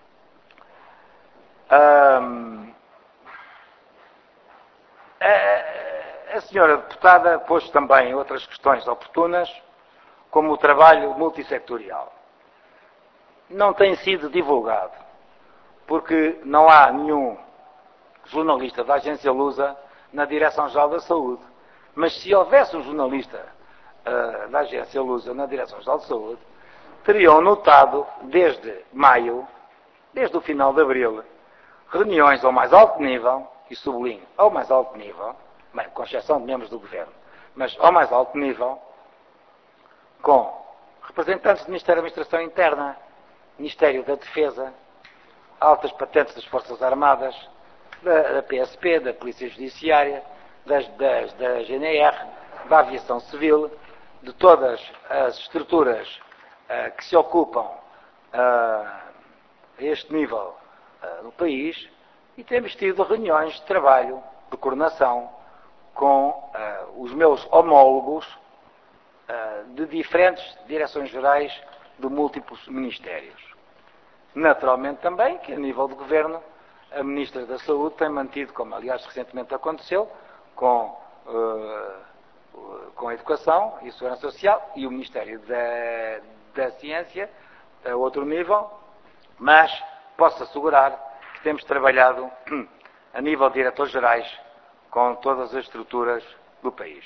Hum, a, a senhora deputada pôs também outras questões oportunas, como o trabalho multissectorial. Não tem sido divulgado, porque não há nenhum jornalista da agência Lusa na Direção-Geral da Saúde. Mas se houvesse um jornalista uh, da agência Lusa na Direção-Geral de Saúde, teriam notado desde maio, desde o final de abril, reuniões ao mais alto nível, e sublinho, ao mais alto nível, bem, com exceção de membros do Governo, mas ao mais alto nível, com representantes do Ministério da Administração Interna, Ministério da Defesa, altas patentes das Forças Armadas, da, da P S P, da Polícia Judiciária, das, das, da G N R, da Aviação Civil, de todas as estruturas uh, que se ocupam uh, a este nível uh, no país, e temos tido reuniões de trabalho, de coordenação, com uh, os meus homólogos uh, de diferentes direções gerais de múltiplos ministérios. Naturalmente também que a nível de Governo, a Ministra da Saúde tem mantido, como aliás recentemente aconteceu, com, uh, com a Educação e a Segurança Social e o Ministério da, da Ciência, a outro nível, mas posso assegurar que temos trabalhado a nível de diretores gerais com todas as estruturas do país.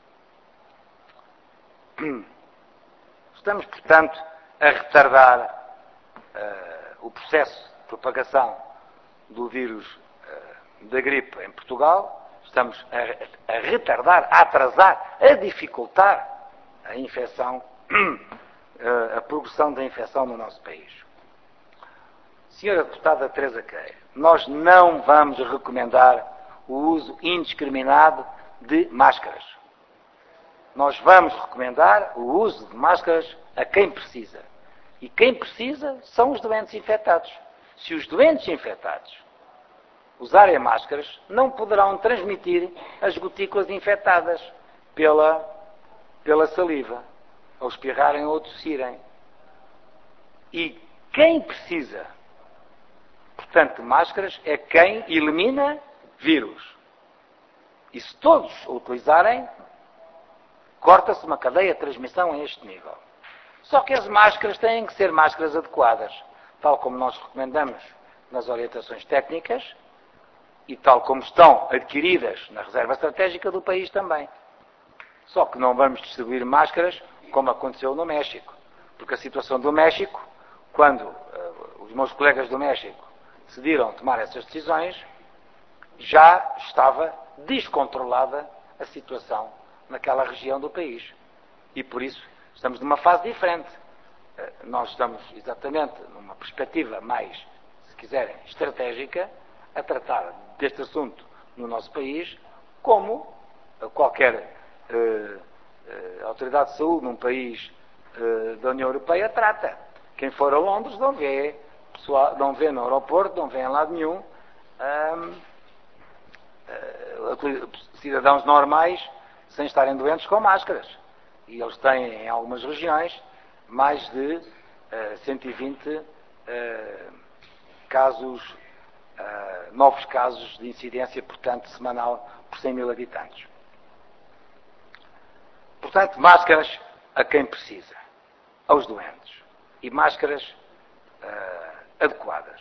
Estamos, portanto, a retardar uh, o processo de propagação do vírus uh, da gripe em Portugal. Estamos a, a retardar, a atrasar, a dificultar a infecção, uh, a progressão da infecção no nosso país. Senhora Deputada Teresa Queiro, nós não vamos recomendar o uso indiscriminado de máscaras. Nós vamos recomendar o uso de máscaras a quem precisa. E quem precisa são os doentes infectados. Se os doentes infectados usarem máscaras, não poderão transmitir as gotículas infectadas pela, pela saliva, ou espirrarem ou tossirem. E quem precisa, portanto, de máscaras é quem elimina vírus. E se todos o utilizarem, corta-se uma cadeia de transmissão a este nível. Só que as máscaras têm que ser máscaras adequadas, tal como nós recomendamos nas orientações técnicas e tal como estão adquiridas na reserva estratégica do país também. Só que não vamos distribuir máscaras como aconteceu no México. Porque a situação do México, quando uh, os meus colegas do México decidiram tomar essas decisões, já estava descontrolada a situação naquela região do país. E por isso estamos numa fase diferente. Nós estamos exatamente numa perspectiva mais, se quiserem, estratégica, a tratar deste assunto no nosso país, como qualquer eh, eh, autoridade de saúde num país eh, da União Europeia trata. Quem for a Londres não vê, pessoal, não vê no aeroporto, não vê em lado nenhum, hum, cidadãos normais sem estarem doentes com máscaras. E eles têm, em algumas regiões, mais de uh, cento e vinte uh, casos, uh, novos casos de incidência, portanto, semanal por cem mil habitantes. Portanto, máscaras a quem precisa, aos doentes. E máscaras uh, adequadas.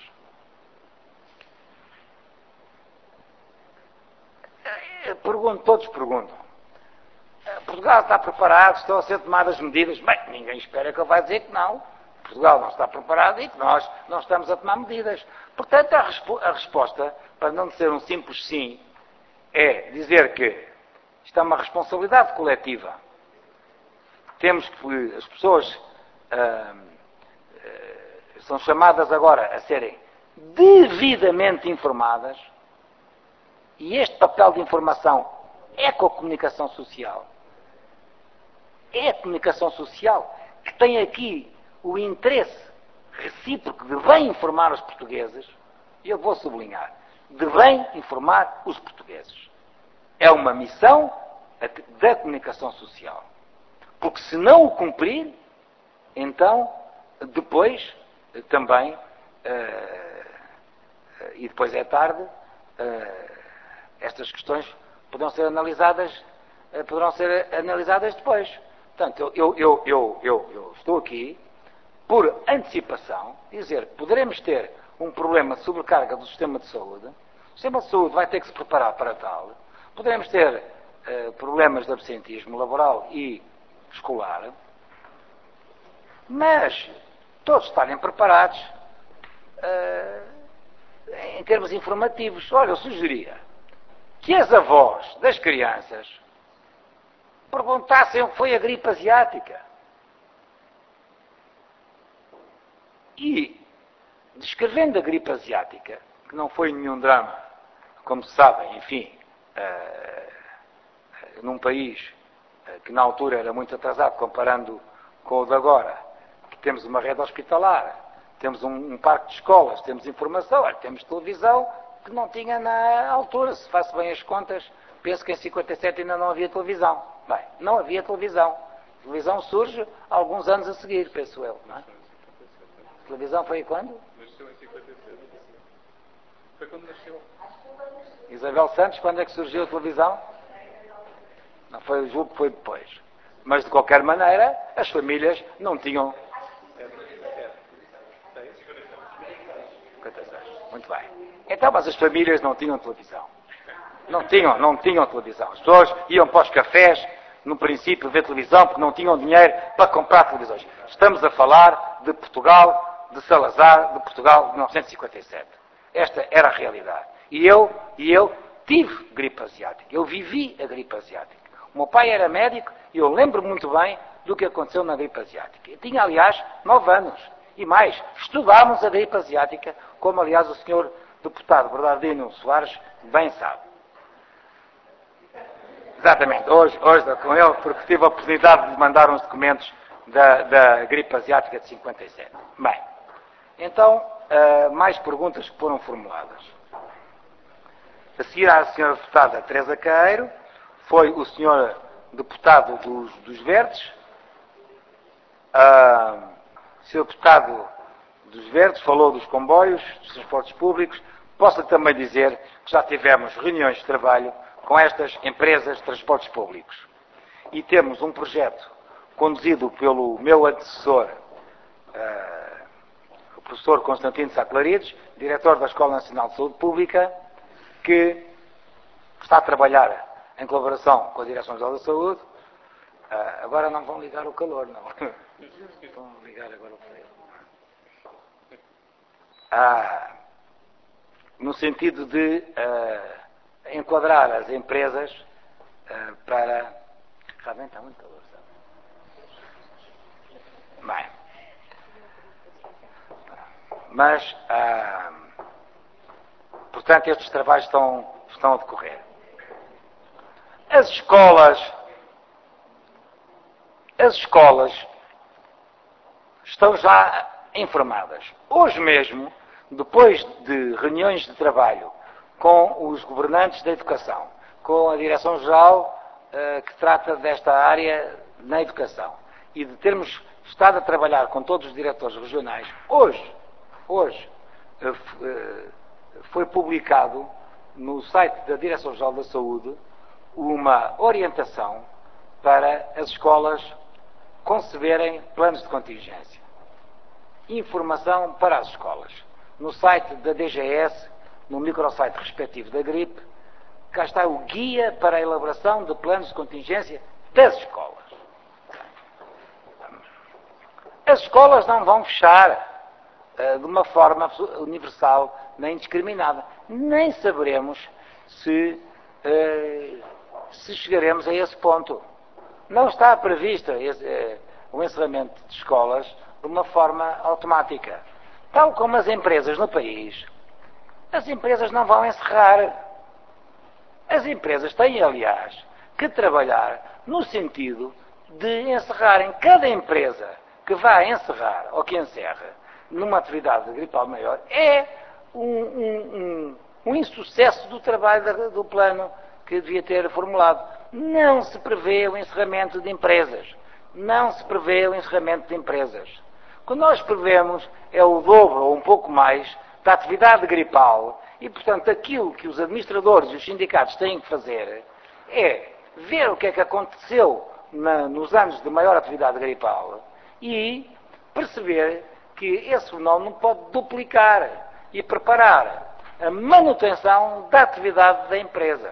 Pergunto, todos perguntam. Portugal está preparado, estão a ser tomadas medidas. Bem, ninguém espera que ele vai dizer que não. Portugal não está preparado e que nós não estamos a tomar medidas. Portanto, a, respo a resposta, para não ser um simples sim, é dizer que isto é uma responsabilidade coletiva. Temos que, as pessoas ah, ah, são chamadas agora a serem devidamente informadas. E este papel de informação é com a comunicação social. É a comunicação social que tem aqui o interesse recíproco de bem informar os portugueses. E eu vou sublinhar, de bem informar os portugueses. É uma missão da comunicação social. Porque se não o cumprir, então, depois, também, uh, e depois é tarde, uh, estas questões poderão ser analisadas, uh, poderão ser analisadas depois. Portanto, eu, eu, eu, eu, eu estou aqui, por antecipação, dizer que poderemos ter um problema de sobrecarga do sistema de saúde. O sistema de saúde vai ter que se preparar para tal. Poderemos ter uh, problemas de absentismo laboral e escolar. Mas todos estarem preparados uh, em termos informativos. Olha, eu sugeria que as avós das crianças perguntassem o que foi a gripe asiática. E, descrevendo a gripe asiática, que não foi nenhum drama, como se sabem, enfim, uh, num país uh, que na altura era muito atrasado, comparando com o de agora, que temos uma rede hospitalar, temos um, um parque de escolas, temos informação, olha, temos televisão, que não tinha na altura, se faço bem as contas, penso que em cinquenta e sete ainda não havia televisão. Bem, não havia televisão. A televisão surge alguns anos a seguir, penso eu, não é? A televisão foi quando? Nasceu em cinquenta e sete. Foi quando nasceu. Isabel Santos, quando é que surgiu a televisão? Não foi, julgo que foi depois. Mas, de qualquer maneira, as famílias não tinham... cinquenta e seis. Muito bem. Então, mas as famílias não tinham televisão. Não tinham, não tinham televisão. As pessoas iam para os cafés, no princípio, ver televisão, porque não tinham dinheiro para comprar televisões. Estamos a falar de Portugal, de Salazar, de Portugal de mil novecentos e cinquenta e sete. Esta era a realidade. E eu, e eu tive gripe asiática. Eu vivi a gripe asiática. O meu pai era médico e eu lembro muito bem do que aconteceu na gripe asiática. Eu tinha, aliás, nove anos. E mais, estudámos a gripe asiática, como, aliás, o senhor deputado Bernardino Soares bem sabe. Exatamente, hoje, hoje com ele, porque tive a oportunidade de mandar uns documentos da, da gripe asiática de cinquenta e sete. Bem, então, uh, mais perguntas que foram formuladas. A seguir à senhora deputada Teresa Caeiro, foi o senhor deputado dos, dos Verdes, uh, o senhor deputado dos Verdes falou dos comboios, dos transportes públicos. Posso também dizer que já tivemos reuniões de trabalho com estas empresas de transportes públicos. E temos um projeto conduzido pelo meu antecessor, uh, o professor Constantino Sá Clarides, diretor da Escola Nacional de Saúde Pública, que está a trabalhar em colaboração com a Direção-Geral da Saúde. Uh, agora não vão ligar o calor, não. Vão ligar agora o frio. Ah, no sentido de uh, enquadrar as empresas uh, para... Realmente está muito calor, sabe? Bem. Mas, uh, portanto, estes trabalhos estão, estão a decorrer. As escolas... As escolas estão já informadas. Hoje mesmo, depois de reuniões de trabalho com os governantes da educação, com a Direção-Geral uh, que trata desta área na educação, e de termos estado a trabalhar com todos os diretores regionais, hoje, hoje uh, uh, foi publicado no site da Direção-Geral da Saúde uma orientação para as escolas conceberem planos de contingência. Informação para as escolas. No site da D G S, no microsite respectivo da gripe, cá está o guia para a elaboração de planos de contingência das escolas. As escolas não vão fechar uh, de uma forma universal nem discriminada. Nem saberemos se, uh, se chegaremos a esse ponto. Não está previsto esse, uh, o encerramento de escolas de uma forma automática. Tal como as empresas no país, as empresas não vão encerrar. As empresas têm, aliás, que trabalhar no sentido de encerrarem. Cada empresa que vá encerrar ou que encerra numa atividade gripal maior é um, um, um, um insucesso do trabalho do plano que devia ter formulado. Não se prevê o encerramento de empresas. Não se prevê o encerramento de empresas. O que nós prevemos é o dobro ou um pouco mais da atividade gripal e, portanto, aquilo que os administradores e os sindicatos têm que fazer é ver o que é que aconteceu na, nos anos de maior atividade gripal e perceber que esse fenómeno pode duplicar e preparar a manutenção da atividade da empresa.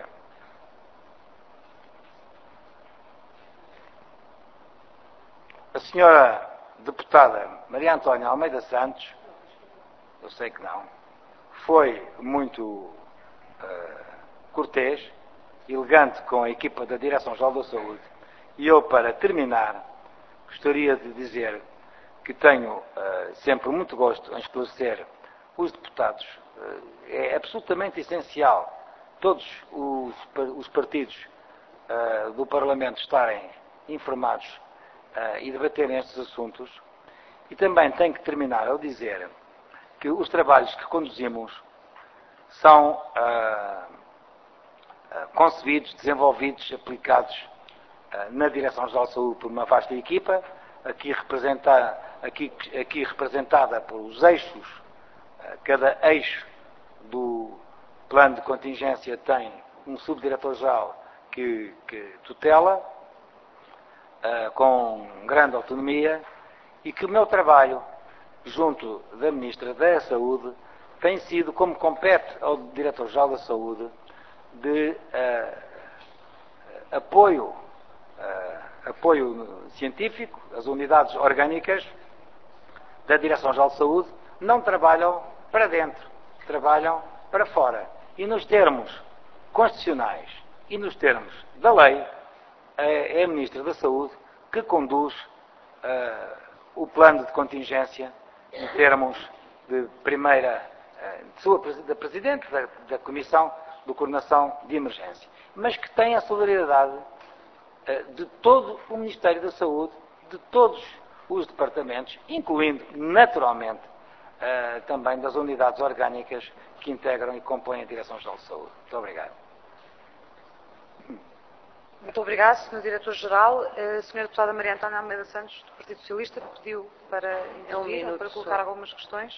A senhora deputada Maria Antónia Almeida Santos, eu sei que não, foi muito uh, cortês, elegante com a equipa da Direção-Geral da Saúde, e eu, para terminar, gostaria de dizer que tenho uh, sempre muito gosto em esclarecer os deputados. Uh, é absolutamente essencial todos os, os partidos uh, do Parlamento estarem informados uh, e debaterem estes assuntos. E também tenho que terminar ao dizer que os trabalhos que conduzimos são uh, uh, concebidos, desenvolvidos, aplicados uh, na Direção-Geral de Saúde por uma vasta equipa, aqui, representa, aqui, aqui representada pelos eixos. Uh, cada eixo do plano de contingência tem um subdiretor-geral que, que tutela, uh, com grande autonomia, e que o meu trabalho, junto da Ministra da Saúde, tem sido, como compete ao Diretor-Geral da Saúde, de uh, apoio, uh, apoio científico. As unidades orgânicas da Direção-Geral de Saúde não trabalham para dentro, trabalham para fora. E nos termos constitucionais e nos termos da lei, é a Ministra da Saúde que conduz uh, o plano de contingência em termos de primeira, de sua, da Presidente da, da Comissão de Coordenação de Emergência, mas que tem a solidariedade de todo o Ministério da Saúde, de todos os departamentos, incluindo, naturalmente, também das unidades orgânicas que integram e compõem a Direção-Geral de Saúde. Muito obrigado. Muito obrigado, senhor Diretor-Geral. A senhora Deputada Maria Antónia Almeida Santos, do Partido Socialista, pediu para intervir, um para colocar só algumas questões.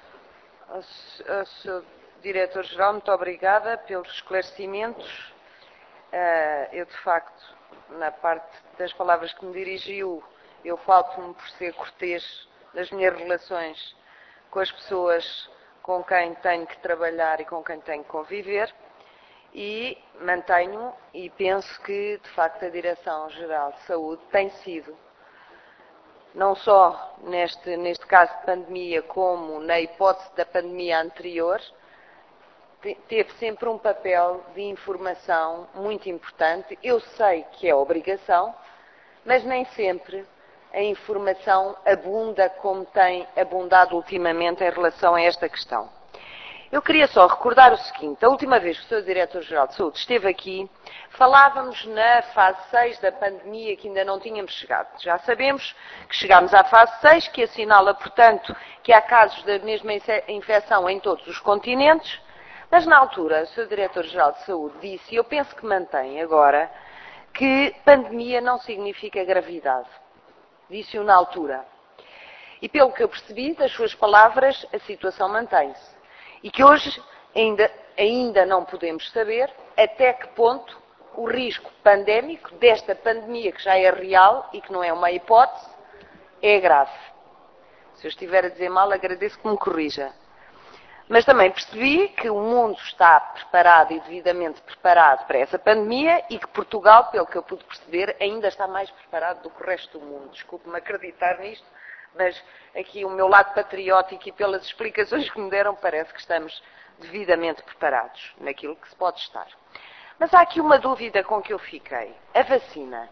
Ao senhor Diretor-Geral, muito obrigada pelos esclarecimentos. Eu, de facto, na parte das palavras que me dirigiu, eu falto-me por ser cortês nas minhas relações com as pessoas com quem tenho que trabalhar e com quem tenho que conviver. E mantenho e penso que, de facto, a Direção-Geral de Saúde tem sido, não só neste, neste caso de pandemia, como na hipótese da pandemia anterior, teve sempre um papel de informação muito importante. Eu sei que é obrigação, mas nem sempre a informação abunda como tem abundado ultimamente em relação a esta questão. Eu queria só recordar o seguinte: a última vez que o senhor Diretor-Geral de Saúde esteve aqui, falávamos na fase seis da pandemia, que ainda não tínhamos chegado. Já sabemos que chegámos à fase seis, que assinala, portanto, que há casos da mesma infecção em todos os continentes, mas na altura o senhor Diretor-Geral de Saúde disse, e eu penso que mantém agora, que pandemia não significa gravidade. Disse-o na altura. E pelo que eu percebi das suas palavras, a situação mantém-se. E que hoje ainda, ainda não podemos saber até que ponto o risco pandémico desta pandemia, que já é real e que não é uma hipótese, é grave. Se eu estiver a dizer mal, agradeço que me corrija. Mas também percebi que o mundo está preparado e devidamente preparado para essa pandemia e que Portugal, pelo que eu pude perceber, ainda está mais preparado do que o resto do mundo. Desculpe-me acreditar nisto, mas aqui o meu lado patriótico e pelas explicações que me deram, parece que estamos devidamente preparados naquilo que se pode estar. Mas há aqui uma dúvida com que eu fiquei. A vacina.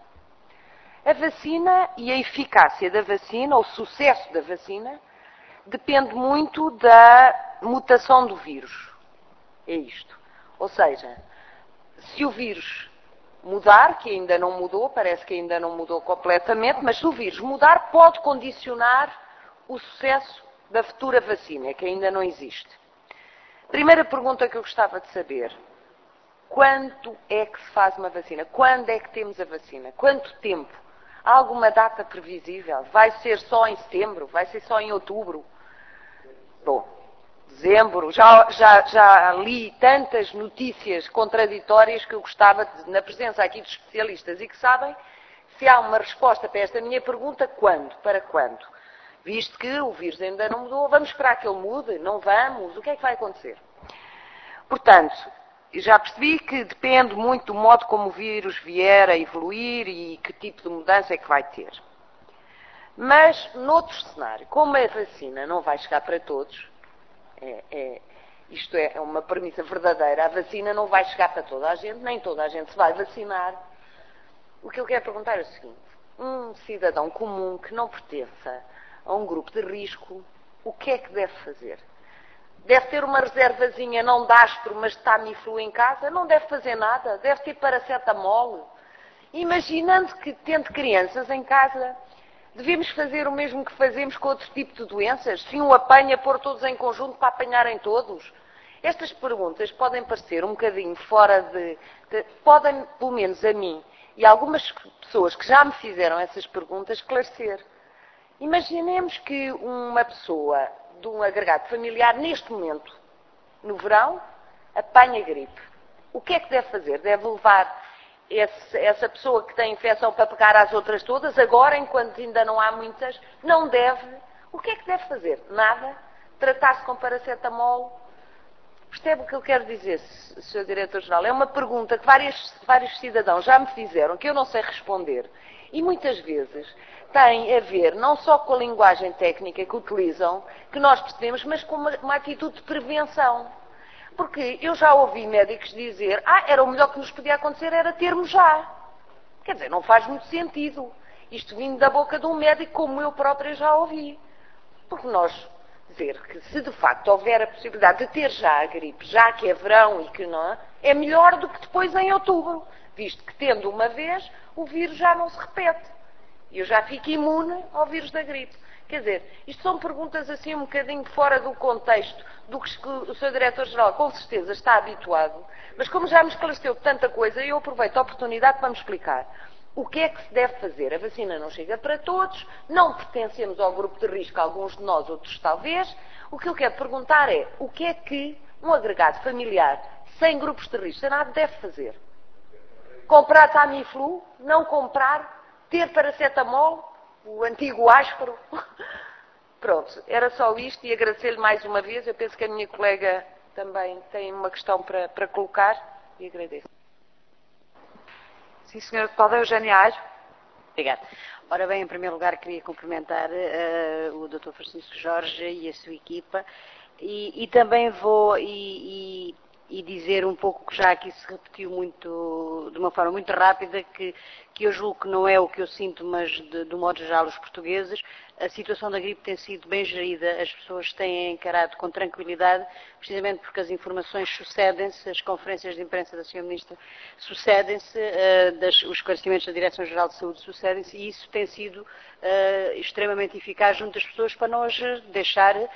A vacina e a eficácia da vacina, ou o sucesso da vacina, depende muito da mutação do vírus. É isto. Ou seja, se o vírus mudar, que ainda não mudou, parece que ainda não mudou completamente, mas se o vírus mudar, pode condicionar o sucesso da futura vacina, que ainda não existe. Primeira pergunta que eu gostava de saber: quando é que se faz uma vacina? Quando é que temos a vacina? Quanto tempo? Há alguma data previsível? Vai ser só em setembro? Vai ser só em outubro? Bom, dezembro. Já, já, já li tantas notícias contraditórias que eu gostava, de, na presença aqui dos especialistas e que sabem, se há uma resposta para esta minha pergunta, quando? Para quando? Visto que o vírus ainda não mudou, vamos esperar que ele mude? Não vamos? O que é que vai acontecer? Portanto, já percebi que depende muito do modo como o vírus vier a evoluir e que tipo de mudança é que vai ter. Mas, noutro cenário, como a vacina não vai chegar para todos, é, é, isto é uma premissa verdadeira, a vacina não vai chegar para toda a gente, nem toda a gente se vai vacinar. O que eu quero perguntar é o seguinte: um cidadão comum que não pertença a um grupo de risco, o que é que deve fazer? Deve ter uma reservazinha, não de Aspro, mas de Tamiflu em casa? Não deve fazer nada? Deve ter paracetamol? Imaginando que, tendo crianças em casa, devemos fazer o mesmo que fazemos com outro tipo de doenças? Se um apanha, pôr todos em conjunto para apanharem todos? Estas perguntas podem parecer um bocadinho fora de, de... Podem, pelo menos a mim, e algumas pessoas que já me fizeram essas perguntas, esclarecer. Imaginemos que uma pessoa de um agregado familiar, neste momento, no verão, apanha gripe. O que é que deve fazer? Deve levar esse, essa pessoa que tem infecção para pegar às outras todas? Agora, enquanto ainda não há muitas, não deve. O que é que deve fazer? Nada? Tratar-se com paracetamol? Percebe o que eu quero dizer, senhor Diretor-Geral? É uma pergunta que vários, vários cidadãos já me fizeram, que eu não sei responder. E muitas vezes tem a ver não só com a linguagem técnica que utilizam, que nós percebemos, mas com uma, uma atitude de prevenção. Porque eu já ouvi médicos dizer, ah, era o melhor que nos podia acontecer, era termos já. Quer dizer, não faz muito sentido. Isto vindo da boca de um médico como eu própria já ouvi. Porque nós dizer que se de facto houver a possibilidade de ter já a gripe, já que é verão e que não, é melhor do que depois em outubro, visto que tendo uma vez, o vírus já não se repete. E eu já fico imune ao vírus da gripe. Quer dizer, isto são perguntas assim um bocadinho fora do contexto do que o senhor Diretor-Geral com certeza está habituado, mas como já me esclareceu tanta coisa, eu aproveito a oportunidade para me explicar. O que é que se deve fazer? A vacina não chega para todos, não pertencemos ao grupo de risco, alguns de nós, outros talvez. O que eu quero perguntar é, o que é que um agregado familiar sem grupos de risco, sem nada, deve fazer? Comprar Tamiflu? Não comprar? Ter paracetamol? O antigo Aspro? Pronto, era só isto e agradecer-lhe mais uma vez. Eu penso que a minha colega também tem uma questão para, para colocar e agradeço. Sim, senhora deputada Eugénia Aires. Obrigada. Ora bem, em primeiro lugar, queria cumprimentar uh, o doutor Francisco Jorge e a sua equipa e, e também vou e, e, e dizer um pouco que já aqui se repetiu muito, de uma forma muito rápida, que, que eu julgo que não é o que eu sinto, mas de, de modo geral os portugueses. A situação da gripe tem sido bem gerida, as pessoas têm encarado com tranquilidade, precisamente porque as informações sucedem-se, as conferências de imprensa da senhora Ministra sucedem-se, uh, das, os esclarecimentos da Direção-Geral de Saúde sucedem-se, e isso tem sido uh, extremamente eficaz junto às pessoas para não as deixar, uh,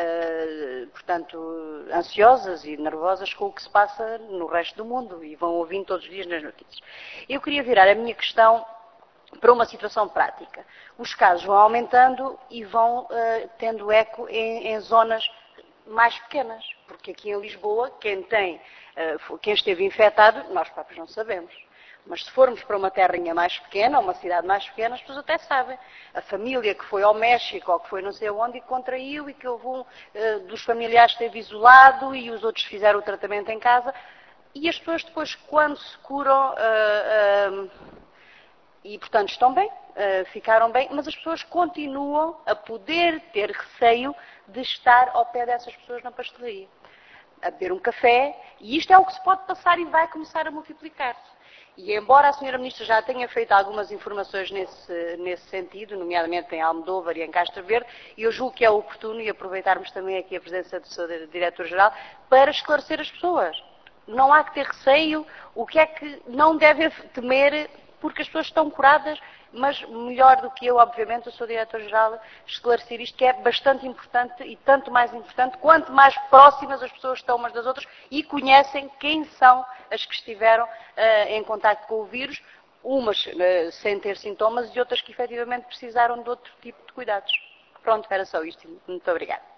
portanto, ansiosas e nervosas com o que se passa no resto do mundo, e vão ouvindo todos os dias nas notícias. Eu queria virar a minha questão para uma situação prática. Os casos vão aumentando e vão uh, tendo eco em, em zonas mais pequenas, porque aqui em Lisboa, quem, tem, uh, quem esteve infectado, nós próprios não sabemos. Mas se formos para uma terrinha mais pequena, uma cidade mais pequena, as pessoas até sabem. A família que foi ao México ou que foi não sei onde e contraiu e que houve um uh, dos familiares esteve isolado e os outros fizeram o tratamento em casa. E as pessoas depois, quando se curam, uh, uh, e, portanto, estão bem, uh, ficaram bem, mas as pessoas continuam a poder ter receio de estar ao pé dessas pessoas na pastelaria, a beber um café, e isto é o que se pode passar e vai começar a multiplicar-se. E embora a senhora Ministra já tenha feito algumas informações nesse, nesse sentido, nomeadamente em Almodóvar e em Castro Verde, eu julgo que é oportuno e aproveitarmos também aqui a presença do seu Diretor-Geral para esclarecer as pessoas. Não há que ter receio, o que é que não deve temer, porque as pessoas estão curadas, mas melhor do que eu, obviamente, o seu Diretor-Geral esclarecer isto, que é bastante importante e tanto mais importante, quanto mais próximas as pessoas estão umas das outras e conhecem quem são as que estiveram uh, em contacto com o vírus, umas uh, sem ter sintomas e outras que efetivamente precisaram de outro tipo de cuidados. Pronto, era só isto. Muito obrigada.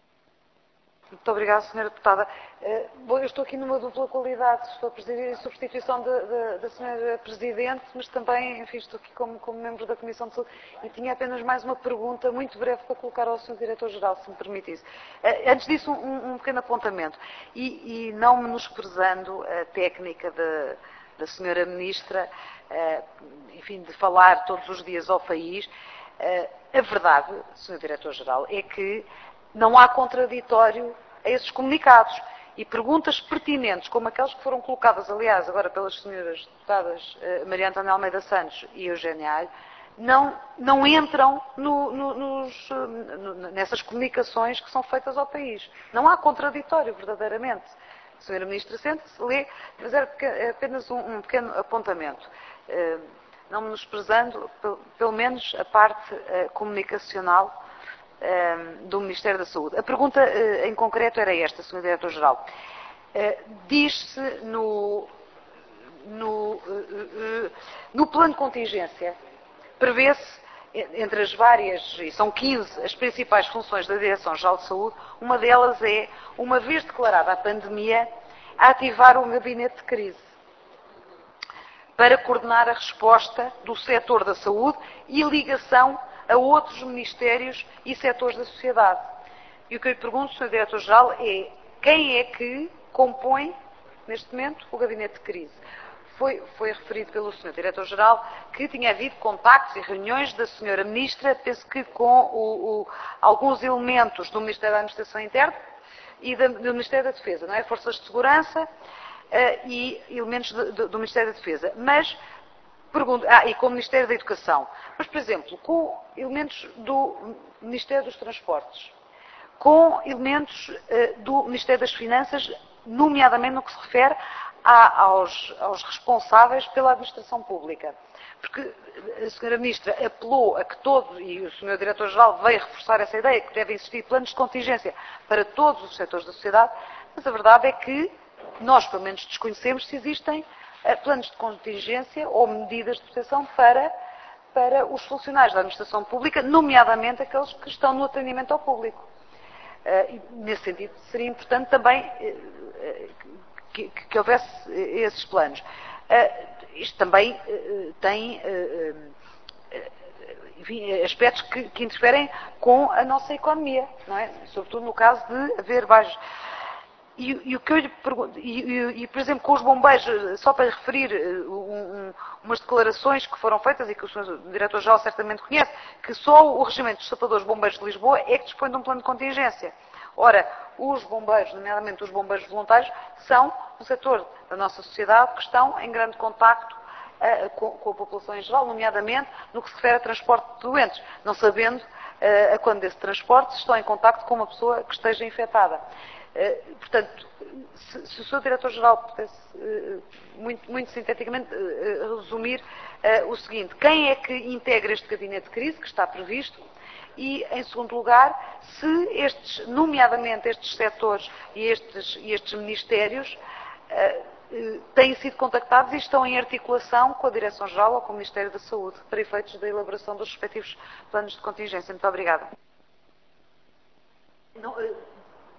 Muito obrigada, senhora Deputada. Bom, eu estou aqui numa dupla qualidade, estou a presidir em substituição da senhora Presidente, mas também, enfim, estou aqui como, como membro da Comissão de Saúde e tinha apenas mais uma pergunta muito breve para colocar ao senhor Diretor-Geral, se me permitisse. Antes disso, um, um pequeno apontamento, e, e não menosprezando a técnica da, da senhora Ministra, enfim, de falar todos os dias ao país, a verdade, senhor Diretor-Geral, é que não há contraditório a esses comunicados. E perguntas pertinentes, como aquelas que foram colocadas, aliás, agora pelas senhoras deputadas eh, Maria Antónia Almeida Santos e Eugénia Alho, não, não entram no, no, nos, no, nessas comunicações que são feitas ao país. Não há contraditório, verdadeiramente. A senhora Ministra senta-se, lê, mas era apenas um, um pequeno apontamento. Eh, não menosprezando, pelo, pelo menos, a parte eh, comunicacional do Ministério da Saúde. A pergunta em concreto era esta, senhor Diretor-Geral. Diz-se no, no, no plano de contingência, prevê-se, entre as várias, e são quinze as principais funções da Direção-Geral de Saúde, uma delas é, uma vez declarada a pandemia, ativar o gabinete de crise para coordenar a resposta do setor da saúde e ligação a outros ministérios e setores da sociedade. E o que eu lhe pergunto, senhor Diretor-Geral, é quem é que compõe, neste momento, o gabinete de crise? Foi, foi referido pelo senhor Diretor-Geral que tinha havido contactos e reuniões da senhora Ministra, penso que com o, o, alguns elementos do Ministério da Administração Interna e da, do Ministério da Defesa, não é? Forças de Segurança uh, e elementos de, de, do Ministério da Defesa. Mas pergunto, ah, e com o Ministério da Educação. Mas, por exemplo, com elementos do Ministério dos Transportes, com elementos uh, do Ministério das Finanças, nomeadamente no que se refere a, aos, aos responsáveis pela administração pública. Porque a senhora Ministra apelou a que todos, e o senhor Diretor-Geral veio reforçar essa ideia, que devem existir planos de contingência para todos os setores da sociedade, mas a verdade é que nós, pelo menos, desconhecemos se existem planos de contingência ou medidas de proteção para, para os funcionários da administração pública, nomeadamente aqueles que estão no atendimento ao público. Uh, e, nesse sentido, seria importante também uh, que, que houvesse esses planos. Uh, isto também uh, tem uh, uh, enfim, aspectos que, que interferem com a nossa economia, não é? Sobretudo no caso de haver vários. E, e o que eu lhe pergunto, e, e, e por exemplo com os bombeiros, só para lhe referir um, um, umas declarações que foram feitas e que o senhor Diretor-Geral certamente conhece, que só o Regimento dos Sapadores Bombeiros de Lisboa é que dispõe de um plano de contingência. Ora, os bombeiros, nomeadamente os bombeiros voluntários, são um setor da nossa sociedade que estão em grande contacto uh, com, com a população em geral, nomeadamente no que se refere a transporte de doentes, não sabendo uh, a quando desse transporte se estão em contacto com uma pessoa que esteja infectada. Uh, portanto, se, se o senhor Diretor-Geral pudesse, uh, muito, muito sinteticamente, uh, resumir uh, o seguinte: quem é que integra este gabinete de crise, que está previsto, e, em segundo lugar, se estes, nomeadamente estes setores e estes, e estes ministérios, uh, uh, têm sido contactados e estão em articulação com a Direção-Geral ou com o Ministério da Saúde, para efeitos da elaboração dos respectivos planos de contingência. Muito obrigada. Não, uh,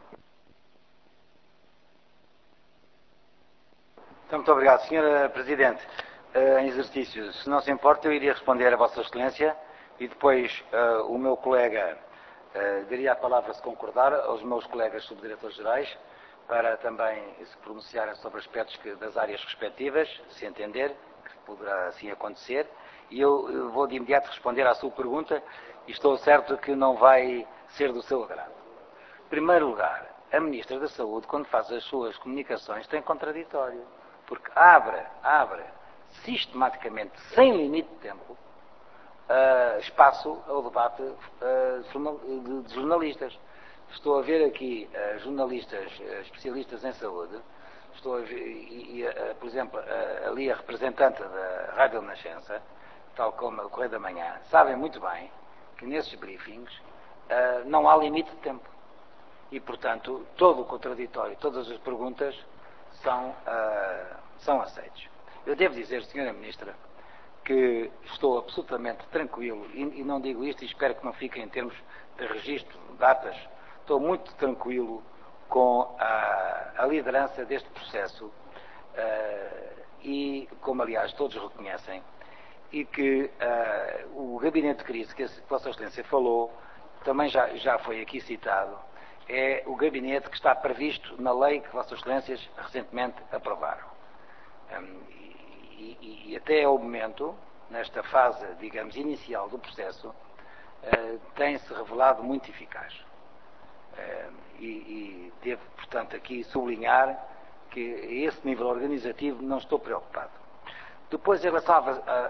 Muito obrigado, senhora Presidente. Uh, em exercício, se não se importa, eu iria responder a Vossa Excelência e depois uh, o meu colega uh, daria a palavra, se concordar, aos meus colegas subdiretores-gerais para também se pronunciarem sobre aspectos que, das áreas respectivas, se entender, que poderá assim acontecer. E eu, eu vou de imediato responder à sua pergunta e estou certo que não vai ser do seu agrado. Em primeiro lugar, a Ministra da Saúde, quando faz as suas comunicações, tem contraditório. Porque abre, abre, sistematicamente, sem limite de tempo, uh, espaço ao debate uh, de, de jornalistas. Estou a ver aqui uh, jornalistas uh, especialistas em saúde, estou a ver, e, e uh, por exemplo, uh, ali a representante da Rádio Nascença, tal como o Correio da Manhã, sabem muito bem que nesses briefings uh, não há limite de tempo. E, portanto, todo o contraditório, todas as perguntas são, uh, são aceitos. Eu devo dizer, senhora Ministra, que estou absolutamente tranquilo, e, e não digo isto e espero que não fique em termos de registro, de datas, estou muito tranquilo com a, a liderança deste processo uh, e, como aliás todos reconhecem, e que uh, o gabinete de crise que a Vossa Excelência falou, também já, já foi aqui citado, é o gabinete que está previsto na lei que Vossas Excelências recentemente aprovaram. Um, e, e, e até ao momento, nesta fase, digamos, inicial do processo, uh, tem-se revelado muito eficaz. e, e devo, portanto, aqui sublinhar que a esse nível organizativo não estou preocupado. Depois, em relação a, a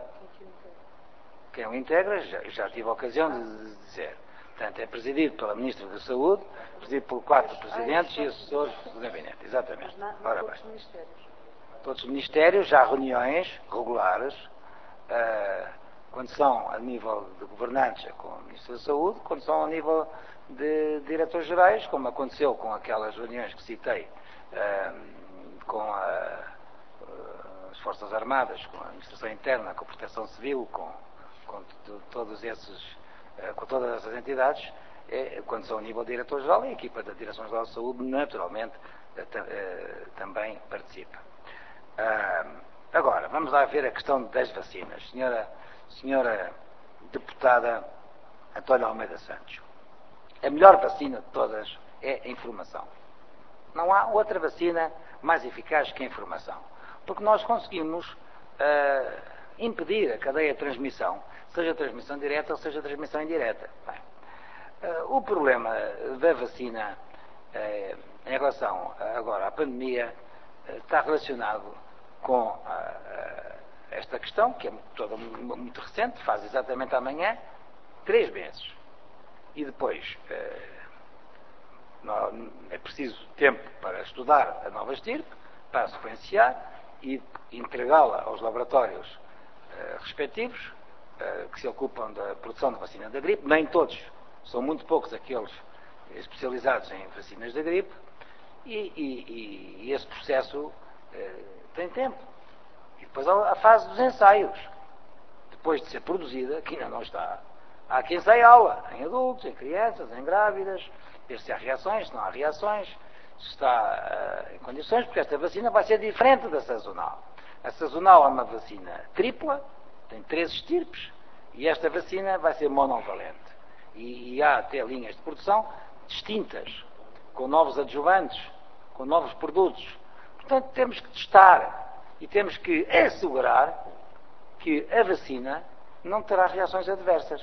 quem o integra, já, já tive a ocasião de dizer. Portanto, é presidido pela Ministra da Saúde, presidido por quatro presidentes e assessores do gabinete. Exatamente. Ora bem. Todos os ministérios, já há reuniões regulares, uh, quando são a nível de governantes, é com o Ministro da Saúde, quando são a nível de diretores gerais, como aconteceu com aquelas reuniões que citei, uh, com a, uh, as Forças Armadas, com a Administração Interna, com a Proteção Civil, com, com todos esses, uh, com todas essas entidades, é, quando são a nível de diretor-geral, a equipa da Direção-Geral de Saúde, naturalmente, uh, uh, também participa. Uh, agora, vamos lá ver a questão das vacinas. Senhora, senhora Deputada Antónia Almeida Santos, a melhor vacina de todas é a informação. Não há outra vacina mais eficaz que a informação. Porque nós conseguimos uh, impedir a cadeia de transmissão, seja transmissão direta ou seja transmissão indireta. Bem, uh, o problema da vacina uh, em relação uh, agora à pandemia uh, está relacionado com uh, uh, esta questão, que é toda muito recente, faz exatamente amanhã, três meses. E depois uh, não, é preciso tempo para estudar a nova estirpe, para sequenciar e entregá-la aos laboratórios uh, respectivos, uh, que se ocupam da produção de vacina da gripe. Nem todos, são muito poucos aqueles especializados em vacinas da gripe, e, e, e esse processo uh, tem tempo. E depois há a fase dos ensaios. Depois de ser produzida, que ainda não está, há que ensaiá-la em adultos, em crianças, em grávidas, ver se há reações, se não há reações, se está uh, em condições, porque esta vacina vai ser diferente da sazonal. A sazonal é uma vacina tripla, tem três estirpes, e esta vacina vai ser monovalente. E, e há até linhas de produção distintas, com novos adjuvantes, com novos produtos. Portanto, temos que testar e temos que assegurar que a vacina não terá reações adversas.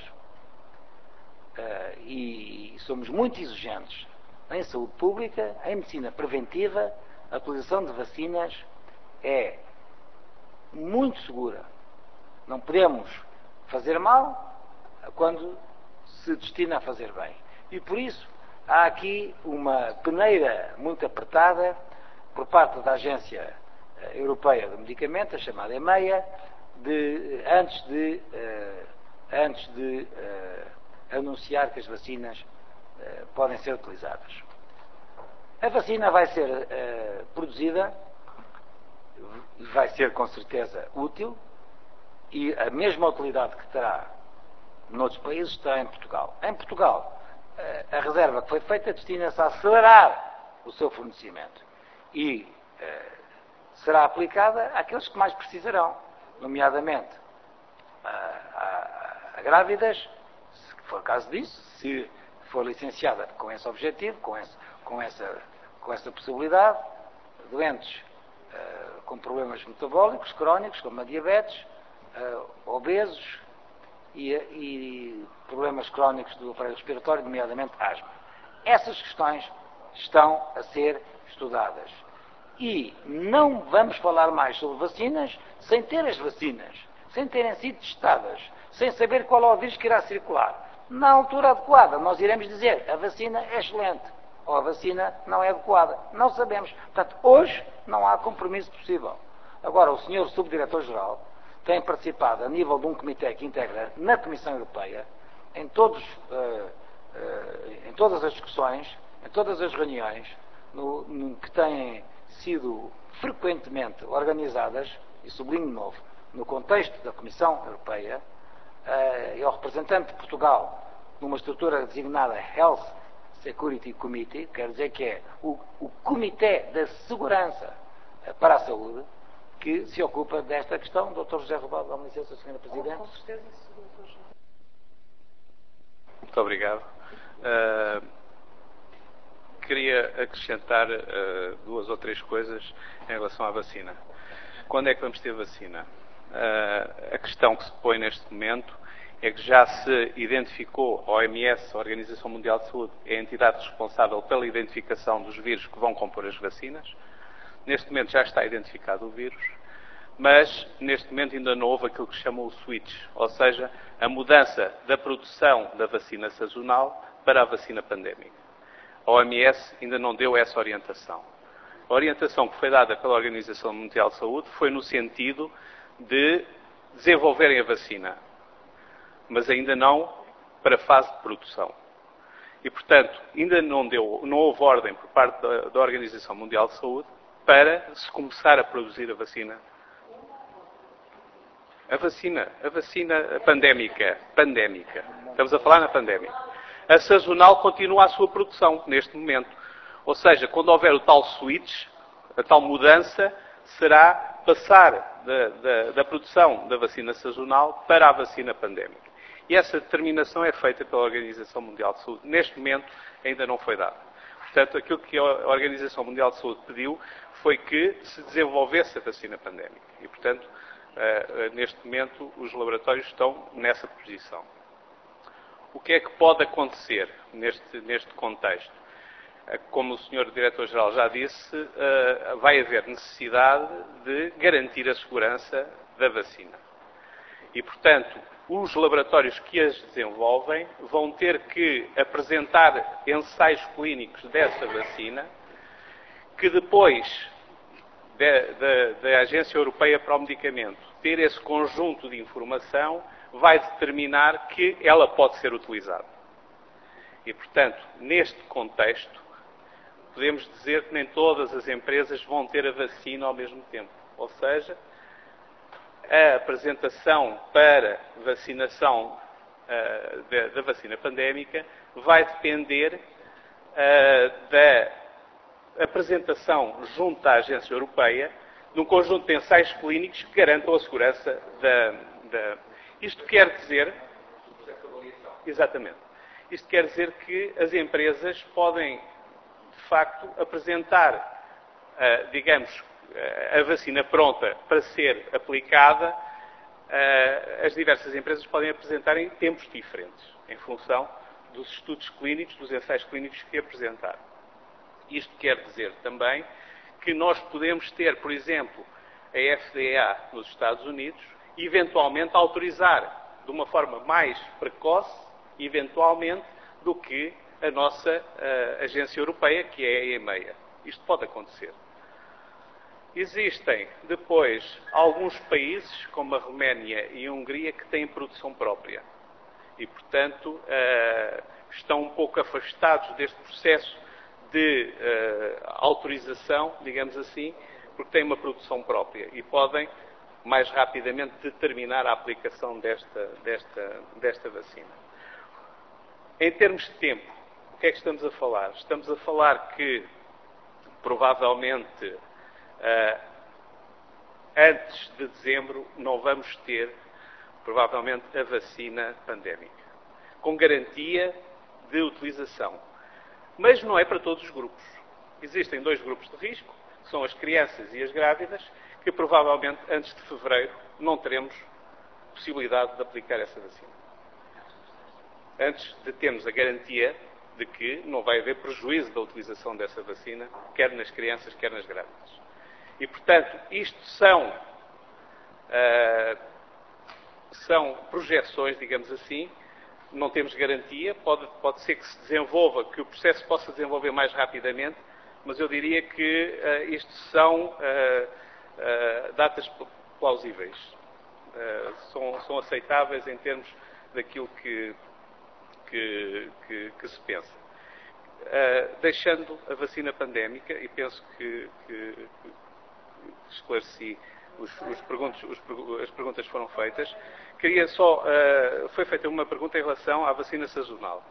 Uh, e somos muito exigentes em saúde pública, em medicina preventiva. A utilização de vacinas é muito segura. Não podemos fazer mal quando se destina a fazer bem. E por isso há aqui uma peneira muito apertada por parte da Agência Europeia do Medicamento, a chamada EMEA, de, antes de, uh, antes de uh, anunciar que as vacinas uh, podem ser utilizadas. A vacina vai ser uh, produzida, vai ser com certeza útil, e a mesma utilidade que terá noutros países está em Portugal. Em Portugal, uh, a reserva que foi feita destina-se a acelerar o seu fornecimento e uh, será aplicada àqueles que mais precisarão, nomeadamente a, a, a grávidas, se for caso disso, se for licenciada com esse objetivo, com, esse, com, essa, com essa possibilidade, doentes uh, com problemas metabólicos crónicos, como a diabetes, uh, obesos e, e problemas crónicos do aparelho respiratório, nomeadamente asma. Essas questões estão a ser estudadas. E não vamos falar mais sobre vacinas sem ter as vacinas, sem terem sido testadas, sem saber qual é o vírus que irá circular. Na altura adequada, nós iremos dizer a vacina é excelente ou a vacina não é adequada. Não sabemos. Portanto, hoje não há compromisso possível. Agora, o senhor Subdiretor-Geral tem participado a nível de um comitê que integra na Comissão Europeia em, todos, uh, uh, em todas as discussões, em todas as reuniões no, no, que têm sido frequentemente organizadas, e sublinho de novo, no contexto da Comissão Europeia, uh, e ao representante de Portugal numa estrutura designada Health Security Committee, quer dizer que é o, o Comitê da Segurança uh, para a Saúde, que se ocupa desta questão. doutor José Robaldo, dá-me licença, senhora Presidente. Com certeza, doutor José. Muito obrigado. Uh, queria acrescentar uh, duas ou três coisas em relação à vacina. Quando é que vamos ter vacina? Uh, a questão que se põe neste momento é que já se identificou a O M S, a Organização Mundial de Saúde, é a entidade responsável pela identificação dos vírus que vão compor as vacinas. Neste momento já está identificado o vírus, mas neste momento ainda não houve aquilo que se chama o switch, ou seja, a mudança da produção da vacina sazonal para a vacina pandémica. A O M S ainda não deu essa orientação. A orientação que foi dada pela Organização Mundial de Saúde foi no sentido de desenvolverem a vacina, mas ainda não para a fase de produção. E, portanto, ainda não, deu, não houve ordem por parte da, da Organização Mundial de Saúde para se começar a produzir a vacina. A vacina, a vacina pandémica, pandémica. Estamos a falar na pandémica. A sazonal continua a sua produção neste momento. Ou seja, quando houver o tal switch, a tal mudança, será passar da, da, da produção da vacina sazonal para a vacina pandémica. E essa determinação é feita pela Organização Mundial de Saúde. Neste momento ainda não foi dada. Portanto, aquilo que a Organização Mundial de Saúde pediu foi que se desenvolvesse a vacina pandémica. E, portanto, neste momento os laboratórios estão nessa posição. O que é que pode acontecer neste, neste contexto? Como o senhor Diretor-Geral já disse, vai haver necessidade de garantir a segurança da vacina. E, portanto, os laboratórios que as desenvolvem vão ter que apresentar ensaios clínicos dessa vacina, que depois da Agência Europeia para o Medicamento ter esse conjunto de informação vai determinar que ela pode ser utilizada. E, portanto, neste contexto, podemos dizer que nem todas as empresas vão ter a vacina ao mesmo tempo. Ou seja, a apresentação para vacinação uh, da, da vacina pandémica vai depender uh, da apresentação junto à Agência Europeia de um conjunto de ensaios clínicos que garantam a segurança da... da... Isto quer dizer... Exatamente. Isto quer dizer que as empresas podem, de facto, apresentar, uh, digamos, uh, a vacina pronta para ser aplicada. Uh, as diversas empresas podem apresentar em tempos diferentes, em função dos estudos clínicos, dos ensaios clínicos que apresentar. Isto quer dizer também que nós podemos ter, por exemplo, a F D A nos Estados Unidos e, eventualmente, autorizar de uma forma mais precoce, eventualmente, do que a nossa uh, agência europeia, que é a EMEA. Isto pode acontecer. Existem, depois, alguns países, como a Roménia e a Hungria, que têm produção própria. E, portanto, uh, estão um pouco afastados deste processo de uh, autorização, digamos assim, porque têm uma produção própria e podem mais rapidamente determinar a aplicação desta, desta, desta vacina. Em termos de tempo, o que é que estamos a falar? Estamos a falar que, provavelmente, uh, antes de dezembro, não vamos ter, provavelmente, a vacina pandémica, com garantia de utilização. Mas não é para todos os grupos. Existem dois grupos de risco, que são as crianças e as grávidas, que provavelmente antes de fevereiro não teremos possibilidade de aplicar essa vacina. Antes de termos a garantia de que não vai haver prejuízo da utilização dessa vacina, quer nas crianças, quer nas grávidas. E, portanto, isto são, uh, são projeções, digamos assim. Não temos garantia, pode, pode ser que se desenvolva, que o processo possa desenvolver mais rapidamente, mas eu diria que uh, isto são uh, uh, datas plausíveis, uh, são, são aceitáveis em termos daquilo que, que, que, que se pensa. Uh, deixando a vacina pandémica, e penso que, que, que esclareci os, os perguntos, os, as perguntas foram feitas. Queria só, uh, foi feita uma pergunta em relação à vacina sazonal.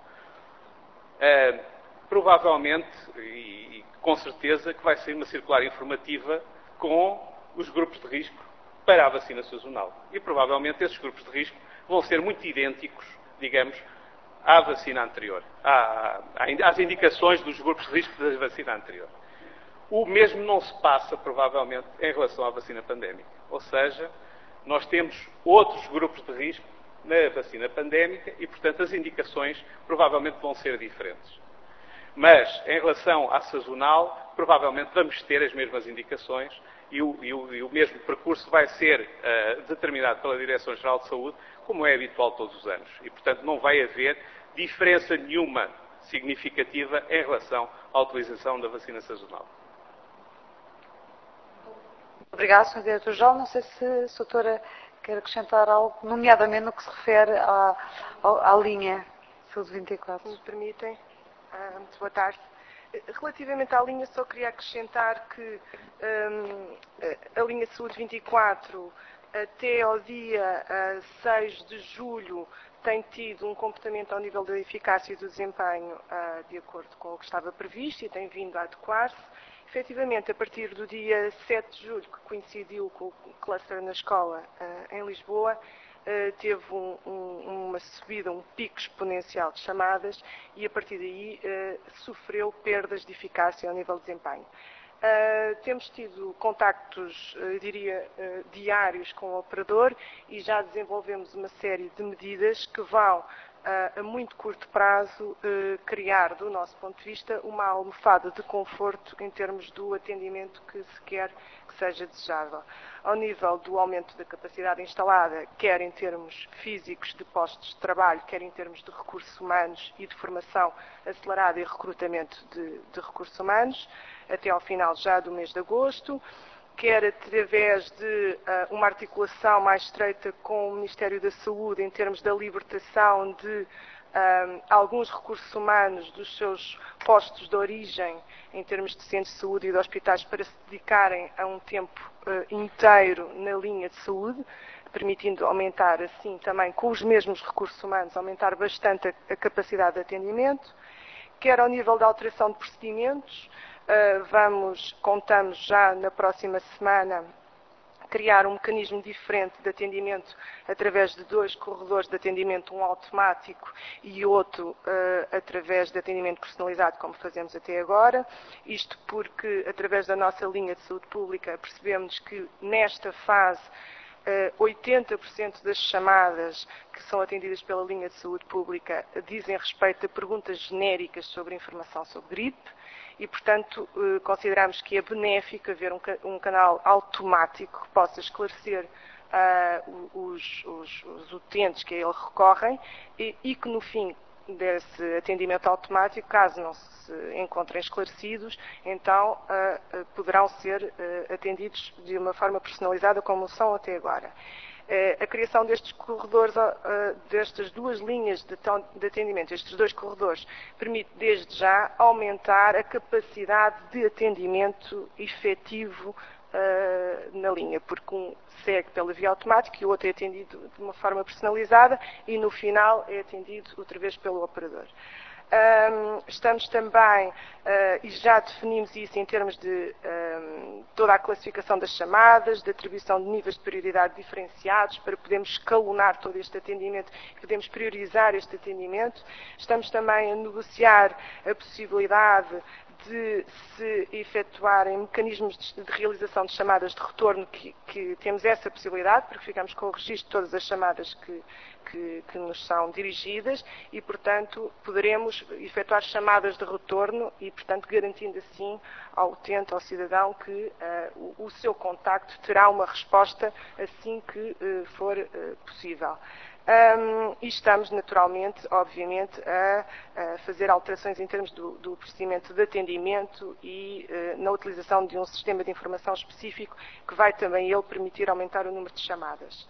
Uh, provavelmente, e, e com certeza, que vai ser uma circular informativa com os grupos de risco para a vacina sazonal. E provavelmente esses grupos de risco vão ser muito idênticos, digamos, à vacina anterior, à, às indicações dos grupos de risco da vacina anterior. O mesmo não se passa, provavelmente, em relação à vacina pandémica. Ou seja, nós temos outros grupos de risco na vacina pandémica e, portanto, as indicações provavelmente vão ser diferentes. Mas, em relação à sazonal, provavelmente vamos ter as mesmas indicações e o, e o, e o mesmo percurso vai ser uh, determinado pela Direção-Geral de Saúde, como é habitual todos os anos. E, portanto, não vai haver diferença nenhuma significativa em relação à utilização da vacina sazonal. Obrigado, senhor Diretor-Geral. Não sei se a doutora quer acrescentar algo, nomeadamente no que se refere à, à, à linha Saúde vinte e quatro. Se me permitem. Uh, muito boa tarde. Relativamente à linha, só queria acrescentar que um, a linha Saúde vinte e quatro, até ao dia uh, seis de julho, tem tido um comportamento ao nível da eficácia e do desempenho uh, de acordo com o que estava previsto e tem vindo a adequar-se. Efetivamente, a partir do dia sete de julho, que coincidiu com o cluster na escola uh, em Lisboa, Uh, teve um, um, uma subida, um pico exponencial de chamadas e a partir daí uh, sofreu perdas de eficácia ao nível de desempenho. Uh, temos tido contactos, uh, diria, uh, diários com o operador e já desenvolvemos uma série de medidas que vão, uh, a muito curto prazo, uh, criar, do nosso ponto de vista, uma almofada de conforto em termos do atendimento que se quer que seja desejável. Ao nível do aumento da capacidade instalada, quer em termos físicos de postos de trabalho, quer em termos de recursos humanos e de formação acelerada e recrutamento de, de recursos humanos, até ao final já do mês de agosto, quer através de uh, uma articulação mais estreita com o Ministério da Saúde em termos da libertação de Um, alguns recursos humanos dos seus postos de origem, em termos de centros de saúde e de hospitais, para se dedicarem a um tempo uh, inteiro na linha de saúde, permitindo aumentar assim também, com os mesmos recursos humanos, aumentar bastante a, a capacidade de atendimento. Quer ao nível da alteração de procedimentos, uh, vamos, contamos já na próxima semana, criar um mecanismo diferente de atendimento através de dois corredores de atendimento, um automático e outro uh, através de atendimento personalizado, como fazemos até agora. Isto porque, através da nossa linha de saúde pública, percebemos que nesta fase uh, oitenta por cento das chamadas que são atendidas pela linha de saúde pública dizem respeito a perguntas genéricas sobre informação sobre gripe. E, portanto, consideramos que é benéfico haver um, um canal automático que possa esclarecer uh, os, os, os utentes que a ele recorrem e, e que, no fim desse atendimento automático, caso não se encontrem esclarecidos, então uh, uh, poderão ser uh, atendidos de uma forma personalizada como são até agora. A criação destes corredores, destas duas linhas de atendimento, estes dois corredores, permite desde já aumentar a capacidade de atendimento efetivo na linha, porque um segue pela via automática e o outro é atendido de uma forma personalizada e no final é atendido outra vez pelo operador. Um, estamos também, uh, e já definimos isso em termos de um, toda a classificação das chamadas, de atribuição de níveis de prioridade diferenciados, para podermos escalonar todo este atendimento, podemos priorizar este atendimento. Estamos também a negociar a possibilidade de se efetuarem mecanismos de, de realização de chamadas de retorno, que, que temos essa possibilidade, porque ficamos com o registro de todas as chamadas que, que, que nos são dirigidas e, portanto, poderemos efetuar chamadas de retorno e, portanto, garantindo assim ao utente, ao cidadão, que uh, o, o seu contacto terá uma resposta assim que uh, for uh, possível. Um, e estamos, naturalmente, obviamente, a, a fazer alterações em termos do, do procedimento de atendimento e uh, na utilização de um sistema de informação específico que vai também ele permitir aumentar o número de chamadas.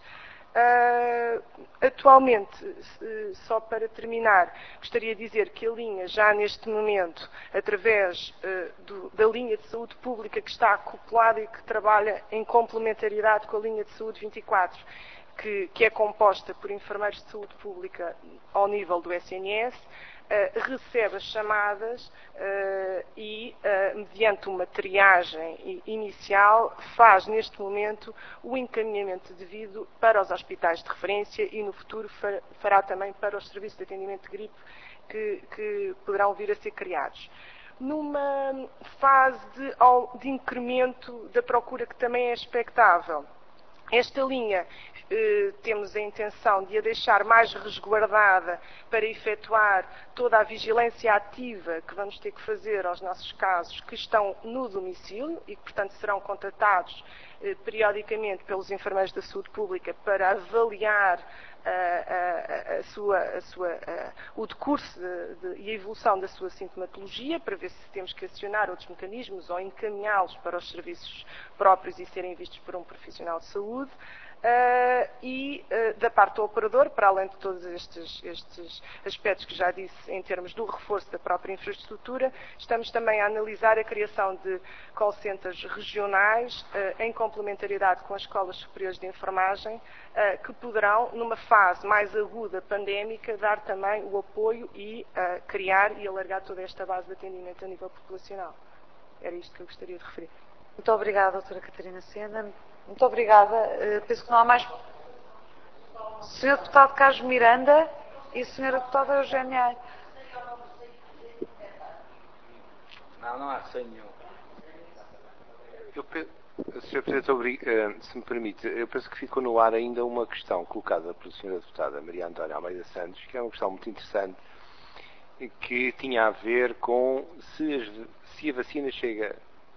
Uh, atualmente, uh, só para terminar, gostaria de dizer que a linha já neste momento, através uh, do, da linha de saúde pública que está acoplada e que trabalha em complementaridade com a linha de saúde vinte e quatro, Que, que é composta por enfermeiros de saúde pública ao nível do S N S, uh, recebe as chamadas uh, e, uh, mediante uma triagem inicial, faz neste momento o encaminhamento devido para os hospitais de referência e no futuro fará também para os serviços de atendimento de gripe que, que poderão vir a ser criados. Numa fase de, de incremento da procura que também é expectável, Esta linha eh, temos a intenção de a deixar mais resguardada para efetuar toda a vigilância ativa que vamos ter que fazer aos nossos casos que estão no domicílio e que, portanto, serão contatados eh, periodicamente pelos enfermeiros da saúde pública para avaliar A, a, a sua, a sua, a, o decurso de, de, e a evolução da sua sintomatologia, para ver se temos que acionar outros mecanismos ou encaminhá-los para os serviços próprios e serem vistos por um profissional de saúde. Uh, e uh, da parte do operador, para além de todos estes, estes aspectos que já disse em termos do reforço da própria infraestrutura, estamos também a analisar a criação de call centers regionais uh, em complementariedade com as escolas superiores de enfermagem, uh, que poderão, numa fase mais aguda pandémica, dar também o apoio e uh, criar e alargar toda esta base de atendimento a nível populacional. Era isto que eu gostaria de referir. Muito obrigada, doutora Catarina Sena. Muito obrigada. Uh, penso que não há mais... senhor Deputado Carlos Miranda e senhora Deputada Eugénia. Não, não há receio nenhum. Eu penso, senhor Presidente, se me permite, eu penso que ficou no ar ainda uma questão colocada pela senhora Deputada Maria Antónia Almeida Santos, que é uma questão muito interessante, que tinha a ver com se, as, se a vacina chega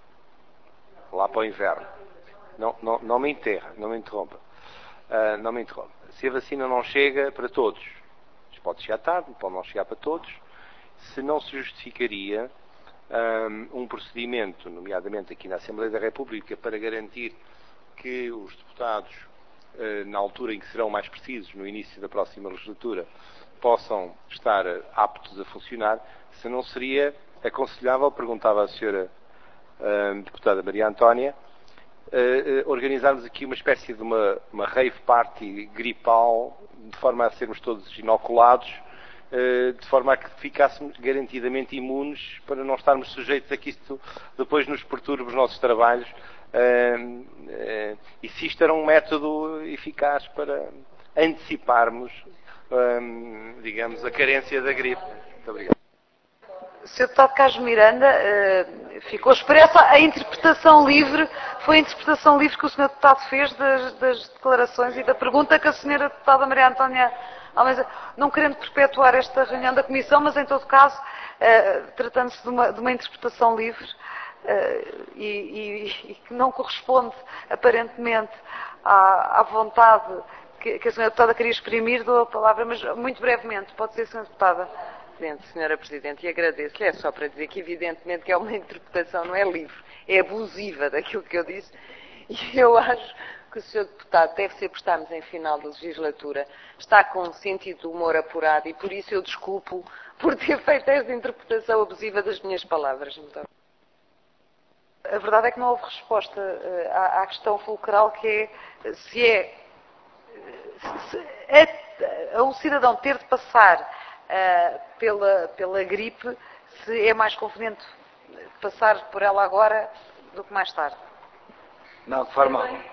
lá para o inverno. Não, não, não me enterra, não me interrompa. Uh, não me interrompa. Se a vacina não chega para todos, pode chegar tarde, pode não chegar para todos, se não se justificaria um, um procedimento, nomeadamente aqui na Assembleia da República, para garantir que os deputados, uh, na altura em que serão mais precisos, no início da próxima legislatura, possam estar aptos a funcionar, se não seria aconselhável, perguntava a senhora uh, deputada Maria Antónia, Uh, uh, organizarmos aqui uma espécie de uma, uma rave party gripal, de forma a sermos todos inoculados, uh, de forma a que ficássemos garantidamente imunes, para não estarmos sujeitos a que isto depois nos perturbe os nossos trabalhos, uh, uh, e se isto era um método eficaz para anteciparmos, um, digamos, a carência da gripe. Muito obrigado. senhor Deputado Carlos Miranda, uh, ficou expressa a interpretação livre, foi a interpretação livre que o senhor Deputado fez das, das declarações e da pergunta que a senhora Deputada Maria Antónia Almeida, não querendo perpetuar esta reunião da Comissão, mas em todo caso, uh, tratando-se de uma, de uma interpretação livre uh, e, e, e que não corresponde aparentemente à, à vontade que, que a senhora Deputada queria exprimir, dou a palavra, mas muito brevemente, pode ser, senhora Deputada. senhora Presidente, e agradeço-lhe, é só para dizer que evidentemente que é uma interpretação, não é livre, é abusiva daquilo que eu disse, e eu acho que o senhor Deputado deve ser por estarmos em final da legislatura, está com um sentido de humor apurado e por isso eu desculpo por ter feito esta interpretação abusiva das minhas palavras. Muito a verdade é que não houve resposta uh, à, à questão fulcral, que é se é, se é a um cidadão ter de passar Uh, pela, pela gripe, se é mais conveniente passar por ela agora do que mais tarde. Não, de forma alguma.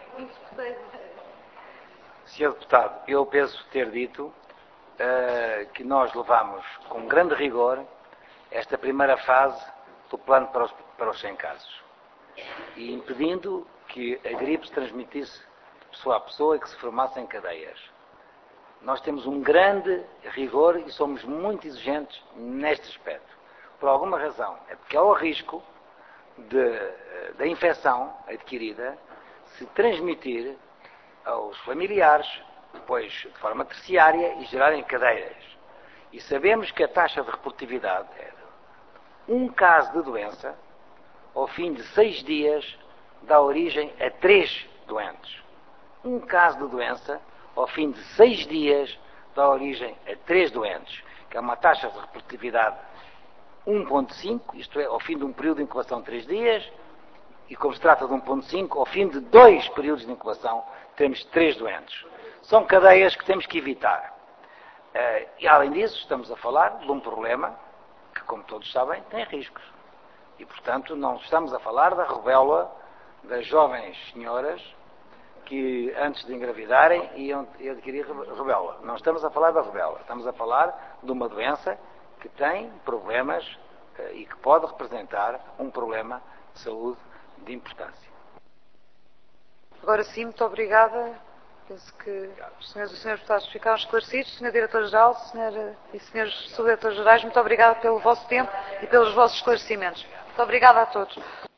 senhor Deputado, eu penso ter dito uh, que nós levamos com grande rigor esta primeira fase do plano para os, para os cem casos, e impedindo que a gripe se transmitisse de pessoa a pessoa e que se formassem cadeias. Nós temos um grande rigor e somos muito exigentes neste aspecto. Por alguma razão. É porque há o risco de, da infecção adquirida se transmitir aos familiares, depois de forma terciária, e gerarem cadeias. E sabemos que a taxa de reprodutividade é de um caso de doença, ao fim de seis dias, dá origem a três doentes. Um caso de doença, ao fim de seis dias, dá origem a três doentes, que é uma taxa de reprodutividade um vírgula cinco, isto é, ao fim de um período de incubação de três dias, e como se trata de um vírgula cinco, ao fim de dois períodos de incubação, temos três doentes. São cadeias que temos que evitar. E, além disso, estamos a falar de um problema que, como todos sabem, tem riscos. E, portanto, não estamos a falar da rubéola das jovens senhoras que antes de engravidarem iam adquirir rubéola. Não estamos a falar da rubéola, estamos a falar de uma doença que tem problemas e que pode representar um problema de saúde de importância. Agora sim, muito obrigada. Penso que os senhores e os senhores deputados ficaram esclarecidos. senhor Diretor-Geral, senhora e senhores Subdiretores-Gerais, muito obrigada pelo vosso tempo e pelos vossos esclarecimentos. Muito obrigada a todos.